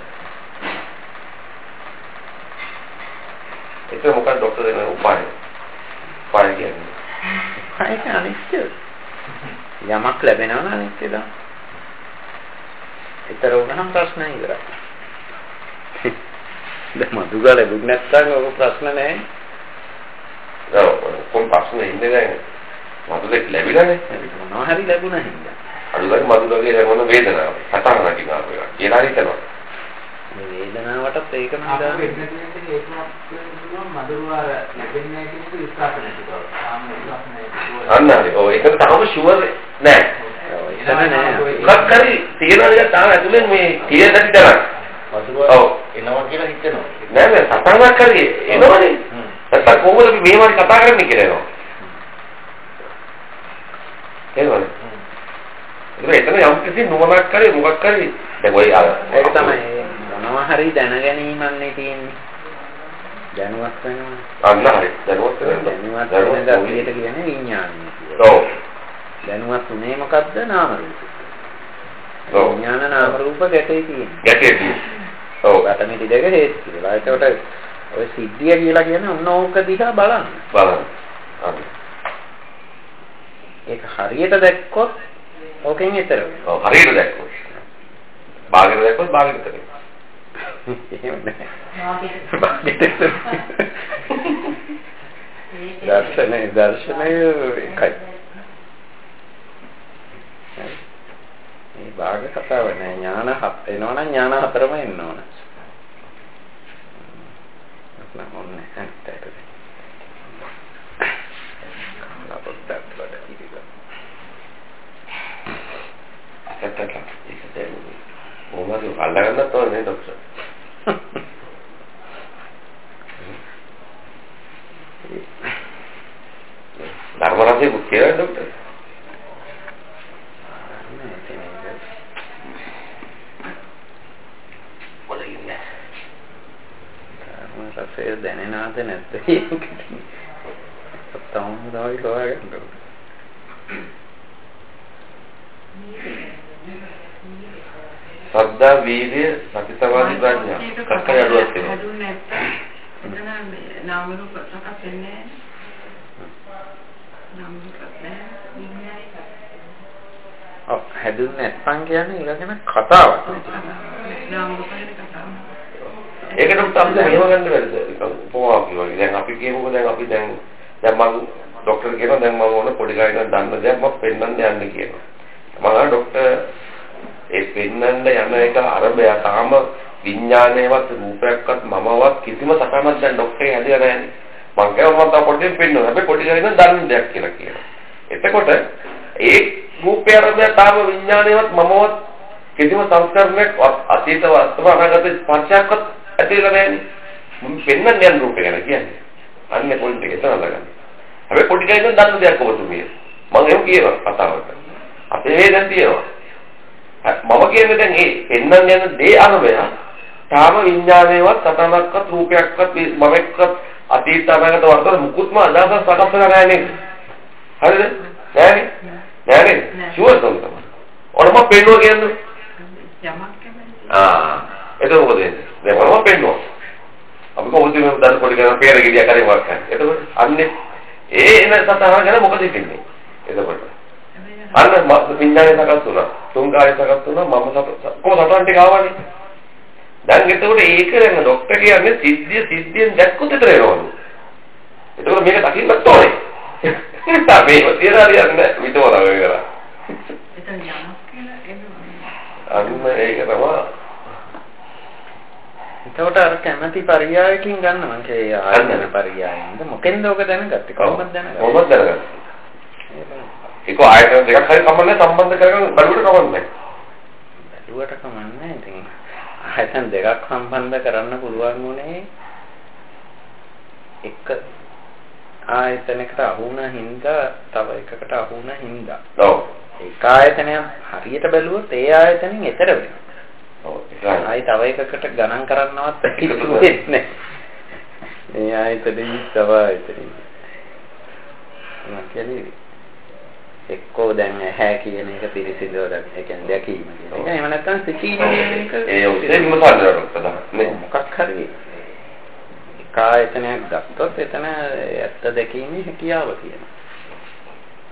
[SPEAKER 2] ඒක මොකක්ද ડોක්ටර් දෙන උපාය? උපාය කියන්නේ.
[SPEAKER 1] ඒක අනිත්‍ය. යමක් ලැබෙනවා නම් අනිත්‍යද? ඊතර උනහම ප්‍රශ්න ඉවරයි. දැන් මදුගා ලැබුණ නැත්නම් ඔය ප්‍රශ්න නැහැ.
[SPEAKER 2] ඔව් කොම් ප්‍රශ්න ඉන්නේ දැන්. මදුලෙක් ලැබිලානේ.
[SPEAKER 1] මොනවා හරි ලැබුණා හින්දා.
[SPEAKER 2] අදුලක් මදුලගේ ලැබුණ වේදනාව. කතාවක් කියනවා කියලා හිතනවා.
[SPEAKER 1] මේ වේදනාවටත් ඒකම හිතා
[SPEAKER 5] මදුරුවා ලැබෙන්නේ නැහැ කියන එක විශ්වාස නැති බව. ආම විශ්වාස නැහැ.
[SPEAKER 2] අන්න හරි. ඔව් ඒක තාම ෂුවර් නෑ.
[SPEAKER 1] එතන නෑ.
[SPEAKER 2] මොකක් හරි තියනවා නේද තාම ඇතුලෙන් මේ තියෙන නැති තරක්.
[SPEAKER 4] මදුරුවා ඔව් එනවා කියලා හිතෙනවා.
[SPEAKER 2] නෑ නෑ සතනක් හරි එනවනේ. නැත්නම් කොහොමද අපි මේ වගේ කතා කරන්නේ කියලා එනවා. එනවනේ. ඒක එතන යම් කිසි නුවණක් කරේ මොකක් කරේ දැන් ඔය
[SPEAKER 1] ඒක තමයි මොනවා හරි දැන ගැනීමන්නේ තියෙන්නේ. දැනුවත් වෙනවා.
[SPEAKER 2] අන්න හරි. දැනුවත් වෙනවා.
[SPEAKER 1] දැනුවත් වෙන දකියට කියන්නේ විඥානය කියලා.
[SPEAKER 2] ඔව්.
[SPEAKER 1] දැනුවත් උනේ මොකද්ද? නාම රූප.
[SPEAKER 2] ඔව්.
[SPEAKER 1] විඥාන නාම රූප ගැටේ තියෙන්නේ.
[SPEAKER 2] ගැටේ තියෙන්නේ. ඔව්.
[SPEAKER 1] ගැටමෙටි දෙක හේතු කියලා. ඒකට ඔය සිද්ධිය කියලා කියන්නේ ඔන්න ඕක දිහා බලන්න.
[SPEAKER 2] බලන්න. හරි.
[SPEAKER 1] ඒක හරියට දැක්කොත් ඕකෙන් ඈතර වෙනවා.
[SPEAKER 2] ඔව් හරියට දැක්කොත්. බාගෙට දැක්කොත් බාගෙට ඈතර වෙනවා.
[SPEAKER 1] එහෙම නෑ. බාගෙට ඈතර. දර්ශනේ දර්ශනේ එකයි. මේ බාග කතාව නෑ ඥාන හත් එනවනම් ඥාන හතරම එන්න ඕන. නම් ඕනේ නැහැ. අපිට වඩා ඉතිරිලා. ඇත්තට ඒක දැන් මොනවද අල්ලගන්නත් ඕනේ ડોක්ටර්. ධර්මරාජේ බුද්ධිය ડોක්ටර්. රසය දැනෙනාද නැද්ද ඒක තමයි තමයි හොයාගන්න
[SPEAKER 2] සද්දා වීර්ය සති සමාධි ප්‍රඥා කක්කේ අඩුවක් තියෙනවා
[SPEAKER 3] නාම රූප සකස් වෙන්නේ නාම රූප නැහැ
[SPEAKER 1] ඔව් හැදුන්නේ නැත්නම් කියන්නේ ඊළඟන කතාවක්
[SPEAKER 3] නාම රූප ගැන කතාවක්
[SPEAKER 2] ඒකට උත් අපි මෙහෙම ගන්න බැරිද? උපමාවක් වගේ. දැන් අපි කියමුකෝ දැන් අපි දැන් දැන් මම ડોක්ටර් කියනවා දැන් මම ඕන පොඩි ගායකයෙක් දන්න දෙයක් මම පෙන්වන්න යන්න කියනවා. මම ආ ડોක්ටර් ඒ පෙන්වන්න යන එක අරබය තාම විඥානයවත් රූපයක්වත් මමවත් කිසිම සටහනක් දැන් ડોක්ටරේ හැදලා නැහැ. මම කියනවා මම තා පොඩ්ඩක් පෙන්වනවා. හැබැයි පොඩි ගායකයෙක් දන්න දෙයක් කියලා කියනවා. එතකොට ඒ රූපය අරබය තාම විඥානයවත් මමවත් කිසිම සංස්කරණයක් අතීත වස්තුව අනාගත ස්පර්ශයක්වත් ඇතිලා නැහැ. මම පෙන්වන්න යන රූපය ගැන කියන්නේ. අන්නේ පොයින්ට් එක එතන ළඟ. හැබැයි පොඩි ගායකෙන් දන්න දෙයක් ඔබතුමිය. මම එහෙම කියනවා කතාවට. අපේ දැන් තියෙනවා. මම කියන්නේ දැන් ඒ පෙන්වන්න යන දේ අරබය තාම විඥානයේවත් සතනක්වත් රූපයක්වත් මමෙක්වත් අතීත අනාගත වර්තමාන මුකුත්ම අදහසක් සකස් වෙලා නැහැ නේද? හරිද? නැහැ නෑ නේද? ෂුවර් තමයි. ඔන්න මම පෙන්වුවා කියන්නේ. යමක් ආ එතකොට මොකද වෙන්නේ? දැන් මම පෙන්වුවා. අපි කොහොමද මේ දන්න පොඩි කරන පෙර ගෙඩිය කරේ වක් ගන්න. එතකොට අන්නේ ඒ එන සතහන ගැන මොකද හිතන්නේ? එතකොට අන්න විඥානය සකස් වුණා. තුන්කාරය සකස් වුණා. මම කොහොමද සතහන් ටික ආවනේ? දැන් එතකොට ඒක නේද ડોක්ටර් කියන්නේ සිද්ධිය සිද්ධියෙන් දැක්කොත් විතර එනවලු. එතකොට මේක දකින්නත් ඕනේ. අපි තියලා හරියන්නේ විතෝරා වේ කරා. එතන යනවා කියලා එනවා. අන්න ඒක තමයි.
[SPEAKER 1] එතකොට අර කැමැති පරියායකින් ගන්න මං කිය ආයතන පරියායෙන්ද මොකෙන්ද ඔක දැනගත්තේ කොහොමද දැනගත්තේ
[SPEAKER 2] කොහොමද දැනගත්තේ ඒක ආයතන දෙකක් හරි සම්බන්ධ සම්බන්ධ කරගෙන බඩුවට කමන්නේ
[SPEAKER 1] බඩුවට කමන්නේ ඉතින් ආයතන දෙකක් සම්බන්ධ කරන්න පුළුවන් උනේ එක ආයතනයකට අහු වුණ හින්දා තව එකකට අහු වුණ හින්දා
[SPEAKER 2] ඔව්
[SPEAKER 1] ඒක ආයතනය හරියට බැලුවොත් ඒ ආයතනෙන් එතර වෙනවා ආයි තව එකකට ගණන් කරන්නවත් බැහැ නේ. මේ ආයතනෙයි තව ආයතනෙයි. මම කියන්නේ එක්කෝ දැන් ඇහැ කියන එක පිරිසිදුව දැන් ඒ කියන්නේ දැකීම කියන එක. එහෙම නැත්නම් සිතීම කියන එක
[SPEAKER 2] ඒ ඔස්සේම සාධාරණයක් තමයි.
[SPEAKER 1] මොකක් හරි එක ආයතනයක් ගත්තොත් එතන ඇත්ත දැකීමේ හැකියාව තියෙනවා.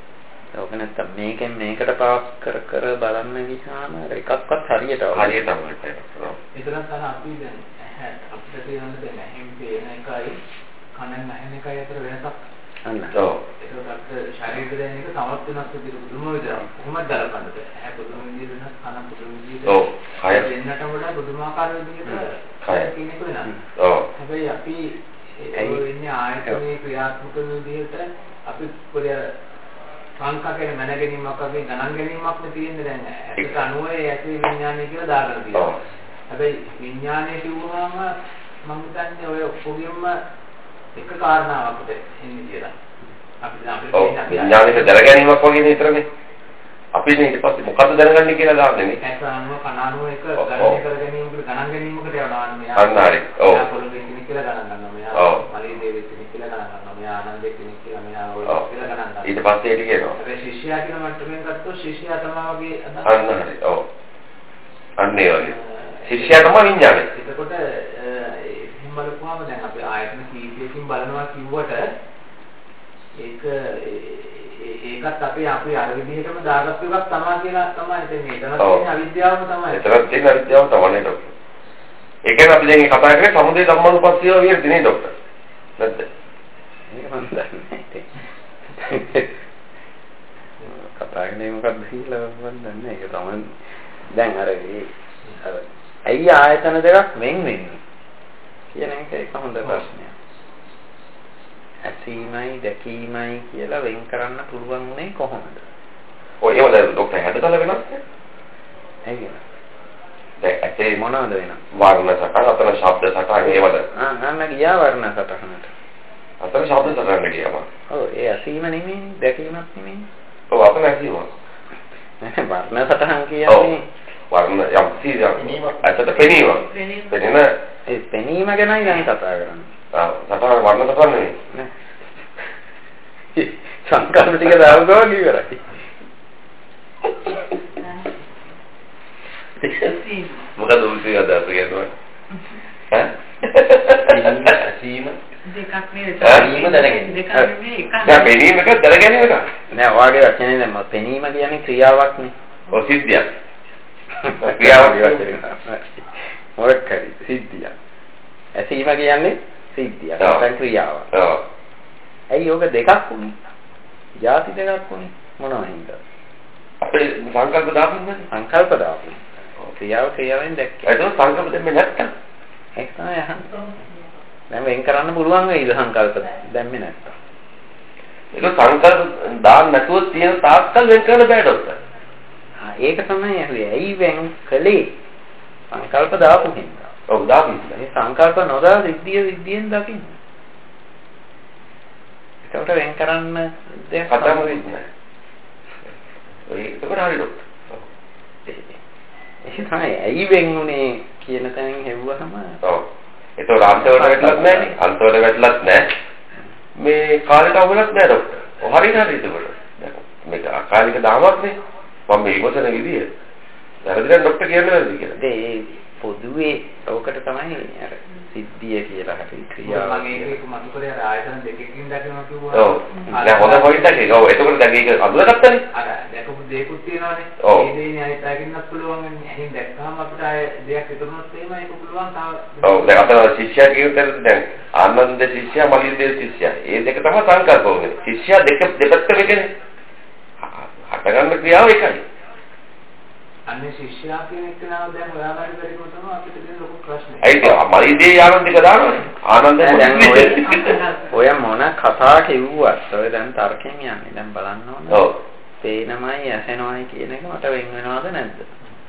[SPEAKER 1] ඒක නැත්තම් මේකෙන් මේකට පාස් කර කර බලන්න ගියාම එකක්වත් හරියට
[SPEAKER 2] හරියට තමයි.
[SPEAKER 5] ඒතරම් තමයි අපි දැන් අපිට තියෙන දැන් ඇහෙන් පේන එකයි කනෙන් ඇහෙන එකයි අතර වෙනසක්.
[SPEAKER 1] අන්න.
[SPEAKER 2] ඔව්.
[SPEAKER 5] ඒක අපේ ශරීරය දැන් එක සමත් වෙනස් විදිහට පුදුම විදිහට කොහොමද දරපන්නද? ඇහැ පුදුම විදිහට වෙනස් කන පුදුම විදිහට.
[SPEAKER 2] ඔව්. කය
[SPEAKER 5] දෙන්නට වඩා පුදුමාකාර විදිහට
[SPEAKER 2] කය
[SPEAKER 5] කෙනෙක් වෙනවා.
[SPEAKER 2] ඔව්.
[SPEAKER 5] හැබැයි අපි ඒ ඉන්නේ ආයතනයේ ක්‍රියාත්මක විදිහට අපි පොඩි සංකා කියන මන ගැනීමක් වගේ ගණන් ගැනීමක් නේ තියෙන්නේ දැන්. ඒකට අනුව ඒ ඇති විඥානය කියලා දාගෙන තියෙනවා. හැබැයි විඥානය කියුවාම මම හිතන්නේ ඔය ඔක්කොගෙම එක කාරණාවකට එන්නේ කියලා. අපි දැන් අපිට
[SPEAKER 2] විඥානයේ දැනගැනීමක් වගේ නේ විතරනේ. අපි ඊට පස්සේ මොකද්ද දැනගන්නේ කියලා දාන්නේ නේ.
[SPEAKER 5] ඒක අනුව කන අනුව එක ගණනය කර ගැනීමකට ගණන් ගැනීමකට යනවා මෙයා.
[SPEAKER 2] අන්න හරි. ඔව්.
[SPEAKER 5] පොළොවේ කෙනෙක් කියලා ගණන් ගන්නවා මෙයා.
[SPEAKER 2] ඔව්.
[SPEAKER 5] මලී දේවී කෙනෙක් කියලා ගණන් ගන්නවා මෙයා. ආනන්දේ කෙනෙක් කියලා මෙයා ඔය කියලා ගණන් ගන්නවා.
[SPEAKER 2] ඊට පස්සේ ඒක කියනවා.
[SPEAKER 5] ඒ ශිෂ්‍යයා කියන මට්ටමින් ගත්තොත් ශිෂ්‍යයා තමයි වගේ
[SPEAKER 2] අන්න හරි. ඔව්. අන්න ඒ වගේ. ශිෂ්‍යයා තමයි විඥානය.
[SPEAKER 5] එතකොට එහෙම බලපුවාම දැන් අපි ආයතන කීපයකින් බලනවා කිව්වට ඒක ඒකත් අපි අපි අර විදිහටම දාගත්තු එකක් තමයි කියලා තමයි එතන ඒතන තියෙන අවිද්‍යාවම තමයි.
[SPEAKER 2] එතන තියෙන අවිද්‍යාව තමයි ડોක්ටර්. ඒ කියන්නේ අපි දැන් කතා කරන්නේ සමුදේ ධම්මානුපස්සීව විදිහට නේ ડોක්ටර්. නැද්ද?
[SPEAKER 1] මේක මම දන්නේ. කතා කරන්නේ මොකක්ද කියලා මම දන්නේ. ඒක තමයි දැන් අර ඒ අර ඇයි ආයතන දෙකක් වෙන් වෙන්නේ කියන එක ඒක හොඳ ප්‍රශ්නයක්. ඇසීමයි දැකීමයි කියලා වෙන් කරන්න පුළුවන් උනේ කොහොමද?
[SPEAKER 2] ඔය ඒවල ડોක්ටර් හැදතල වෙනස් නේ?
[SPEAKER 1] ඇයි
[SPEAKER 2] දැන් ඇසේ
[SPEAKER 1] මොනවද වෙනස්?
[SPEAKER 2] වර්ණ සටහන් අතන ශබ්ද සටහන් ඒවල.
[SPEAKER 1] ආ ගන්න ගියා වර්ණ සටහනට.
[SPEAKER 2] අතන ශබ්ද සටහන් ගියාම.
[SPEAKER 1] ඔව් ඒ ඇසීම නෙමෙයි දැකීමක් නෙමෙයි.
[SPEAKER 2] ඔව් අතන ඇසීම.
[SPEAKER 1] නැහැ වර්ණ සටහන් කියන්නේ
[SPEAKER 2] වර්ණ යම් සීයක් ඇසට පෙනීම. පෙනෙන
[SPEAKER 1] ඒ පෙනීම ගැනයි දැන් කතා කරන්නේ.
[SPEAKER 2] ආ සටහන් වර්ණ සටහන් නෙමෙයි.
[SPEAKER 1] සංකල්ප ටික දාවුවා ඉවරයි.
[SPEAKER 2] මොකද උන්සේ අදහස කියනවා? ඈ? ඇසීම
[SPEAKER 3] දෙකක් නේ දැනීම දැනගැනීම දෙකක් නෙමෙයි එකක්.
[SPEAKER 2] දැන් පෙනීම එක දැනගැනීම එක.
[SPEAKER 1] නෑ ඔයාගේ වචනේ දැන් පෙනීම කියන්නේ ක්‍රියාවක් නේ.
[SPEAKER 2] ඔව් සිද්ධියක්. ක්‍රියාවක්
[SPEAKER 1] මොකක් හරි සිද්ධියක්. ඇසීම කියන්නේ සිද්ධියක්. නැත්නම් ක්‍රියාවක්.
[SPEAKER 2] ඔව්.
[SPEAKER 1] ඇයි ඔක දෙකක් උනේ? ಜಾති දෙකක් උනේ මොනවා හින්දාද?
[SPEAKER 2] අපේ සංකල්ප දාපුන්නේ
[SPEAKER 1] සංකල්ප දාපු. ක්‍රියාව ක්‍රියාවෙන් දැක්කේ.
[SPEAKER 2] ඒක සංකල්ප දෙන්නේ නැත්තම්.
[SPEAKER 1] ඒක තමයි අහන්නේ. දැන් වෙන් කරන්න පුළුවන් වෙයිද සංකල්ප දැම්මේ නැත්තම්?
[SPEAKER 2] ඒක සංකල්ප දාන්න නැතුව තියෙන තාක්කල් වෙන් කරන්න බෑ ડોක්ටර්.
[SPEAKER 1] ආ ඒක තමයි ඇහුවේ. ඇයි වෙන් කළේ? සංකල්ප දාපු හින්දා.
[SPEAKER 2] ඔව් දාපු.
[SPEAKER 1] මේ සංකල්ප නොදා සිද්ධිය සිද්ධියෙන් දකින්න. ඒකට වෙන් කරන්න දෙයක්
[SPEAKER 2] කතා වෙන්නේ නැහැ. ඒක තමයි හරි ડોක්ටර්.
[SPEAKER 1] ඒක තමයි ඇයි වෙන් උනේ කියන තැනින් හෙව්වහම
[SPEAKER 2] ඔව්. ඒක අන්තවලට වැටලත් නැහැ නේ. අන්තවලට වැටලත් නැහැ. මේ කාලේට අවුලක් නැහැ ડોක්ටර්. ඔය හරියට හරියට ඒකට. මේක අකාලික දාමක් නේ. මම මේ ඉවසන විදිය. වැරදිලා ડોක්ටර් කියන්නේ වැරදි කියලා.
[SPEAKER 1] ඒ පොදුවේ ඔකට තමයි අර සිද්ධිය කියලා හරි ක්‍රියාව.
[SPEAKER 5] මගේ ඒක මතු කරේ අර ආයතන දෙකකින් දකිනවා කිව්වා.
[SPEAKER 2] ඔව්. දැන් හොඳ පොයින්ට් එකක්. ඔව් එතකොට දැන් ඒක අඳුරගත්තනේ.
[SPEAKER 5] අර දැකපු දෙයක්ත් තියෙනවානේ.
[SPEAKER 2] ඔව්.
[SPEAKER 5] ඒ දෙයින් අනිත් අයකින්වත් පුළුවන් වෙන්නේ. එහෙන් දැක්කම අපිට ආය දෙයක් ඉතුරුනොත් එහෙම ඒක පුළුවන් තාම.
[SPEAKER 2] ඔව් දැන් අතන ශිෂ්‍යයා කියුතරද දැන් ආනන්ද ශිෂ්‍යයා මලියදේව ශිෂ්‍යයා. ඒ දෙක තමයි සංකල්ප වුනේ. ශිෂ්‍යයා දෙක දෙපැත්තම එකනේ. හටගන්න ක්‍රියාව එකයි.
[SPEAKER 5] අන්නේ ශිෂ්‍යයා කියන එක නම දැන් ඔයාලට බැරිකම තමයි අපිට තියෙන ලොකු ප්‍රශ්නේ.
[SPEAKER 2] ඇයි මලියදේ ආනන්දික දානවනේ. ආනන්ද
[SPEAKER 1] දැන් ඔය මොන කතා කිව්වත් ඔය දැන් තර්කයෙන් යන්නේ. දැන් බලන්න ඕනේ.
[SPEAKER 2] ඔව්.
[SPEAKER 1] පේනමයි ඇසෙනමයි කියන එක මට වෙන් වෙනවද නැද්ද?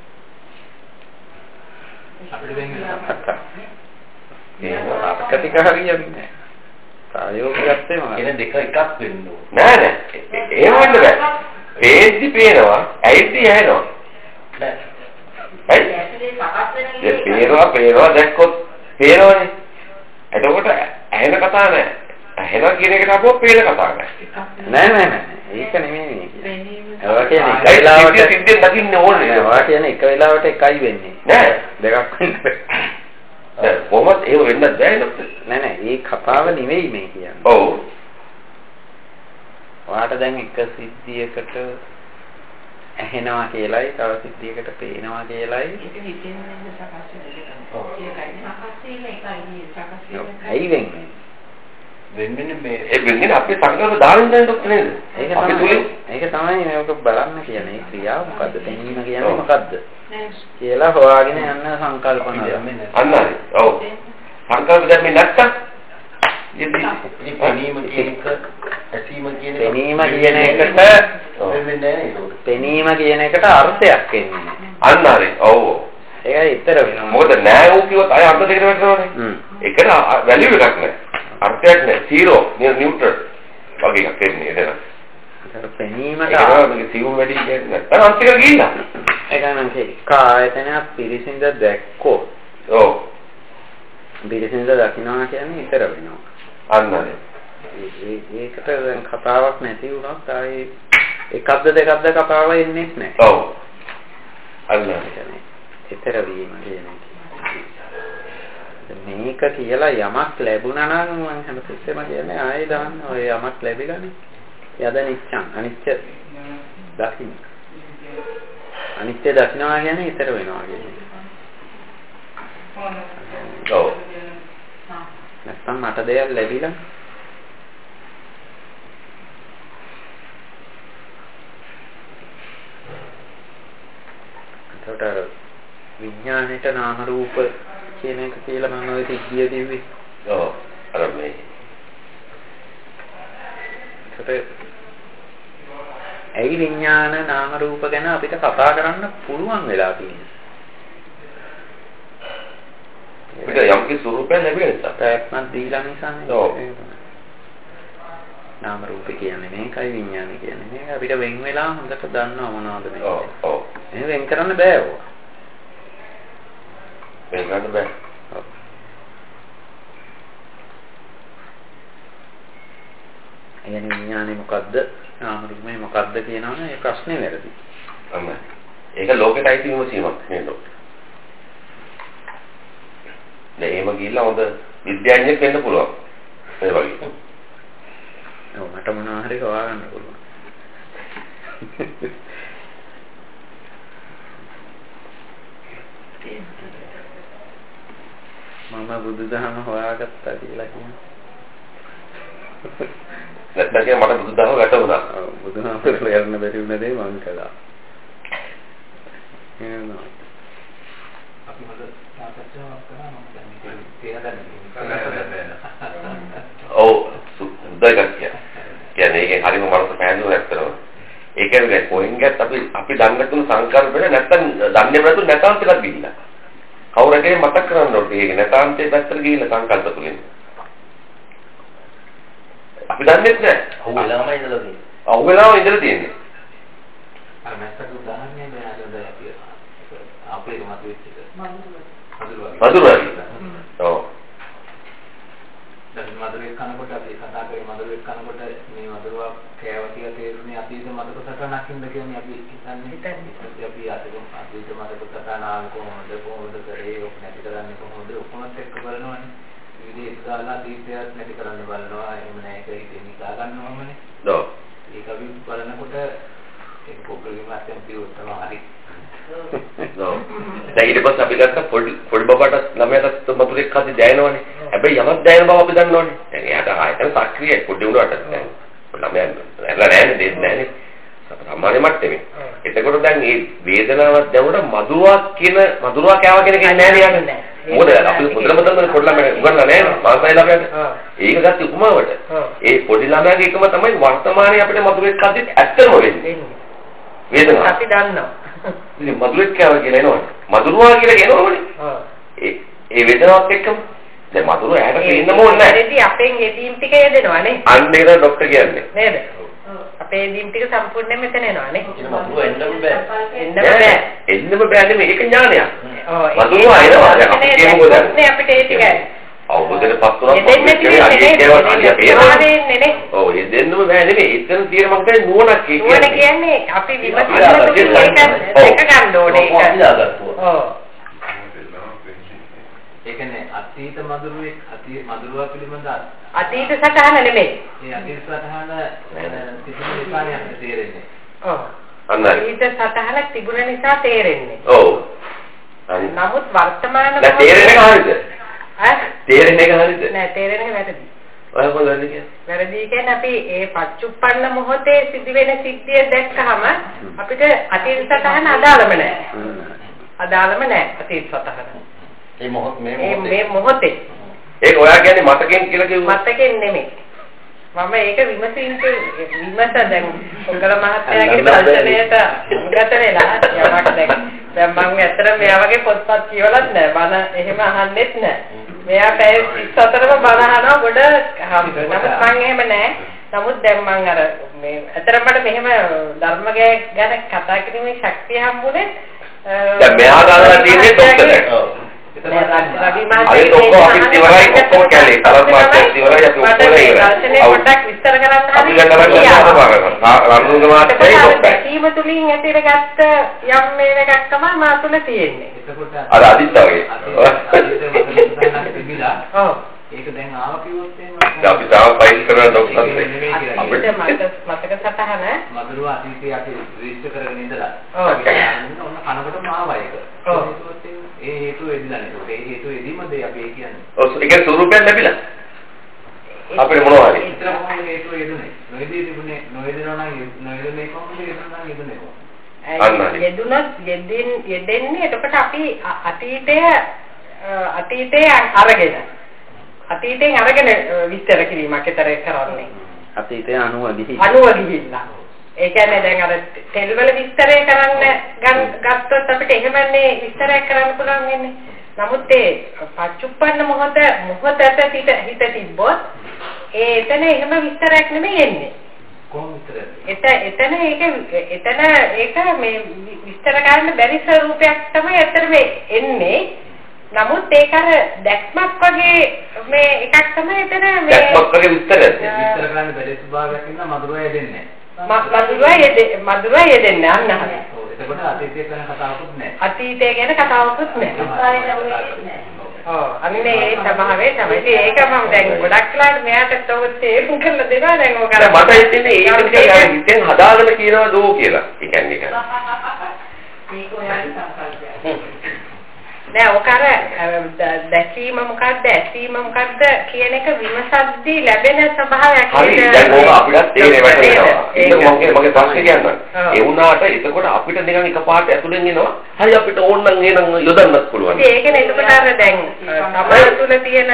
[SPEAKER 5] අපිට වෙන් වෙනවා.
[SPEAKER 1] ඒක ටික හරියන්නේ නැහැ. ප්‍රායෝගිකත්වයේ මොකක්ද?
[SPEAKER 4] එන දෙක එකක් වෙන්න ඕන.
[SPEAKER 2] නෑ නෑ. එහෙම වෙන්න බෑ. පේද්දි පේනවා, ඇයිද්දි ඇහෙනවා.
[SPEAKER 4] නෑ.
[SPEAKER 2] ඇයි? ඒ පේනවා පේනවා දැක්කොත් පේනවනේ. එතකොට ඇහෙන කතා නෑ. ඇහෙනවා කියන එකට අපෝ පේන කතා නෑ.
[SPEAKER 1] නෑ නෑ නෑ. ඒක නෙමෙයි මේ කියන්නේ. ඔයා කියන්නේ එක
[SPEAKER 2] ඒ
[SPEAKER 1] වෙලාවට
[SPEAKER 2] සිද්ධිය දකින්න ඕනේ.
[SPEAKER 1] ඔයා කියන්නේ එක වෙලාවට එකයි වෙන්නේ.
[SPEAKER 2] නෑ.
[SPEAKER 1] දෙකක් වෙන්න බෑ.
[SPEAKER 2] දැන් කොහොමද ඒව වෙන්නත් බෑ නේද?
[SPEAKER 1] නෑ නෑ මේ කතාව නෙවෙයි මේ කියන්නේ.
[SPEAKER 2] ඔව්.
[SPEAKER 1] ඔයාට දැන් එක සිද්ධියකට ඇහෙනවා කියලායි තව සිද්ධියකට පේනවා කියලායි
[SPEAKER 3] ඒක හිතෙන් නේද සකස් වෙන්නේ.
[SPEAKER 1] ඇයි වෙන්නේ?
[SPEAKER 4] වෙන්නේ මේ
[SPEAKER 2] ඒ වෙන්නේ අපි සංකල්ප දාන්න නේද ડોක්ටර් නේද?
[SPEAKER 1] ඒක
[SPEAKER 2] අපි
[SPEAKER 1] තමයි
[SPEAKER 2] තුලින්
[SPEAKER 1] ඒක තමයි මේක බලන්න කියන්නේ ක්‍රියාව මොකද්ද? තේනීම කියන්නේ මොකද්ද? කියලා හොයාගෙන යන්න සංකල්පන.
[SPEAKER 2] අන්න හරි. ඔව්. සංකල්ප දැම්මේ නැත්තම්
[SPEAKER 4] ඉතින් පෙනීම කියන එක ඇසීම කියන එක
[SPEAKER 1] පෙනීම කියන එකට
[SPEAKER 4] වෙන්නේ නැහැ නේද?
[SPEAKER 1] පෙනීම කියන එකට අර්ථයක් එන්නේ නැහැ.
[SPEAKER 2] අන්න හරි. ඔව්.
[SPEAKER 1] ඒකයි ඊතර වෙනවා.
[SPEAKER 2] මොකද නෑ වූ කිව්වොත් අය අර්ථ දෙකට වැටෙනවනේ.
[SPEAKER 1] හ්ම්.
[SPEAKER 2] ඒකට වැලියු එකක් නෑ. අර්ථයක් නෑ. zero නියුට්‍රල් වගේ එකක් එන්නේ එතන.
[SPEAKER 1] ඒතර පෙනීමට
[SPEAKER 2] ඒක තමයි සිවුම් වැඩි කියන්නේ නැත්නම් අන්තිකට ගිහිල්ලා.
[SPEAKER 1] ඒක නම් ඒක ආයතනයක් පිරිසිඳ දැක්කොත්
[SPEAKER 2] ඔව්.
[SPEAKER 1] පිරිසිඳ දකින්නවා කියන්නේ ඊතර වෙනවා.
[SPEAKER 2] අන්න හරි.
[SPEAKER 1] ඒ ඒකට දැන් කතාවක් නැති වුණොත් ආයේ එකක්ද දෙකක්ද කතාව එන්නේ නැහැ.
[SPEAKER 2] ඔව්. අන්න හරි.
[SPEAKER 1] ඊතර වීම කියන්නේ මේක කියලා යමක් ලැබුණා නම් මම හැමතිස්සෙම කියන්නේ ආයෙ දාන්න ඔය යමක් ලැබිලානේ. යද නිච්ඡං අනිත්‍ය දකින්න. අනිත්‍ය දකින්නවා කියන්නේ ඊතර වෙනවා කියන්නේ.
[SPEAKER 2] ඔව්.
[SPEAKER 1] නැත්නම් මට දෙයක් ලැබිලා ඒකට විඥාණයට නාම රූප කියන එක කියලා මම ඔය සිද්ධිය කිව්වේ.
[SPEAKER 2] ඔව්. අර මේ.
[SPEAKER 1] ඒකට ඇයි විඥාන නාම රූප ගැන අපිට කතා කරන්න පුළුවන් වෙලා තියෙන්නේ?
[SPEAKER 2] අපිට යම් කිසි ස්වරූපයක් ලැබෙන නිසා.
[SPEAKER 1] ප්‍රයත්න දීලා නිසානේ.
[SPEAKER 2] ඔව්.
[SPEAKER 1] නාම රූප කියන්නේ මේකයි විඥාන කියන්නේ. මේක අපිට වෙන් වෙලා හොඳට දන්නවා මොනවද මේක.
[SPEAKER 2] ඔව්. ඔව්.
[SPEAKER 1] මේ වෙන් කරන්න බෑ ඕවා.
[SPEAKER 2] වෙන් කරන්න බෑ.
[SPEAKER 1] ඔව්. එයනේ විඥානේ මොකද්ද? නාම රූපේ මොකද්ද කියනවනේ ඒ ප්‍රශ්නේ වැරදි.
[SPEAKER 2] අන්න. ඒක ලෝකෙට අයිති විමසීමක් නේද? දැන් එහෙම ගිහිල්ලා හොඳ විද්‍යාඥයෙක් වෙන්න පුළුවන්. ඒ වගේ.
[SPEAKER 1] ඔව් මට මොනවා හරි හොයාගන්න පුළුවන්. මම බුදුදහම හොයාගත්තා කියලා කියනවා.
[SPEAKER 2] නැත්නම් කියන මට බුදුදහම වැටුණා.
[SPEAKER 1] ඔව් බුදුහාමුදුරුවෝ යන්න බැරි වුණ දේ මම කළා. එහෙනම්
[SPEAKER 5] අපි මොකද සාකච්ඡාවක් කරා මම දැන් තේරෙන්නේ
[SPEAKER 2] ඔව් සුද්ධයක් කියන්නේ ඒකේ හරිම මනස පැහැදිලිව ඇත්තනවා. ඒ කියන්නේ කොහෙන් ගියත් අපි අපි දන්නේ තුන සංකල්ප වෙන නැත්නම් දන්නේ නැතු නැතම් ටිකක් ගිහිල්ලා. කවුරුකේ මතක් කරන්න ඕනේ ඒක නැතාන්තේ පැත්තට ගිහිල්ලා සංකල්ප තුලින්. අපි දන්නේ නැහැ.
[SPEAKER 4] ඔව් වෙලාවම ඉඳලා තියෙන්නේ.
[SPEAKER 2] ඔව් වෙලාවම ඉඳලා තියෙන්නේ.
[SPEAKER 5] අර මැස්සට උදාහරණයක් දෙන්න හදලා අපි අපේ මත වෙච්ච එක.
[SPEAKER 2] මధుරයි. ඔව්.
[SPEAKER 5] දැන් මధుරේ කනකොට අපි කතා කරේ මధుරේ කනකොට මේ මధుරවා කෑවා කියලා තේරුනේ අතීත මතක සටහනක් ඉඳ කියන්නේ අපි හිතන්නේ හිතන්නේ අපි අතීත අතීත මතක සටහන ආව කොහොමද කොහොමද කරේ ඔක් නැති කරන්නේ කොහොමද ඔක්කොමත් එක්ක බලනවානේ විදේශ දාලා අතීතයත් නැති කරන්න බලනවා එහෙම නැහැ ඒක ඉතින් නිකා ගන්නවමනේ
[SPEAKER 2] ඔව්
[SPEAKER 5] ඒක අපි බලනකොට ඒ පොකලි මාත්‍යම් පියුත් තමයි හරි
[SPEAKER 2] ඔව් දැන් ඊට පස්සේ අපි ගත්ත පොඩි පොඩි බබට ළමයාට මතුරෙක් හදි දැනෙනවනේ හැබැයි යමක් දැනෙන බව අපි දන්නවනේ දැන් එයාට ආයතන සක්‍රියයි පොඩි උනාට දැන් ළමයා ඇරලා නැහැ දෙන්නේ නැහනේ සාමාන්‍ය මට්ටමේ එතකොට දැන් මේ වේදනාවක් දැනුණා මధుරවා කියන මధుරවා කෑවා කියන කෙනෙක් නැහැ නේද මොකද අපි මුද්‍රම තමයි පොඩි ළමයා උගන්ලා නැහැ මාසයි ළමයාට ඒක ගත්ත උපමාවට ඒ පොඩි ළමයාගේ එකම තමයි වර්තමානයේ අපිට මధుරෙක් හදි ඇත්තම වෙන්නේ වේදනාව
[SPEAKER 3] අපි දන්නවා
[SPEAKER 2] ඉතින් මధుරෙක් කෑවා කියලා එනවනේ මధుරවා කියලා කියනවනේ ඒ ඒ වේදනාවත් එක්කම දැන් මధుර ඇහැට පේන්න ඕනේ නැහැ
[SPEAKER 3] ඒදී අපෙන් එදීම් ටික යදෙනවා නේ
[SPEAKER 2] අන්න ඒක ડોක්ටර් කියන්නේ
[SPEAKER 3] නේද අපේ එදීම් ටික සම්පූර්ණයෙන් මෙතන එනවා නේ
[SPEAKER 4] ඒක මధుර එන්නම බෑ
[SPEAKER 3] එන්නම බෑ
[SPEAKER 2] එන්නම බෑ නෙමෙයි ඒක ඥානයක්
[SPEAKER 3] ඔව්
[SPEAKER 2] මధుරවා එනවා දැන් අපි කියමුකෝ දැන්
[SPEAKER 3] නේ අපිට ඒ ටිකයි
[SPEAKER 2] අවබෝධයට පත් වුණා
[SPEAKER 3] දෙන්නේ නේ
[SPEAKER 2] ඔව් ඒ දෙන්නම බෑ නෙමෙයි එතන තියෙන මම කියන්නේ නුවණක් කියන්නේ
[SPEAKER 3] නුවණ කියන්නේ අපි විමසීම තුළින් ඒක දැක ගන්න ඕනේ ඒක ඔව්
[SPEAKER 5] ඒ කියන්නේ අතීත මధుරුවේ අතීත මధుරුවා පිළිබඳ
[SPEAKER 3] අතීත සටහන නෙමෙයි.
[SPEAKER 5] ඒ අතීත සටහන තිබුණ නිසා අපිට තේරෙන්නේ.
[SPEAKER 3] ඔව්. අතීත සටහන තිබුණ නිසා තේරෙන්නේ.
[SPEAKER 2] ඔව්.
[SPEAKER 3] නමුත් වර්තමාන
[SPEAKER 2] නෑ තේරෙන්නේ කාටද?
[SPEAKER 3] ඈ?
[SPEAKER 2] තේරෙන්නේ කාටද?
[SPEAKER 3] නෑ තේරෙන්නේ වැරදි.
[SPEAKER 2] ඔය මොකද කියන්නේ?
[SPEAKER 3] වැරදි කියන්නේ අපි ඒ පච්චුප්පන්න මොහොතේ සිදුවෙන සිද්ධිය දැක්කහම අපිට අතීත සටහන අදාළම නෑ. අදාළම නෑ අතීත සටහන.
[SPEAKER 4] මේ මොහොත මේ
[SPEAKER 3] මොහොතේ මේ මොහොතේ
[SPEAKER 2] ඒක ඔයා කියන්නේ මතකෙන් කියලා කිව්වා.
[SPEAKER 3] මතකෙන් නෙමෙයි. මම ඒක විමසින් විමස දැන් උංගල මහත්තයාගේ දර්ශනයට ගත වෙලා යමක් දැන් දැන් මම ඇත්තට මෙයා වගේ පොත්පත් කියවලත් නෑ. බන එහෙම අහන්නෙත් නෑ. මෙයා පැය තිස් හතරම බන අහනවා ගොඩ හම්බ. නමුත් මම එහෙම නෑ. නමුත් දැන් මම අර මේ ඇත්තටම මට මෙහෙම ධර්ම ගැන කතා කිරීමේ ශක්තිය හම්බුනේ
[SPEAKER 2] දැන් මෙයා ගාලා තියෙන්නේ ડોක්ටර්. ඔව්.
[SPEAKER 3] රවි
[SPEAKER 2] මහත්තයා ඒක ඔක්කොම අපිත් ඉවරයි ඔක්කොම කැලේ. තරත් මහත්තයා ඉවරයි අපි ඔක්කොම ඉවරයි.
[SPEAKER 3] දර්ශනේ පොඩ්ඩක් විස්තර කරන්න
[SPEAKER 2] අපි ගන්නවා රණුංග මහත්තයා ඒක
[SPEAKER 3] කීම තුලින් ඇතිර ගත්ත යම් මේ එකක් තමයි මා තුල තියෙන්නේ.
[SPEAKER 5] එතකොට
[SPEAKER 2] අර අදිත් වගේ.
[SPEAKER 3] ඔව්.
[SPEAKER 5] ඒක දැන් ආව කිව්වොත් එහෙම
[SPEAKER 2] අපි තාම ෆයිල් කරන ડોක්ටර්
[SPEAKER 3] අපිට මතක මතක සටහන
[SPEAKER 5] මధుරව අතීතයේ අපි රෙජිස්ටර් කරගෙන ඉඳලා
[SPEAKER 3] ඔව්
[SPEAKER 5] ඔන්න කනකොටම ආවා ඒක.
[SPEAKER 3] ඔව්.
[SPEAKER 5] ඒ හේතුව එදිලා නේද? ඒ හේතුව එදීමද අපි ඒ කියන්නේ.
[SPEAKER 2] ඔව් ඒකේ ස්වරූපයක් ලැබිලා. අපිට මොනවා හරි.
[SPEAKER 5] ඒතර කොහොමද හේතුව එදුනේ? නොයදී තිබුණේ නොයදිනවා නම් නොයදෙන්නේ කොහොමද එදුනා නම් එදුනේ කොහොමද?
[SPEAKER 3] යෙදුනොත් යෙදින් යෙදෙන්නේ එතකොට අපි අතීතය අතීතයේ අරගෙන අතීතයෙන් අරගෙන විස්තර කිරීමක් විතර කරන්නේ.
[SPEAKER 1] අතීතය අනුව ගිහින්.
[SPEAKER 3] අනුව ගිහිල්ලා. ඒ කියන්නේ දැන් අර තෙල් වල විස්තරය කරන්න ගත්තොත් අපිට එහෙමනේ විස්තරයක් කරන්න පුළුවන් වෙන්නේ. නමුත් ඒ පච්චුප්පන්න මොහොත මොහොතට හිත හිත තිබ්බොත් ඒ එතන එහෙම විස්තරයක් නෙමෙයි එන්නේ.
[SPEAKER 5] කොහොමද විස්තරය?
[SPEAKER 3] එත එතන ඒක එතන ඒක මේ විස්තර කරන්න බැරි ස්වරූපයක් තමයි ඇත්තටම එන්නේ. නමුත් ඒක අර දැක්මක් වගේ මේ එකක් තමයි එතන මේ
[SPEAKER 2] දැක්මක් වගේ විස්තරයක්.
[SPEAKER 5] විස්තර කරන්න බැරි ස්වභාවයක් ඉන්න මధుරය දෙන්නේ
[SPEAKER 3] නැහැ. මధుරය මధుරය දෙන්නේ අන්න හරිය.
[SPEAKER 5] ඔව් එතකොට අතීතය ගැන කතාවකුත් නැහැ.
[SPEAKER 3] අතීතය ගැන කතාවකුත් නැහැ. ඔව් අන්නේ ඒ ස්වභාවය තමයි. ඒක මම දැන් ගොඩක් වෙලාවට මෙයාට තව තේරුම් කරලා දෙනවා දැන් ඕක අර
[SPEAKER 2] මට හිතෙන්නේ ඒක නිකන් හිතෙන් හදාගෙන කියනවා දෝ කියලා. ඒ කියන්නේ ඒක.
[SPEAKER 6] මේක ඔයාලගේ සංකල්පයක්.
[SPEAKER 3] නෑ ඔක අර දැකීම මොකක්ද ඇසීම මොකක්ද කියන එක විමසද්දී ලැබෙන ස්වභාවයක්.
[SPEAKER 2] හරි දැන් ඕක අපිට තේරෙන්නේ නැහැ. ඒක මගේ මගේ ප්‍රශ්නේ කියන්න. ඒ වුණාට එතකොට අපිට නිකන් එකපාරට ඇතුලෙන් එනවා. හරි අපිට ඕන නම් එනං යොදන්නත් පුළුවන්.
[SPEAKER 3] ඒකනේ එතකොට අර දැන් තමයි තුල තියෙන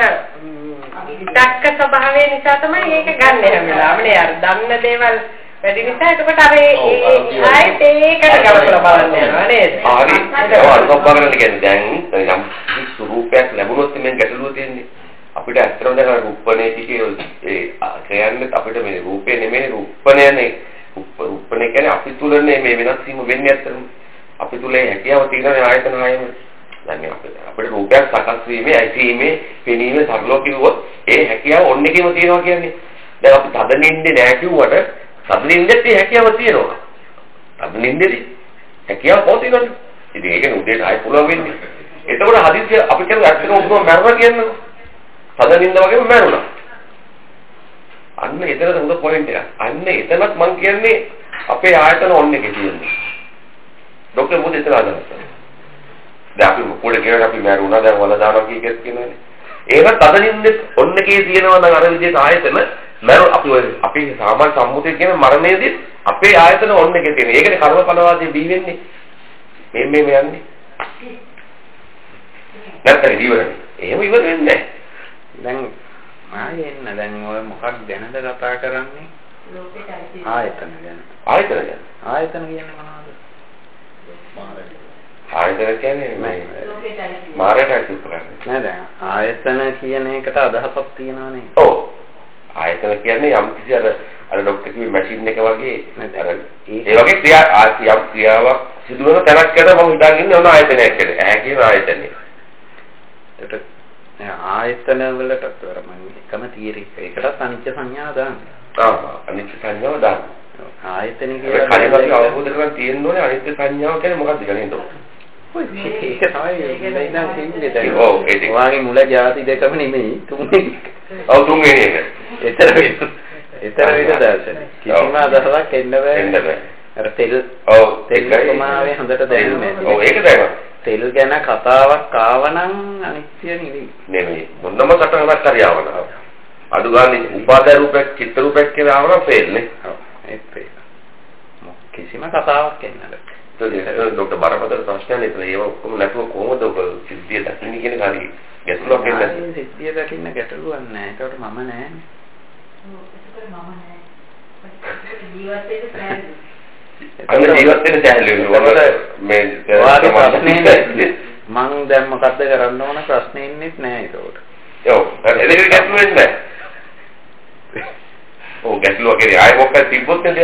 [SPEAKER 3] විතක්ක ස්වභාවය නිසා තමයි ඒක ගන්න හැම වෙලාවෙම නේ අර දන්න දේවල් වැඩි නිසා එතකොට අර ඒ ආයෙත් ඒකට ගලපලා බලන්න යනවා නේද?
[SPEAKER 2] හරි. ඒක අනුකම්පා කරන්න කියන්නේ දැන් යම් ස්වරූපයක් ලැබුණොත් මේ ගැටලුව තියෙන්නේ. අපිට ඇත්තටම දැන් රූපණේ ටිකේ ඒ කියන්නේ අපිට මේ රූපේ නෙමෙයි රූපණයනේ. රූපණේ කියන්නේ අපි තුලනේ මේ වෙනස් වීම වෙන්නේ ඇත්තටම. අපි තුලේ හැකියාව තියෙනනේ ආයතන හයම. දැන් අපිට අපිට රූපයක් සකස් වීමේ, ඇසීමේ, පෙනීමේ සරලව කිව්වොත් ඒ හැකියාව ඔන්න එකම තියෙනවා කියන්නේ. දැන් අපි තද නිින්දේ නෑ කිව්වට තදනින්දෙත් හැකියාව තියෙනවා. තදනින්දෙදි හැකියාව පොතිනවනේ. ඉතින් ඒක උදේට ආයෙ පුළුවන් වෙන්නේ. එතකොට හදිස්සිය අපි කියන ඇත්තටම උඹව මරනවා කියන්නේ. තදනින්ද වගේම මරනවා. අන්න එතනද උද පොයින්ට් එක. අන්න එතනත් මම කියන්නේ අපේ ආයතන ඔන්න එකේ තියෙන්නේ. ડોක්ටර් මොකද එතන අදහස්? දැන් අපි මොකද කියලා අපි මරුණා දැන් වල දානවා කීකස් කියනවානේ. ඒක තදනින්දෙත් ඔන්න එකේ තියෙනවා නම් අර විදිහට ආයතන මරු අපි අපි සාමාන්‍ය සම්මුතිය කියන මරණයේදී අපේ ආයතන ඔන්න එකේ තියෙන. ඒකනේ කර්මඵලවාදී බී වෙන්නේ. මේ මේ මේ යන්නේ. නැත්නම් ඉවරනේ. එහෙම ඉවර වෙන්නේ නැහැ.
[SPEAKER 1] දැන් ආයෙ එන්න දැන් ඔය මොකක් ගැනද කතා කරන්නේ? ආයතන ගැන.
[SPEAKER 2] ආයතන ගැන.
[SPEAKER 1] ආයතන කියන්නේ මොනවද?
[SPEAKER 2] ආයතන කියන්නේ මේ මාරයට කරන්නේ.
[SPEAKER 1] නෑ දැන් ආයතන කියන එකට අදහසක් තියෙනවනේ.
[SPEAKER 2] ඔව්. ආයතන කියන්නේ යම් කිසි අර අර ડોක්ටර් කිව්වේ මැෂින් එක වගේ අර ඒ වගේ ක්‍රියා යම් ක්‍රියාවක් සිදු වෙන තැනක් කියලා මම හිතන් ඉන්නේ ඕන ආයතනයක් කියලා. ඇහැ කියන ආයතනය.
[SPEAKER 1] ඒකට ආයතන වලට අතර මම එකම තීරේ ඒකටත් අනිත්‍ය සංඥාව දාන්න.
[SPEAKER 2] ආ අනිත්‍ය සංඥාව දාන්න.
[SPEAKER 1] ආයතන කියලා
[SPEAKER 2] කලින් අපි අවබෝධ කරගන්න තියෙන්න ඕනේ අනිත්‍ය සංඥාව කියන්නේ මොකක්ද කියලා නේද?
[SPEAKER 1] ඒක තමයි ඉඳන් කියන්නේ දැන්.
[SPEAKER 2] ඔව් ඒක.
[SPEAKER 1] ඔයාගේ මුල ಜಾති දෙකම නෙමෙයි තුන්වෙනි.
[SPEAKER 2] ඔව් තුන්වෙනි එක.
[SPEAKER 1] ඒතර වෙන. ඒතර වෙන දර්ශන. කිසිම අදහසක් එන්න බෑ.
[SPEAKER 2] එන්න බෑ.
[SPEAKER 1] අර තෙල්
[SPEAKER 2] ඔව්
[SPEAKER 1] තෙල් කොමාවේ හොඳට දැනෙන්නේ.
[SPEAKER 2] ඔව් ඒක දැනෙනවා.
[SPEAKER 1] තෙල් ගැන කතාවක් ආවනම් අනිත්‍ය නෙවෙයි.
[SPEAKER 2] නෙමෙයි. මොනම කතාවක් හරි ආවනම්. අඩු ගානේ උපාදාය රූපයක් චිත්ත රූපයක් කියලා ආවනම් ෆේල්නේ.
[SPEAKER 1] ඔව් ඒක ෆේල්. කිසිම කතාවක් එන්න බෑ.
[SPEAKER 2] ඒක ડોક્ટર බරපතල ප්‍රශ්නයක් නේද? ඒව ඔක්කොම නැතුව කොහොමද ඔබ සිද්ධිය දකින්නේ කියන කාරණේ ගැටලුවක් එන්නේ නැද්ද?
[SPEAKER 1] සිද්ධිය දකින්න ගැටලුවක් නැහැ. ඒකට මම නැහැ.
[SPEAKER 6] ඔව් ඒක මම නැහැ. ජීවත් වෙන්න සෑහලු.
[SPEAKER 2] අන්න ජීවත් වෙන්න සෑහලු වෙනවා. මේ
[SPEAKER 1] ඔයාගේ ප්‍රශ්නේ මං දැන් මොකද්ද කරන්න ඕන ප්‍රශ්නේ ඉන්නෙත් නැහැ ඒකට.
[SPEAKER 2] ඔව් ඒක ගැටලුවක් වෙන්නේ නැහැ. ඔව් ගැටලුවක් කියන්නේ ආයෙ මොකක්ද තිබ්බොත් නේද?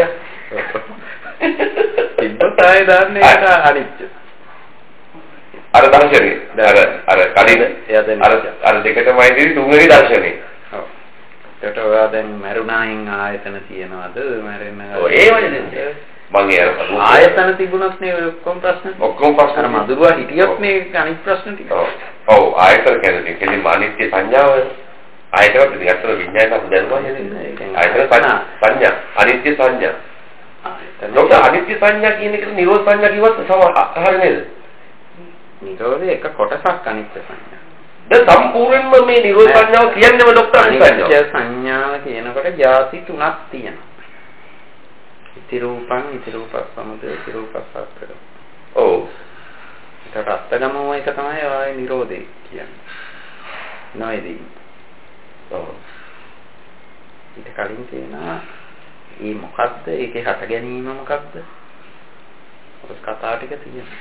[SPEAKER 1] තිබ්බොත් ආයෙ දාන්නේ ඒක අනිත්‍ය.
[SPEAKER 2] අර දර්ශනේ අර අර කලින් අර අර දෙකටමයි දෙවි තුන්වෙනි දර්ශනේ.
[SPEAKER 1] ඔව්. ඒකට ඔයා දැන් මරුණායින් ආයතන තියනවාද මැරෙන්න?
[SPEAKER 2] ඔව් ඒ වගේ මම ඒ
[SPEAKER 1] ආයතන තිබුණොත් නේ ඔක්කොම ප්‍රශ්න.
[SPEAKER 2] ඔක්කොම ප්‍රශ්න.
[SPEAKER 1] අර මදුරුවා හිටියොත් මේ අනිත් ප්‍රශ්න ටික.
[SPEAKER 2] ඔව්. ඔව් ආයතන කියන්නේ කෙලින්ම අනිත්‍ය සංඥාව ආයතන දෙක අතර විඥානය අපි දැනුවා නේද? ආයතන සංඥා අනිත්‍ය සංඥා. ලෝක අනිත්‍ය සංඥා කියන එක නිරෝධ සංඥා කිව්වත් සම හරිය නේද?
[SPEAKER 1] නිරෝධය එක කොටසක් අනිත්‍ය සංඥා.
[SPEAKER 2] දැන් සම්පූර්ණයෙන්ම මේ නිරෝධ සංඥාව කියන්නේම ડોක්ටර්
[SPEAKER 1] අනිත්‍ය සංඥාව කියනකොට ಜಾති තුනක් තියෙනවා. ඉති රූපං ඉති රූපස් සමුදය ඉති රූපස් සත්‍ය.
[SPEAKER 2] ඔව්.
[SPEAKER 1] ඒකට අත්ගමම එක තමයි ආයේ නිරෝධය කියන්නේ. නොයේදී. ඔව්. ඊට කලින් තියෙනවා ඒ මොකද්ද? ඒකේ හට ගැනීම මොකද්ද? ඔය කතා ටික තියෙනවා.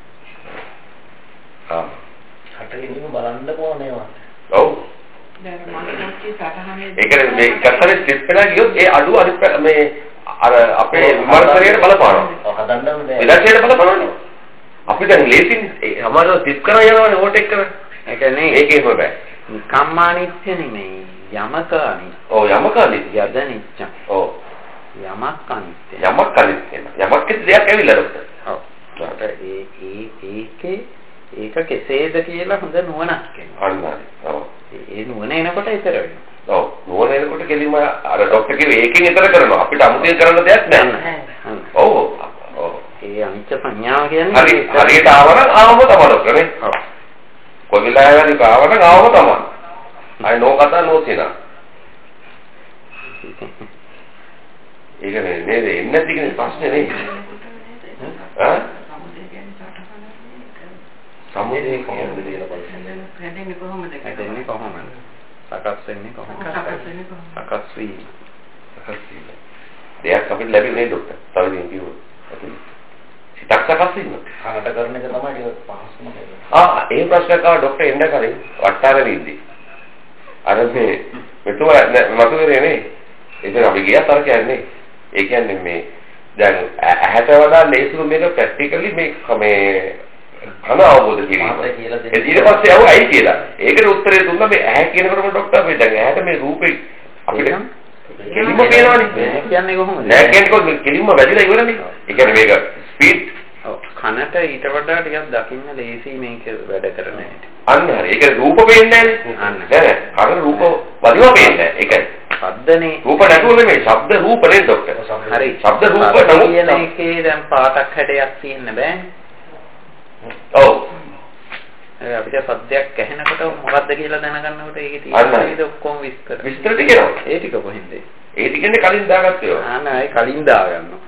[SPEAKER 2] ආ
[SPEAKER 4] හට ගැනීම බලන්න ඕනේ වා.
[SPEAKER 2] ඔව්.
[SPEAKER 3] දැන් මම සටහනේ
[SPEAKER 2] ඒක මේ කතරේ ස්ලිප් වෙලා ගියොත් ඒ අඩුව අනිත් මේ අර අපේ විමර්ශනයට බලපානවා.
[SPEAKER 4] ඔව් හදන්නම නෑ.
[SPEAKER 2] විලාසයට බලපානවනේ. අපි දැන් ලේසින් සමහරව ස්ලිප් කරා යනවානේ ඕට එක කරා.
[SPEAKER 1] ඒක නේ.
[SPEAKER 2] ඒකේ බෑ.
[SPEAKER 1] නිකම්මානිත්‍ය නෙමෙයි. යමක අනිත්‍ය.
[SPEAKER 2] ඔව් යමක අනිත්‍ය.
[SPEAKER 1] යද නිච්ච.
[SPEAKER 2] ඔව්.
[SPEAKER 1] යමක් අනිත්‍ය.
[SPEAKER 2] යමක් අනිත්‍ය. යමක් කිසි දෙයක් ඇවිල්ලා ડોක්ටර්.
[SPEAKER 1] ඔව්. ඒ ඒ ඒකේ ඒක කෙසේද කියලා හොඳ නුවණක් එනවා.
[SPEAKER 2] අන්නයි. ඔව්.
[SPEAKER 1] ඒ නුවණ එනකොට ඉතර වෙනවා.
[SPEAKER 2] ඔව්. නුවණ එනකොට කෙලින්ම අර ડોක්ටර් කිව්වේ ඒකෙන් ඉතර කරනවා. අපිට අමුතෙන් කරන්න දෙයක් නැහැ. ඔව්. ඔව්.
[SPEAKER 1] ඒ අනිත්‍ය සංඥාව කියන්නේ
[SPEAKER 2] හරි හරියට ආවනම් ආවම තමයි ડોක්ටර් නේ. ඔව්. කොයි වෙලාවෙරි ආවනම් ආවම තමයි. අය නෝ කතා නෝ සිනා. ඒක නේ නේද එන්නේ තියෙන ප්‍රශ්නේ නේ. ආ? සමුදේ කොහොමද කියලා බලන්න.
[SPEAKER 3] හැදෙන්නේ කොහොමද?
[SPEAKER 1] හැදෙන්නේ කොහොමද? සකස් වෙන්නේ කොහොමද?
[SPEAKER 3] සකස් වෙන්නේ කොහොමද?
[SPEAKER 1] සකස් වී.
[SPEAKER 2] සකස් වී. දෙයක් අපිට ලැබෙන්නේ ડોක්ටර්. තව දෙයක් කිව්වොත්. අපි සිතක් සකස් වෙනවා.
[SPEAKER 4] කනට කරන එක තමයි ඒක පහසුම කරන්නේ.
[SPEAKER 2] ආ ඒ ප්‍රශ්නයක් ආව ડોක්ටර් එන්න කලින් වට්ටාරේ ඉඳි. අර මේ මෙතුමා මතු කරේ නේ. ඉතින් අපි ගියා තර කියන්නේ. ඒ කියන්නේ මේ දැන් ඇහැට වඩා ලේසිම මේක ප්‍රැක්ටිකලි මේ මේ කන අවබෝධ කිරීම. ඒ ඊට පස්සේ ආව ඇයි කියලා. ඒකට උත්තරේ දුන්නා මේ ඇහැ කියනකොටම ડોක්ටර් මේ දැන් ඇහැට මේ රූපේ අපිට කෙලින්ම පේනවනේ.
[SPEAKER 1] කියන්නේ කොහොමද?
[SPEAKER 2] නෑ කියන්නේ කොහොමද කෙලින්ම වැඩිලා ඉවරනේ. ඒ කියන්නේ මේක ස්පීඩ්
[SPEAKER 1] ඔව් කනට ඊට වඩා ටිකක් දකින්න ලේසි මේක වැඩ කරන හැටි.
[SPEAKER 2] අන්න හරි. ඒක රූප පේන්නේ නැහැ. නෑ නෑ. කන රූප වදිනවා පේන්නේ නැහැ. ඒකයි. ශබ්දනේ රූප නැතුව නෙමෙයි ශබ්ද රූප නේ ડોක්ටර්.
[SPEAKER 1] හරි.
[SPEAKER 2] ශබ්ද රූප නමුත්
[SPEAKER 1] කියන එකේ දැන් පාටක් හැඩයක් තියෙන්න බෑනේ.
[SPEAKER 2] ඔව්.
[SPEAKER 1] ඒ අපිට සද්දයක් ඇහෙනකොට මොකද්ද කියලා දැනගන්නකොට ඒකේ තියෙන ඔක්කොම විස්තර.
[SPEAKER 2] විස්තර ටික එනවා.
[SPEAKER 1] ඒ ටික කොහෙන්ද?
[SPEAKER 2] ඒ ටිකනේ කලින් දාගත්තේ.
[SPEAKER 1] ආ නෑ කලින් දාගන්නවා.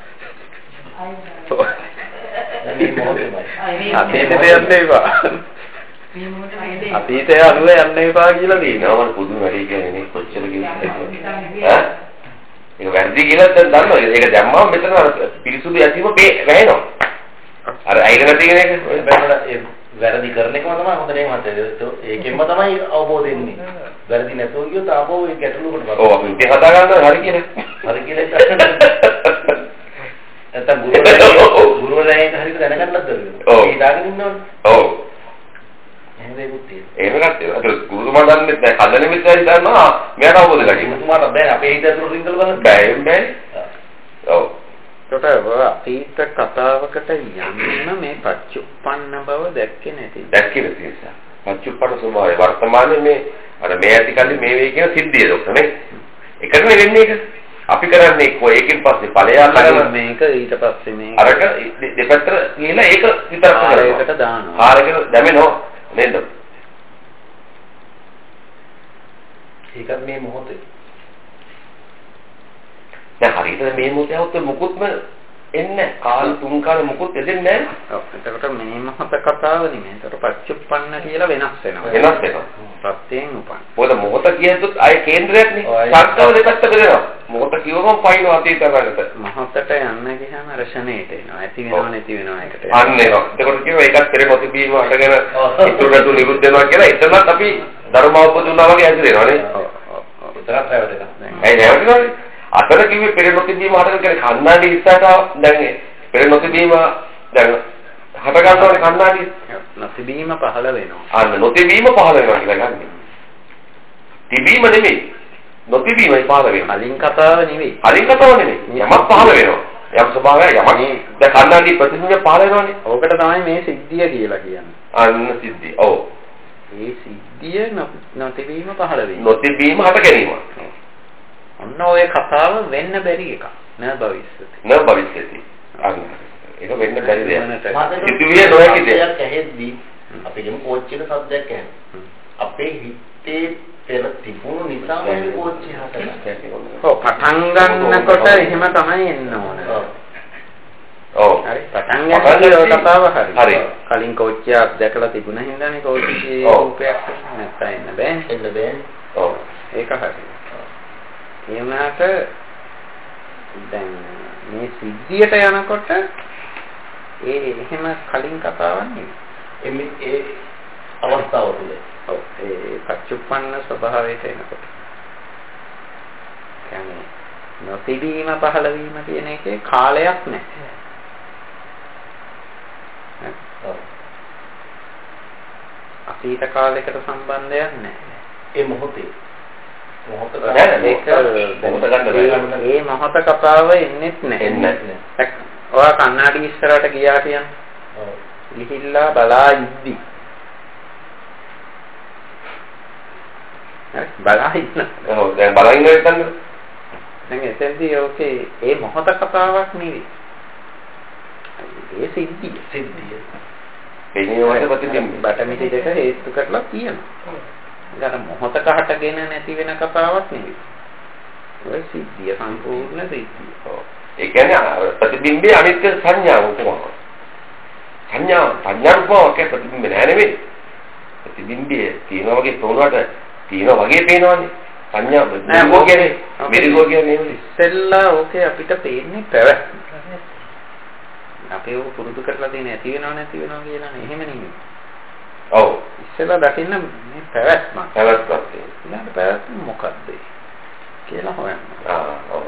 [SPEAKER 4] මේ මොහොතේමයි.
[SPEAKER 1] අතීතේ යන්න එපා.
[SPEAKER 3] මේ මොහොතේ වෙන්නේ.
[SPEAKER 1] අතීතය අනුව යන්න එපා කියලා තියෙනවා.
[SPEAKER 2] නම පුදුම වැඩි කියන්නේ නේ කොච්චර කිව්වද? ඈ? ඒක වැරදි කියලා දැන් දන්නවා. ඒක දැම්මම මෙතන අර පිරිසුදු ඇතිව වැහෙනවා. අර අයිගෙන තියෙන එක
[SPEAKER 4] ඒ වැරදි කරන එකම තමයි හොඳ නේ මහත්තයා. ඒකෙන්ම තමයි අවබෝධ වෙන්නේ. වැරදි නැතුව ගියොත් ආපහු ඒ ගැටලුවකට බලන්න.
[SPEAKER 2] ඔව් අපි ඉතින් හදා ගන්න හරි කියලා.
[SPEAKER 4] හරි කියලා නැත්තම් ගුරුවරයා ගුරුවරයා හරියට දැනගන්නත් බැහැ.
[SPEAKER 2] ඔව්.
[SPEAKER 4] ඒ දාගෙන ඉන්නවනේ.
[SPEAKER 2] ඔව්.
[SPEAKER 4] එහෙම දෙයක් තියෙනවා.
[SPEAKER 2] එහෙම නැත්නම් අර ගුරුතුමා දන්නේ නැහැ. හදන මිත්‍රයි දන්නවා මෙයාට අවබෝධ කරගන්න.
[SPEAKER 4] ගුරුතුමාට බෑ අපේ හිත ඇතුළට රිංගල බලන්න.
[SPEAKER 2] බෑ බෑ. ඔව්.
[SPEAKER 1] ඒකට අතීත කතාවකට යන්න මේ පච්චුප්පන්න බව දැක්කේ නැති.
[SPEAKER 2] දැක්කේ නැති නිසා. පච්චුප්පන්න ස්වභාවය වර්තමානයේ මේ අර මේ ඇති කල්ලි මේ වේ කියන සිද්ධිය ડોක්ටර් නේ. එකට වෙන්නේ ඒක. අපි කරන්නේ කො ඒකෙන් පස්සේ ඵලය අල්ලගෙන
[SPEAKER 1] මේක ඊට පස්සේ මේ
[SPEAKER 2] අරක දෙපැත්තට ගිහලා ඒක විතරක් කරනවා.
[SPEAKER 1] ඒකට දානවා.
[SPEAKER 2] හාරකට දැමෙනවා නේද?
[SPEAKER 4] ඒකත් මේ මොහොතේ.
[SPEAKER 2] දැන් හරියට මේ මොහොතේ આવුත් මුකුත්ම එන්නේ කාල තුන් කාල මුකුත් එදෙන්නේ නැහැ.
[SPEAKER 1] ඔව්. එතකොට මේ මොහොත කතාව නෙමෙයි. එතකොට පච්චුප්පන්න කියලා වෙනස් වෙනවා.
[SPEAKER 2] වෙනස් වෙනවා.
[SPEAKER 1] ප්‍රත්‍යයෙන් උපන්.
[SPEAKER 2] මොකද මොහොත කියද්දුත් අය කේන්ද්‍රයක් නේ. සංකල්ප දෙපැත්ත බෙදෙනවා. මොහොත කිව්වම පයින් අතීත කරගන්නට.
[SPEAKER 1] මොහොතට යන්න ගියාම රෂණයට එනවා. ඇති වෙනව නැති වෙනව එකට.
[SPEAKER 2] අන්න ඒවා. එතකොට කියනවා ඒකත් පෙර නොතිබීම අටගෙන ඉතුරුට නිරුද්ධ වෙනවා කියලා. එතනත් අපි ධර්ම අවබෝධ වුණා වගේ ඇතිරෙනවා නේ.
[SPEAKER 1] ඔව් ඔව් ඔව්.
[SPEAKER 4] උතරක් රැවටෙනවා.
[SPEAKER 2] ඇයි රැවටෙනවනේ? අතන කිව්වේ පෙර නොතිබීම හටගෙන කියන්නේ කන්නාඩි ඉස්සරහට දැන් පෙර නොතිබීම දැන් හට ගන්නවනේ කන්නාඩි.
[SPEAKER 1] නොතිබීම පහළ වෙනවා.
[SPEAKER 2] අන්න නොතිබීම පහළ වෙනවා කියලා ගන්න. තිබීම නෙමෙයි. නොතිබීමයි පහළ වෙනවා.
[SPEAKER 1] කලින් කතාව නෙවෙයි.
[SPEAKER 2] කලින් කතාව නෙමෙයි. යමක් පහළ වෙනවා. යම් ස්වභාවයක් යමක් දැන් කන්නාඩි ප්‍රතිබිම්බ පහළ වෙනවනේ.
[SPEAKER 1] ඕකට තමයි මේ සිද්ධිය කියලා කියන්නේ.
[SPEAKER 2] අන්න සිද්ධිය. ඔව්.
[SPEAKER 1] මේ සිද්ධිය නොතිබීම පහළ වෙනවා.
[SPEAKER 2] නොතිබීම හට ගැනීම.
[SPEAKER 1] ඔන්න ඔය කතාව වෙන්න බැරි එකක්. නෑ භවිෂ්‍යති.
[SPEAKER 2] නෑ භවිෂ්‍යති. අන්න ඒක වෙන්න බැරි දෙයක්.
[SPEAKER 4] සිදුවේ
[SPEAKER 2] සිදුවේ නොහැකි දෙයක්.
[SPEAKER 4] ඇහෙද්දී අපි ගමු කෝච්චියක සද්දයක් ඇහෙනවා. අපේ හිතේ පෙර තිබුණු නිසා මේ කෝච්චිය හටගත්තා.
[SPEAKER 1] ඔව් පටන් ගන්නකොට එහෙම තමයි එන්න ඕන.
[SPEAKER 2] ඔව්.
[SPEAKER 1] හරි පටන් ගන්න කතාව හරි.
[SPEAKER 2] හරි.
[SPEAKER 1] කලින් කෝච්චියක් දැකලා තිබුණා හින්දානේ කෝච්චියේ රූපයක් නැත්නම් එන්න බෑ.
[SPEAKER 4] එන්න බෑ.
[SPEAKER 2] ඔව්.
[SPEAKER 1] ඒක හරි. ඒ වුණාට දැන් මේ සිද්ධියට යනකොට ඒ එහෙම කලින් කතාවක් නෙවෙයි.
[SPEAKER 4] ඒ අවස්ථාව තුළ
[SPEAKER 1] ඔව් ඒ පච්චුප්පන්න ස්වභාවයට එනකොට කියන්නේ නොතිබීම පහළ වීම කියන එකේ කාලයක් නැහැ. ඔව්. අතීත කාලයකට සම්බන්ධයක් නැහැ.
[SPEAKER 4] ඒ මොහොතේ මොහොත
[SPEAKER 1] ඒ මොහොත කතාව එන්නේත් නැහැ. ඔයා කන්නාඩි ඉස්සරහට ගියා කියන්නේ. ඔව්. ගිහිල්ලා බලා ඉද්දි. හරි බලා ඉන්න.
[SPEAKER 2] ඔව් දැන් බලා ඉන්න නැත්නම්
[SPEAKER 1] දැන් එතෙන්දී ඕකේ ඒ මොහොත කතාවක් නෙවෙයි. ඒ සිද්ධිය සිද්ධිය.
[SPEAKER 2] එන්නේ වගේ ප්‍රතිබිම්බ.
[SPEAKER 1] බටමිටි දෙක හේතු කරලා තියෙනවා. ගාන මොහොතක හටගෙන නැති වෙන කතාවක් නෙවෙයි. ඔය සිද්ධිය සම්පූර්ණ සිද්ධිය.
[SPEAKER 2] ඔව්. ඒ කියන්නේ ප්‍රතිබිම්බයේ අනිත්‍ය සංඥාව උපමාව. සංඥා සංඥාවක් ප්‍රතිබිම්බ නෑ නෙවෙයි. ප්‍රතිබිම්බයේ තියෙන වගේ තෝරනට තියෙන වගේ පේනවනේ. සංඥා මෙරිගෝ කියන්නේ මෙරිගෝ කියන්නේ
[SPEAKER 1] ඉස්සෙල්ලා ඕකේ අපිට පේන්නේ පැවැත්ම. අපි ඒක පුරුදු කරලා තියෙන ඇති වෙනව නැති වෙනව කියලා නේ. එහෙම නෙමෙයි.
[SPEAKER 2] ඔව්.
[SPEAKER 1] ඉස්සෙල්ලා දකින්න මේ පැවැත්ම.
[SPEAKER 2] පැවැත්මක් තියෙනවා.
[SPEAKER 1] ඊළඟ පැවැත්ම මොකක්ද කියලා හොයන්න.
[SPEAKER 2] ආ ඔව්.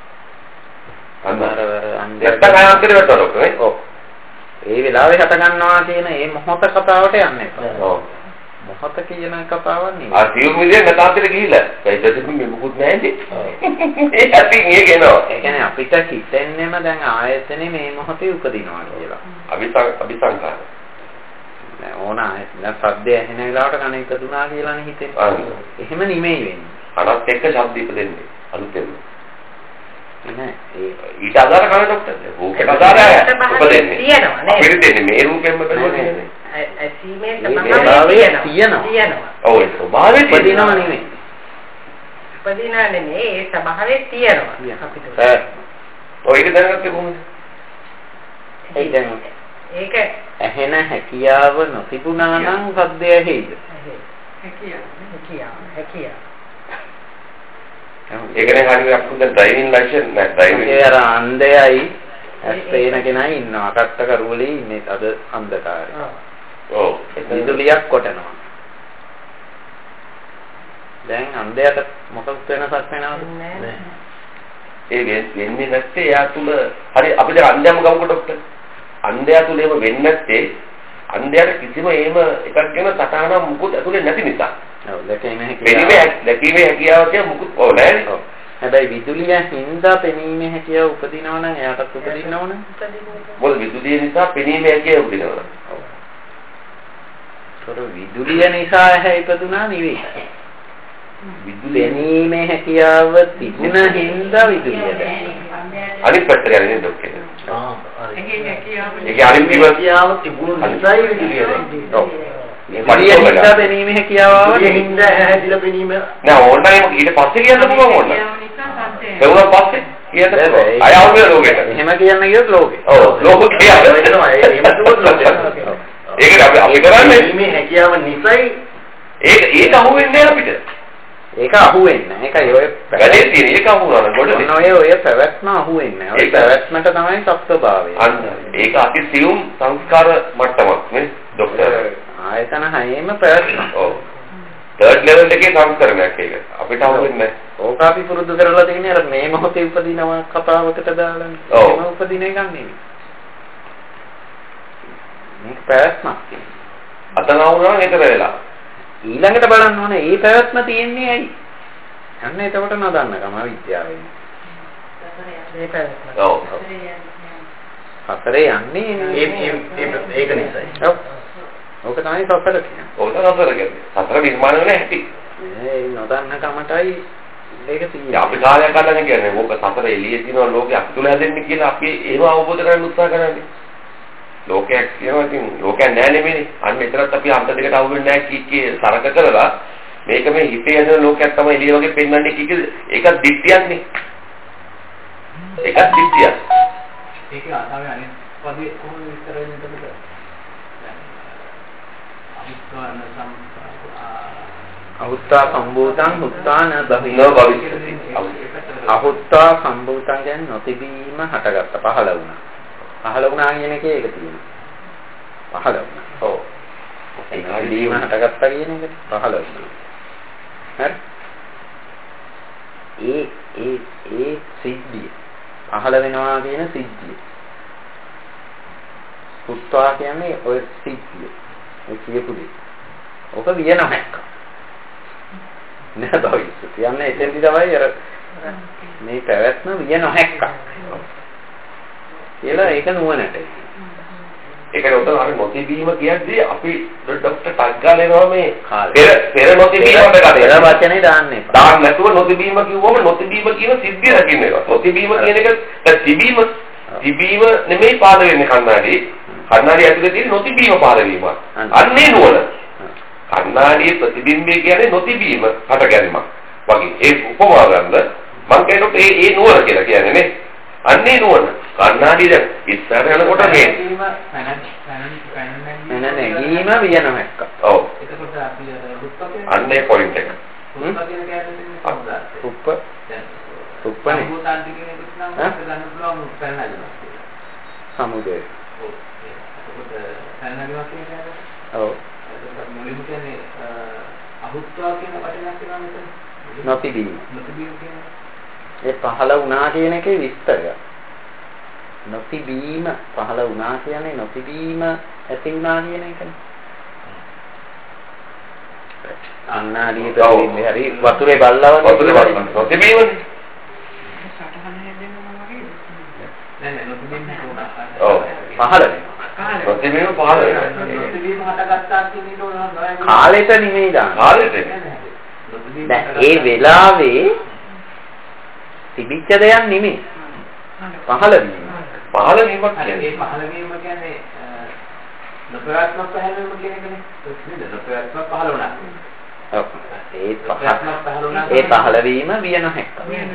[SPEAKER 1] අnder අnder
[SPEAKER 2] නැත්තම් අයන්තරට නේ.
[SPEAKER 1] ඔව්. ඒ වෙලාවේ හට ගන්නවා කියන මේ මොහොත කතාවට යන්න එපා.
[SPEAKER 2] ඔව්.
[SPEAKER 1] මොහොත කියන කතාවක් නෙවෙයි.
[SPEAKER 2] ආ සියුම් විදියට නැතාන්තර ගිහිල්ලා. ඒ දෙතුන් මොකුත් නැහැනේ. ඒ ඇති ඒක එනවා.
[SPEAKER 1] ඒ කියන්නේ අපිට හිතෙන්නේම දැන් ආයතනේ මේ මොහොතේ උපදිනවා කියලා.
[SPEAKER 2] අபிසං අபிසංකාර.
[SPEAKER 1] නෑ ඕන ආයතන සද්දය ඇහෙන වෙලාවට කණ එකතුනා කියලානේ හිතෙන්නේ. එහෙම නෙමෙයි වෙන්නේ.
[SPEAKER 2] අනත් එක්ක ශබ්ද ඉපදෙන්නේ. අලුතෙන්.
[SPEAKER 1] නෑ ඒ
[SPEAKER 2] ඊට අදාළ කන ડોක්ටර්. රූපේ අදාළ උපදෙන්නේ. තියෙනවා නේ. අපිට දෙන්නේ මේ රූපෙන්ම බලන්නේ.
[SPEAKER 3] ඇසීමේ ස්වභාවය තියෙනවා. තියෙනවා.
[SPEAKER 2] ඔව් ඒ ස්වභාවය
[SPEAKER 1] උපදිනව නෙමෙයි.
[SPEAKER 3] උපදිනා නෙමෙයි ඒ ස්වභාවය තියෙනවා. අපිට.
[SPEAKER 2] ඔය ඒක දැනගත්තේ කොහොමද?
[SPEAKER 1] ඒ දැන්
[SPEAKER 3] ඒක
[SPEAKER 1] ඇහෙන හැකියාව නොතිබුණා නම් සද්දය ඇහෙයිද?
[SPEAKER 3] හැකියාව හැකියාව හැකියාව.
[SPEAKER 2] ඒකනේ හරියට අපුද ඩ්‍රයිවිං ලයිසන්ස් නැහැ ඩ්‍රයිවිං.
[SPEAKER 1] ඒ අර අන්ධයයි ඇස් පේන කෙනා ඉන්නවා. අකට කරුවලේ ඉන්නේ අද අන්ධකාරය.
[SPEAKER 2] ඔව්.
[SPEAKER 1] විදුලියක් කොටනවා. දැන් අන්ධයට මොකක් වෙනසක් වෙනවද?
[SPEAKER 3] නැහැ.
[SPEAKER 2] ඒ වෙන්නේ නැත්තේ එයා තුල හරි අපිට අන්ධයම ගමුක ડોක්ටර්. අන්ධයා තුල එහෙම වෙන්නේ නැත්තේ අන්ධයාට කිසිම එහෙම එකක් ගැන සටහන මුකුත් ඇතුලේ නැති නිසා.
[SPEAKER 1] ඔව් දැකීමේ
[SPEAKER 2] හැකියාව. දැකීමේ හැකියාව කිය මුකුත් ඕ නැහැ.
[SPEAKER 1] ඔව්. හැබැයි විදුලිය හින්දා පෙනීමේ හැකියාව උපදිනවා නම් එයාටත් උපදින්න ඕන.
[SPEAKER 2] මොකද විදුලිය නිසා පෙනීමේ හැකියාව උපදිනවා.
[SPEAKER 1] ඔව්. ඒක විදුලිය නිසා ඇහැ ඉපදුනා නෙවෙයි. පෙනීමේ හැකියාව තිබුණ හින්දා විදුලිය දැක්කා.
[SPEAKER 2] අනිත් පැත්තට යන්නේ ડોක්ටර්.
[SPEAKER 4] ආ හරි.
[SPEAKER 2] ඒකේ අනිත්
[SPEAKER 4] හැකියාව තිබුණ නිසායි විදුලිය දැක්කේ.
[SPEAKER 2] ඔව්.
[SPEAKER 1] විදුලිය හින්දා පෙනීමේ හැකියාව ආවා.
[SPEAKER 4] විදුලිය හින්දා ඇහැදිලා පෙනීම
[SPEAKER 2] නෑ ඕනනම් ඊට පස්සේ කියන්න පුළුවන් ඕන. ඒවුණා පස්සේ කියන්න පුළුවන්. අය අවුල ලෝකෙට.
[SPEAKER 1] එහෙම කියන්න කියොත් ලෝකෙ.
[SPEAKER 2] ඔව් ලෝකෙ කියනවා. එහෙම දුවොත් ලෝකෙ. ඒක අපි අපි කරන්නේ
[SPEAKER 4] මේ හැකියාව නිසායි
[SPEAKER 2] ඒක ඒක අහුවෙන්නේ අපිට.
[SPEAKER 1] ඒක අහුවෙන්නේ නැහැ. ඒකයි ඔය
[SPEAKER 2] වැඩේ තියෙන ඒක අහුවනවා ගොඩනේ.
[SPEAKER 1] ඔය ඔය පැවැත්ම අහුවෙන්නේ නැහැ. ඔය පැවැත්මට තමයි සත්‍යභාවය.
[SPEAKER 2] අන්න ඒක අති සියුම් සංස්කාර මට්ටමක් නේ ડોක්ටර්.
[SPEAKER 1] ආයතන හයේම පැවැත්ම.
[SPEAKER 2] ඔව්. තර්ඩ් ලෙවල් එකේ සංස්කරණයක් ඒක. අපිට අහුවෙන්නේ නැහැ.
[SPEAKER 1] ඕක අපි පුරුදු කරලා තියෙන්නේ අර මේ මොහොතේ උපදිනවා කතාවකට දාලානේ.
[SPEAKER 2] ඔව්.
[SPEAKER 1] එහෙම උපදින එකක් නෙවෙයි. මේක පැවැත්මක් තියෙනවා.
[SPEAKER 2] අතන වුණා නම් ඒතර වෙලා.
[SPEAKER 1] ඊළඟට බලන්න ඕනේ මේ පැවැත්ම තියෙන්නේ ඇයි? අන්න එතකොට නොදන්නකම විද්‍යාවෙන්.
[SPEAKER 3] මේ පැවැත්ම.
[SPEAKER 2] ඔව්.
[SPEAKER 1] හතරේ යන්නේ
[SPEAKER 4] ඒ ඒ ඒක නිසායි.
[SPEAKER 1] ඔව්. ඕක තමයි සතර කියන්නේ.
[SPEAKER 2] ඔව් සතර කියන්නේ. සතර නිර්මාණය වෙන හැටි.
[SPEAKER 1] ඒ නොදන්නකමටයි මේක තියෙන්නේ.
[SPEAKER 2] අපි කාලයක් ගන්න කියන්නේ ඕක සතර එළියේ තියෙන ලෝකේ අපි තුල හැදෙන්නේ කියලා අපි ඒව අවබෝධ කරගන්න උත්සාහ කරන්නේ. ලෝකයක් කියනවා ඉතින් ලෝකයක් නෑ නෙමෙයි. අන්න එතරම් අපි අන්ත දෙකට අහු වෙන්නේ නෑ කී කී තරක කරලා මේක මේ හිතේ යන ලෝකයක් තමයි එළිය වගේ පෙන්වන්නේ කී කී ඒකත් දිට්ඨියක් නේ. ඒකත් දිට්ඨියක්.
[SPEAKER 5] ඒක ආතාවේ අනිත් පදේ කොහොමද විස්තර වෙන්නේ එතකොට? අවිස්වාන සම්
[SPEAKER 1] අහුත්තා සම්භූතං හුත්තාන බහින
[SPEAKER 2] භවිෂ්‍යති.
[SPEAKER 1] අහුත්තා සම්භූතං කියන්නේ නොතිබීම හටගත්ත පහළ වුණා. පහළ වුණා කියන එකේ ඒක තියෙනවා. පහළ වුණා. ඔව්. ඒක නොතිබීම හටගත්තා කියන එක පහළ වුණා. හරි? ඒ ඒ ඒ සිද්ධිය පහළ වෙනවා කියන සිද්ධිය. හුත්තා කියන්නේ ඔය සිද්ධිය. ඒ කියපු දේ. ඔක විය නොහැක්ක. නෑ භවිෂ්‍යති. කියන්නේ එතෙන්දි තමයි අර මේ පැවැත්ම විය නොහැක්ක. කියලා ඒක නුවණට.
[SPEAKER 2] ඒකේ උතන අපි නොතිබීම කියන්නේ අපි ડોක්ටර් ටග්ගාල එනවා මේ පෙර පෙර නොතිබීමකට
[SPEAKER 1] පෙර වචනේ දාන්නේ.
[SPEAKER 2] දාන්න නැතුව නොතිබීම කිව්වම නොතිබීම කියන සිද්ධිය දකින්න එක. නොතිබීම කියන එක තිබීම තිබීම නෙමෙයි පාද වෙන්නේ කන්නාඩි. කන්නාඩි ඇතුලේ තියෙන නොතිබීම පාද වීම. අන්නේ නුවණ. කන්නාඩියේ ප්‍රතිබිම්බය කියන්නේ නොතිබීම හට ගැනීමක් වගේ. ඒ උපමා ගන්න මම කියනකොට ඒ ඒ නුවණ කියලා කියන්නේ නේ. අන්නේ නුවණ. කන්නාඩිය දැන් ඉස්සර යනකොට මේ
[SPEAKER 1] නෑ නැගීම විය නොහැක්ක.
[SPEAKER 2] ඔව්.
[SPEAKER 5] එතකොට අපි අර උත්පත්ති
[SPEAKER 2] අන්නේ පොයින්ට් එක.
[SPEAKER 5] උත්පත්ති කියන්නේ පොඩ්ඩක්.
[SPEAKER 1] උප්ප උප්පනේ
[SPEAKER 5] සම්භූතාන්ති කියන එක නම් ගන්න පුළුවන් පැනනගිනවා.
[SPEAKER 1] සමුදය.
[SPEAKER 5] ඔව්. එතකොට පැනනගිනවා කියන්නේ
[SPEAKER 1] ඔව්.
[SPEAKER 5] මුලින්ම කියන්නේ අහුත්වා කියන වචනයක් තියෙනවා මෙතන.
[SPEAKER 1] නොතිබීම.
[SPEAKER 5] නොතිබීම කියන්නේ
[SPEAKER 1] ඒ පහළ වුණා කියන එකේ විස්තරය. නොතිබීම පහළ වුණා කියන්නේ නොතිබීම ඇති වුණා කියන එකනේ. අන්නාදී ප්‍රතිබිම්බය හරි වතුරේ බල්ලව
[SPEAKER 2] වතුරේ බල්ලව නොතිබීමනේ.
[SPEAKER 5] නෑ නෑ නොතිබීම වුණා.
[SPEAKER 2] ඔව්.
[SPEAKER 1] පහළ වෙනවා.
[SPEAKER 2] නොතිබීම පහළ වෙනවා.
[SPEAKER 5] නොතිබීම හටගත්තා කියන එක නෝ
[SPEAKER 1] කාලෙට නෙමෙයි දාන්නේ.
[SPEAKER 2] කාලෙට.
[SPEAKER 1] දැන් ඒ වෙලාවේ තිබිච්ච දෙයක් නෙමෙයි. පහළ වීම.
[SPEAKER 2] පහළ වීමක් කියන්නේ
[SPEAKER 5] ඒ පහළ වීම කියන්නේ නොපැවැත්මක් පහළ වීම කියන එකනේ. නේද? නොපැවැත්මක් පහළ වුණා.
[SPEAKER 1] ඔව්. ඒ පහළ ඒ පහළ වීම විය නොහැක්ක.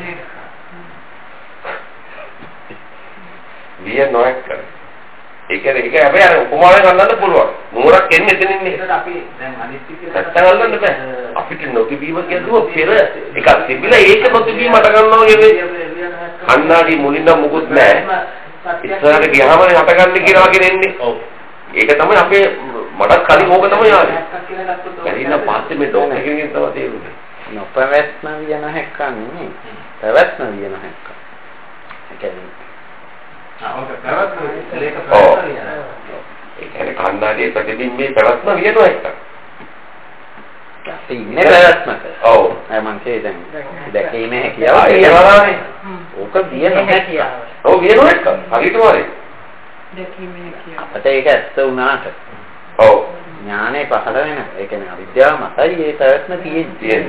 [SPEAKER 2] විය නොහැක්ක. ඒක ඒක හැබැයි අර උපමාවෙන් ගන්නන්න පුළුවන්. නුවරක් එන්නේ එතනින් නේ.
[SPEAKER 5] ඒකට අපි දැන් අනිත්‍ය කියලා
[SPEAKER 2] නැත්තම් අල්ලන්න බෑ. අපිට නොතිබීම කියදුව පෙර එකක් තිබිලා ඒක නොතිබීමට ගන්නවා කියන්නේ කන්නාඩි මුලින්ම මුකුත් නැහැ. ඉස්සරහට ගියාම හටගන්නේ කියලා වගේ එන්නේ. ඔව්. ඒක තමයි අපේ මඩක් කලින් ඕක තමයි ආවේ. බැරිනම් පස්සේ මේ ඩොක්ටර් කෙනෙක්ගෙන් තමයි තේරුනේ.
[SPEAKER 1] නොපැවැත්ම විය නොහැක්ක නෙමෙයි. පැවැත්ම විය නොහැක්ක. ඒ කියන්නේ
[SPEAKER 5] ආ ඔක පැවැත්ම ලේක
[SPEAKER 2] ඔව්.
[SPEAKER 5] ප්‍රශ්නය.
[SPEAKER 2] ඒ කියන්නේ කන්නාඩියේ ප්‍රතිබිම්බේ පැවැත්ම විය නොහැක්ක.
[SPEAKER 1] අපි ඉන්නේ පැවැත්මක.
[SPEAKER 2] ඔව්.
[SPEAKER 1] අය මං කියේ දැන් දැකීමේ හැකියාව
[SPEAKER 2] ඒවලානේ.
[SPEAKER 1] ඕක විය නොහැකියාව.
[SPEAKER 2] ඔව් විය නොහැක්ක. හරියටම හරි.
[SPEAKER 3] දැකීමේ හැකියාව.
[SPEAKER 1] අපිට ඒක ඇත්ත වුණාට.
[SPEAKER 2] ඔව්.
[SPEAKER 1] ඥානෙ පහළ වෙන. ඒ කියන්නේ අවිද්‍යාව මතයි මේ පැවැත්ම තියෙන්නේ.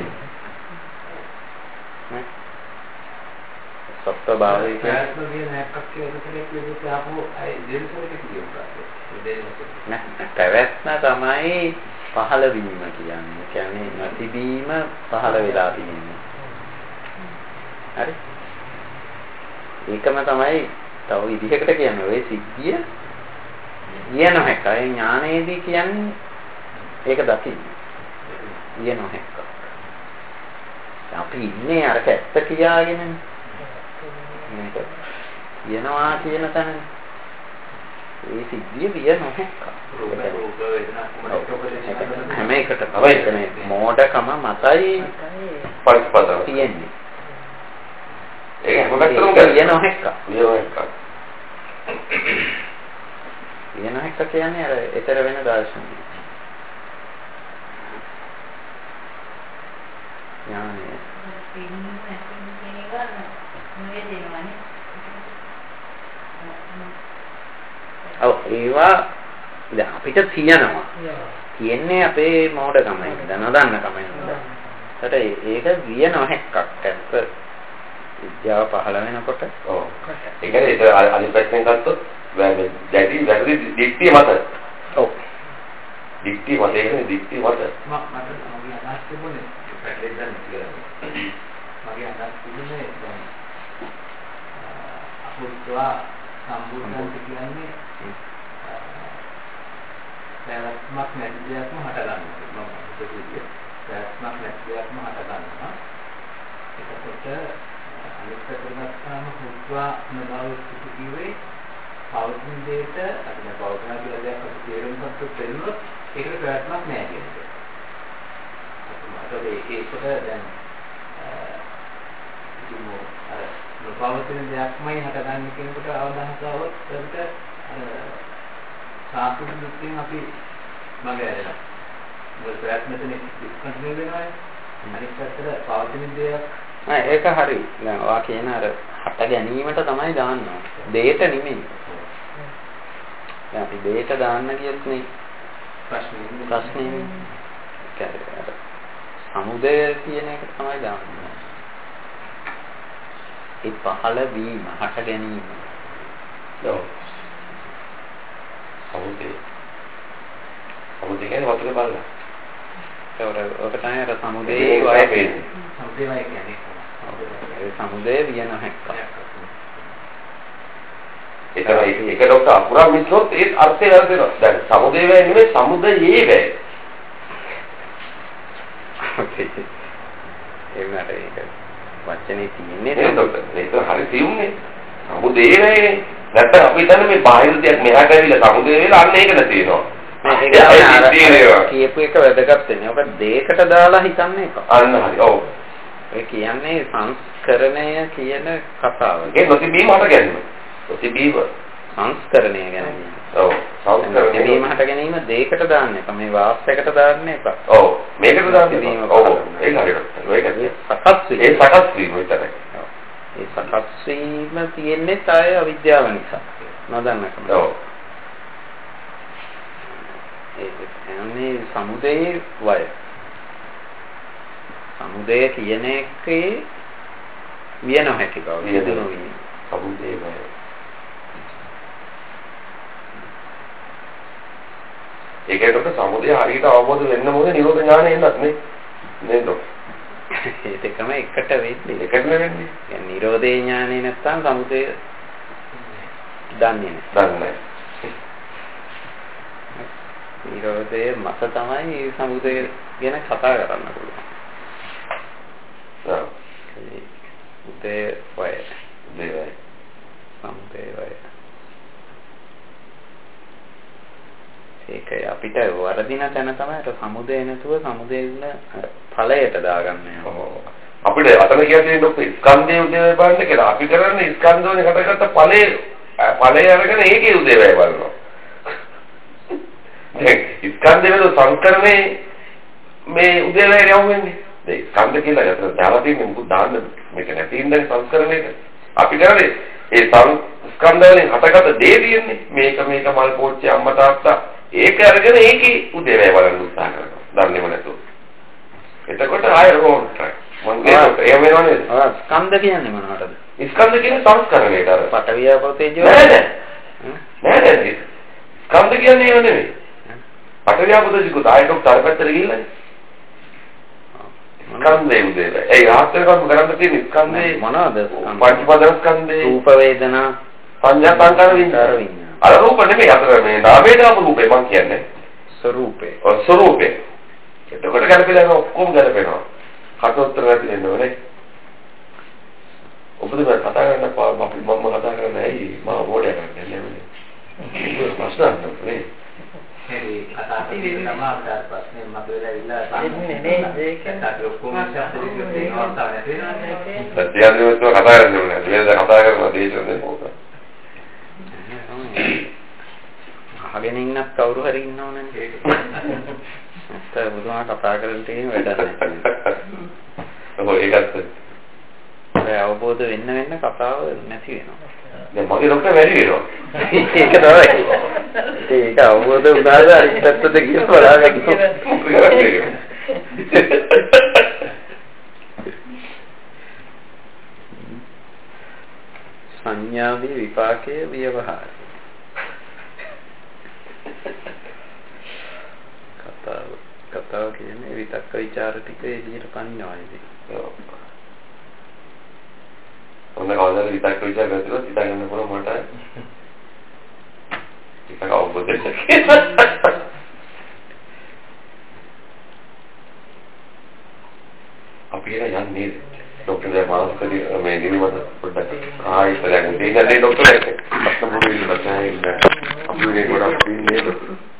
[SPEAKER 1] සත්‍ය භාවයේ
[SPEAKER 5] ප්‍රයත්න කියන එකක් කියලා කියනකොට ආපහු අය දෙන්නසලට කියනවා.
[SPEAKER 1] නෑ පැවැත්ම තමයි පහළ වීම කියන්නේ. කියන්නේ නැතිවීම පහළ වෙලා තියෙන්නේ. හරි? ඒකම තමයි තව විදිහකට කියන්නේ ඔය සිද්ධිය විය නොහැක. ඒ ඥානයේදී කියන්නේ ඒක දකින්න. විය නොහැක. අපි ඉන්නේ අරක ඇත්ත කියාගෙනනේ. මේක කියනවා කියන තැන ඒ සිද්ධිය විය නොහැක. හැම එකටම තමයි මෝඩකම මතයි
[SPEAKER 2] පරිපතන
[SPEAKER 1] තියෙන්නේ.
[SPEAKER 2] ඒක මොකක්ද
[SPEAKER 1] විය නොහැක.
[SPEAKER 2] විය නොහැක.
[SPEAKER 1] විය නොහැක කියන්නේ අර ඊතර වෙන දර්ශනය. ඥානය. ඔව් ඒවා දැන් අපිට තියෙනවා. තියෙන්නේ අපේ මෝඩකමයි. දැනගන්න කමයි. ඒකට ඒක විය නොහැක්කක්. ඇත්ත විද්‍යාව පහළ වෙනකොට
[SPEAKER 2] ඔව්. ඒ කියන්නේ ඒක අනිත් පැත්තෙන් ගත්තොත් දැටි වැරදි දික්තිය මත.
[SPEAKER 1] ඔව්.
[SPEAKER 2] දික්තිය මත කියන්නේ දික්තිය මත.
[SPEAKER 5] මම මට මගේ අදහස් තිබුණේ පැටලෙන් දැන් කියලා. මගේ අදහස් තිබුණේ දැන් අපුත්වා සම්බුද්ධන්ට කියන්නේ පැවැත්මක් නැති දෙයක්ම හට ගන්නවා. මම හිතුවේ පැවැත්මක් නැති දෙයක්ම හට ගන්නවා. එතකොට අනිත් පැත්තට ගත්තාම පුත්වා නබව සිටිවේ පෞද්ගලික දෙයට අපි පෞද්ගලික කියලා දෙයක් අපි තේරුම් ගන්නත් දෙන්නොත් ඒකට පැවැත්මක් නැහැ කියන්නේ. අපිට ඒකට දැන් ඉතින් අර නොපවතින දෙයක්මයි හටගන්නේ කියනකොට අවධානය આવොත් අපිට සාපෘත දෘෂ්ටියෙන් අපි මග ඇරෙනවා. මොකද ප්‍රයත්නතනේ ඩිස්කන්ටිනියු වෙනවා. අනිත් පැත්තට පවතින දෙයක්
[SPEAKER 1] නෑ ඒක හරි. දැන් ඔයා කියන අර හට ගැනීමට තමයි දාන්නේ. දෙයට නෙමෙයි. දැන් අපි දෙයට දාන්න කියත් නේ
[SPEAKER 5] ප්‍රශ්නේ
[SPEAKER 1] ප්‍රශ්නේ අර සමුදය කියන එක තමයි දාන්නේ. ඒ පහළ වීම හට ගැනීම.
[SPEAKER 2] ඔව්. සමුදය. සමුදය කියන්නේ වතුර බලලා.
[SPEAKER 1] ඒක ඔක තමයි අර සමුදේ
[SPEAKER 2] ඒ
[SPEAKER 1] වය
[SPEAKER 2] වෙන්නේ.
[SPEAKER 5] සමුදේ වය කියන්නේ.
[SPEAKER 1] ඒ සමුදේ විය නොහැක්ක.
[SPEAKER 2] ඒක තමයි ඒක ડોක්ටර් අකුරා මිස්ලොත් ඒ අර්ථය වැරදෙනවා. දැන් සමුදේ වය නෙමෙයි සමුදයේ වය.
[SPEAKER 1] ඒ නේද ඒක වචනේ තියෙන්නේ
[SPEAKER 2] නේද ડોක්ටර්? ඒක හරි සියුම්නේ. සමුදේ වයනේ. නැත්නම් අපි හිතන්නේ මේ බාහිර දෙයක් මෙහාට ඇවිල්ලා සමුදේ වේලා අන්න ඒක නැති වෙනවා.
[SPEAKER 1] ඒක කියපු එක වැදගත් වෙන්නේ. ඔක දෙයකට දාලා හිතන්නේ එක.
[SPEAKER 2] අන්න හරි. ඔව්.
[SPEAKER 1] ඒ කියන්නේ සංස්කරණය කියන කතාව.
[SPEAKER 2] ඒ නොතිබීම හට ගැනීම. නොතිබීම
[SPEAKER 1] සංස්කරණය ගැන කියන්නේ.
[SPEAKER 2] ඔව්. සංස්කරණය.
[SPEAKER 1] නොතිබීම හට ගැනීම දෙයකට දාන්න එපා. මේ වාස්තයකට දාන්න එපා.
[SPEAKER 2] ඔව්. මේකට දාන්න එපා. ඔව්. ඒක හරියට. ඒක
[SPEAKER 1] සකස් වීම.
[SPEAKER 2] ඒ සකස් වීම විතරයි.
[SPEAKER 1] ඒ සකස් වීම තියෙන්නේ තය අවිද්‍යාව නිසා. නොදන්නකම.
[SPEAKER 2] ඔව්.
[SPEAKER 1] ඒක කියන්නේ සමුදේ වය. සමුදය කියන එකේ විය නොහැකි බව. වියදෙනු වීම.
[SPEAKER 2] සමුදේ වය. ඒකට සමුදේ හරියට අවබෝධ වෙන්න මොකද නිරෝධ ඥානෙ එන්නත් නේ. නේද?
[SPEAKER 1] ඒ දෙකම එකට වෙන්නේ.
[SPEAKER 2] එකට වෙන්නේ.
[SPEAKER 1] يعني නිරෝධේ ඥානෙ නැත්තම් සමුදය දන්නේ නැහැ.
[SPEAKER 2] දන්නේ නැහැ.
[SPEAKER 1] නිරෝධය මත තමයි සමුදය ගැන කතා කරන්න පුළුවන්.
[SPEAKER 2] ඔව්.
[SPEAKER 1] උදේ වය.
[SPEAKER 2] දෙවයි.
[SPEAKER 1] සමුදය වය. ඒකයි අපිට වරදින තැන තමයි අර සමුදය නැතුව සමුදේන ඵලයට දාගන්න.
[SPEAKER 2] ඔව්. අපිට අතන කියන්නේ ડોක්ටර් ස්කන්ධයේ උදේවය බලන්න කියලා. අපි කරන්නේ ස්කන්ධෝනේ හටගත්ත ඵලයේ ඵලය අරගෙන ඒකේ උදේවය බලනවා. දැන් ස්කන්ධයේ වල සංකරණේ මේ උදේවැය යවු වෙන්නේ. ඒ ස්කන්ධ කියලා යතර දාලා තියෙන්නේ මොකද දාන්න මේක නැති ඉඳන් සංස්කරණයක. අපි කරන්නේ ඒ ස්කන්ධ වලින් හටගත දේ තියෙන්නේ. මේක මේක මල් පෝච්චි අම්මා තාත්තා ඒක අරගෙන ඒකේ උදේවැය බලන්න උත්සාහ කරනවා. දන්නේම නැතුව. එතකොට ආය රෝන් ට්‍රැක්. මම ඒක එහෙම වෙනව නේද?
[SPEAKER 1] ආ ස්කන්ධ කියන්නේ මොනවටද?
[SPEAKER 2] ස්කන්ධ කියන්නේ සංස්කරණයට අර
[SPEAKER 1] පඨවි ආපෝ තේජෝ
[SPEAKER 2] නෑ නෑ. නෑ නෑ. ස්කන්ධ කියන්නේ ඒව නෙමෙයි. පඨවි ආපෝ තේජෝ ආයෙත් තරපැත්තට ගිහිල්ලානේ. ස්කන්ධේ උදේවැය. ඒ ආත්මකම් කරන්න තියෙන ස්කන්ධේ
[SPEAKER 1] මොනවද?
[SPEAKER 2] පංචපදන ස්කන්ධේ
[SPEAKER 1] රූප වේදනා
[SPEAKER 2] සංඥා සංකාර විඤ්ඤාණ. අර රූප නෙමෙයි අතර මේ නාමයේ නාම රූපේ මං කියන්නේ.
[SPEAKER 1] ස්වરૂපේ.
[SPEAKER 2] ඔය ස්වરૂපේ. එතකොට ගැලපෙලා ඔක්කොම ගැලපෙනවා. කටොත්තර නැති වෙන්න ඕනේ. ඔබද මම කතා කරන්න අපි මම කතා කරන්නේ ඇයි මම බෝඩේ කරන්නේ නැහැ. ඒක ප්‍රශ්න නෑ.
[SPEAKER 5] හරි කතා කරන්නේ තමයි අපට ප්‍රශ්නේ මතුවලා ඉල්ලා
[SPEAKER 3] ඉන්නේ නේ ඒක
[SPEAKER 5] තාක්ෂ ඔක්කොම ශාස්ත්‍රීය දේනවා තමයි නේද?
[SPEAKER 2] සත්‍යයන්ව කතා කරන්නේ නැහැ. මේ කතා කරන දේශනේ මොකක්ද?
[SPEAKER 1] අහගෙන ඉන්නත් කවුරු හරි ඉන්නවනේ ඒක. නැත්නම් බුදුහාම කතා කරන්න තියෙන වැඩක් නැහැ.
[SPEAKER 2] ඔව් ඒකත්
[SPEAKER 1] ඒ අවබෝධ වෙන්න වෙන්න කතාව නැති වෙනවා.
[SPEAKER 2] දැන් මගේ ડોක්ටර් වැඩි වෙනවා.
[SPEAKER 1] ඒක තමයි. ඒක අවබෝධ වුණාද අනිත් පැත්තට ගිහින් බලාගන්න. සංඥාවේ විපාකයේ ව්‍යවහාරය. කතාව කතාව කියන්නේ විතක්ක ਵਿਚාර ටික එළියට පනිනවා ඉතින්.
[SPEAKER 2] ඔන්න කවදාද විතක්ක ਵਿਚාර කරලා හිතාගන්න පුළුවන් මට. ඒක අවබෝධයක්. අපි එන යන්නේ ડોක්ටර් දැන් මානසික මේ නිවිමත පොඩ්ඩක් ආයෙත් දැන් ඉතින් ඉන්නේ ડોක්ටර් එක්ක. අස්තමුරු ඉන්න බෑ. අපි මේ ගොඩක් ඉන්නේ